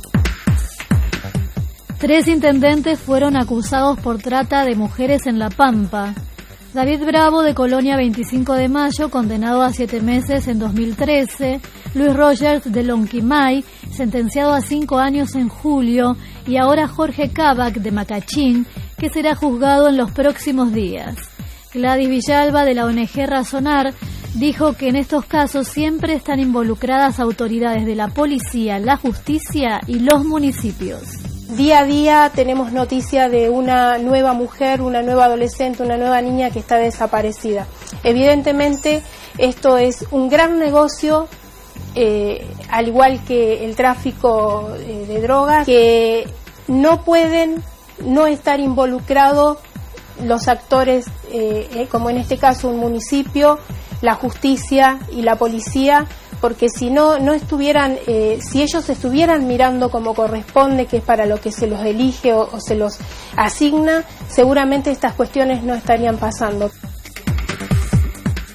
Tres intendentes fueron acusados por trata de mujeres en La Pampa. David Bravo, de Colonia veinticinco de mayo, condenado a siete meses en dos mil trece. Luis Rogers, de Lonquimay, sentenciado a cinco años en julio. Y ahora Jorge Cabac, de Macachín, que será juzgado en los próximos días. Gladys Villalba, de la O N G Razonar, dijo que en estos casos siempre están involucradas autoridades de la policía, la justicia y los municipios. Día a día tenemos noticia de una nueva mujer, una nueva adolescente, una nueva niña que está desaparecida. Evidentemente esto es un gran negocio, eh, al igual que el tráfico eh, de drogas, que no pueden no estar involucrados los actores, eh, eh, como en este caso un municipio, la justicia y la policía, porque si no, no estuvieran, eh, si ellos estuvieran mirando como corresponde, que es para lo que se los elige o, o se los asigna, seguramente estas cuestiones no estarían pasando.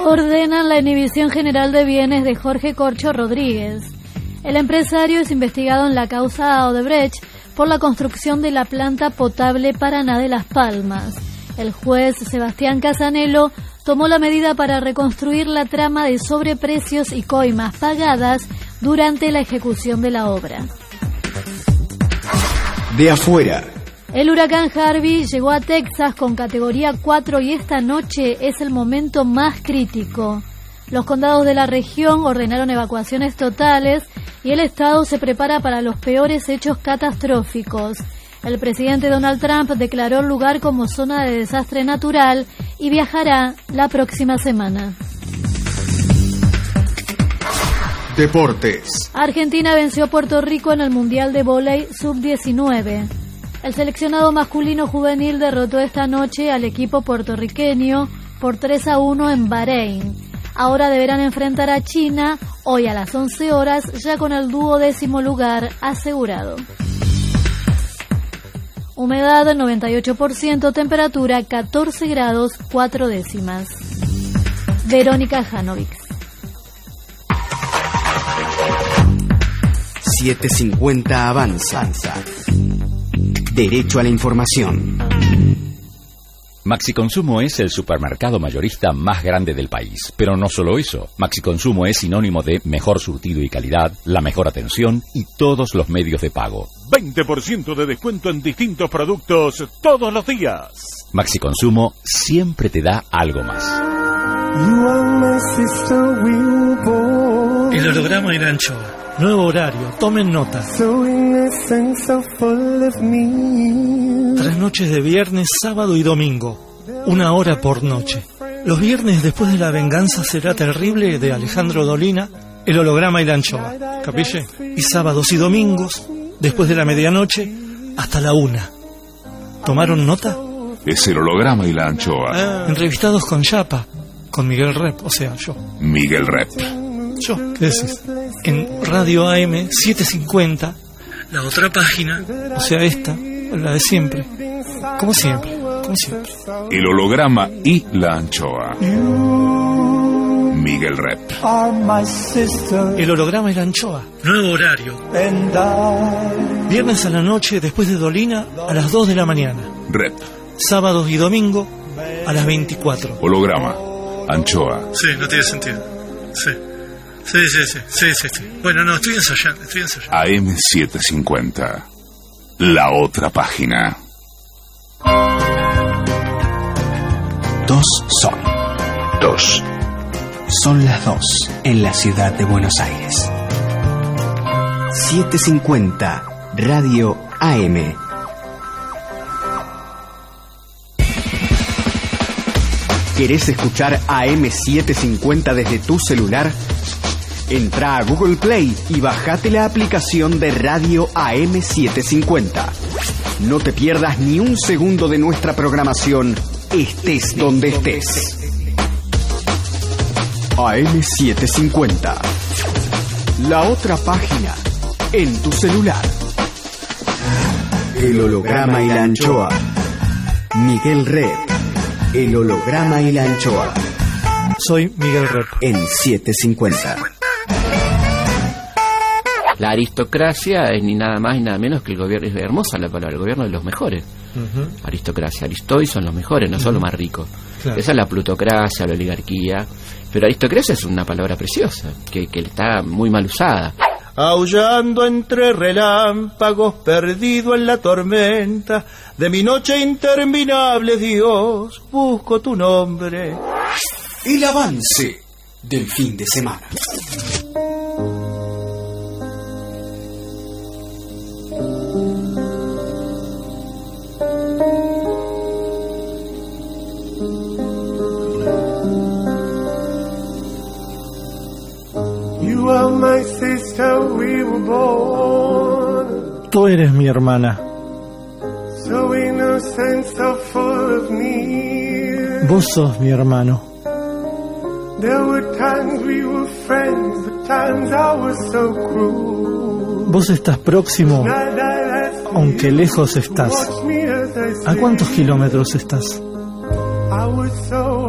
Ordenan la inhibición general de bienes de Jorge Corcho Rodríguez. El empresario es investigado en la causa Odebrecht por la construcción de la planta potable Paraná de Las Palmas. El juez Sebastián Casanelo tomó la medida para reconstruir la trama de sobreprecios y coimas pagadas durante la ejecución de la obra. De afuera. El huracán Harvey llegó a Texas con categoría cuatro y esta noche es el momento más crítico. Los condados de la región ordenaron evacuaciones totales y el estado se prepara para los peores hechos catastróficos. El presidente Donald Trump declaró el lugar como zona de desastre natural y viajará la próxima semana. Deportes. Argentina venció a Puerto Rico en el Mundial de Vóley sub diecinueve. El seleccionado masculino juvenil derrotó esta noche al equipo puertorriqueño por tres a uno en Bahrein. Ahora deberán enfrentar a China hoy a las once horas, ya con el duodécimo lugar asegurado. Humedad noventa y ocho por ciento, temperatura catorce grados cuatro décimas. Verónica Janovic. setecientos cincuenta Avanza. Derecho a la información. Maxi Consumo es el supermercado mayorista más grande del país. Pero no solo eso. Maxi Consumo es sinónimo de mejor surtido y calidad, la mejor atención y todos los medios de pago. veinte por ciento de descuento en distintos productos todos los días. Maxi Consumo siempre te da algo más. El holograma y la anchoa. Nuevo horario, tomen nota. Tres noches de viernes, sábado y domingo. Una hora por noche. Los viernes después de La venganza será terrible de Alejandro Dolina, El holograma y la anchoa. ¿Capille? Y sábados y domingos, después de la medianoche, hasta la una. ¿Tomaron nota? Es El holograma y la anchoa. Ah, entrevistados con Yapa, con Miguel Rep, o sea, yo. Miguel Rep. Yo, ¿qué decís? En Radio A M setecientos cincuenta, la otra página, o sea esta, la de siempre. Como siempre, como siempre. El holograma y la anchoa. Miguel Rep. El holograma y la anchoa. Nuevo horario. Viernes a la noche, después de Dolina, a las dos de la mañana. Rep. Sábados y domingo, a las veinticuatro. Holograma, anchoa. Sí, no tiene sentido. Sí. Sí, sí, sí, sí, sí, sí. Bueno, no, estoy ensayando, estoy ensayando. A M setecientos cincuenta. La otra página. Dos son. Dos. Son las dos en la ciudad de Buenos Aires. setecientos cincuenta Radio A M. ¿Querés escuchar A M setecientos cincuenta desde tu celular? Entra a Google Play y bajate la aplicación de Radio A M setecientos cincuenta. No te pierdas ni un segundo de nuestra programación, estés donde estés. A M setecientos cincuenta. La otra página en tu celular. El holograma y la anchoa. Miguel Rep. El holograma y la anchoa. Soy Miguel Rep. En setecientos cincuenta. La aristocracia es ni nada más ni nada menos que el gobierno. Es hermosa la palabra, el gobierno de los mejores. Uh-huh. Aristocracia, Aristoy son los mejores, no uh-huh. son los más ricos. Claro. Esa es la plutocracia, la oligarquía. Pero aristocracia es una palabra preciosa, que, que está muy mal usada. Aullando entre relámpagos, perdido en la tormenta de mi noche interminable, Dios, busco tu nombre. El avance del fin de semana. Tú eres mi hermana. Vos sos mi hermano. Vos estás próximo, aunque lejos estás. ¿A cuántos kilómetros estás?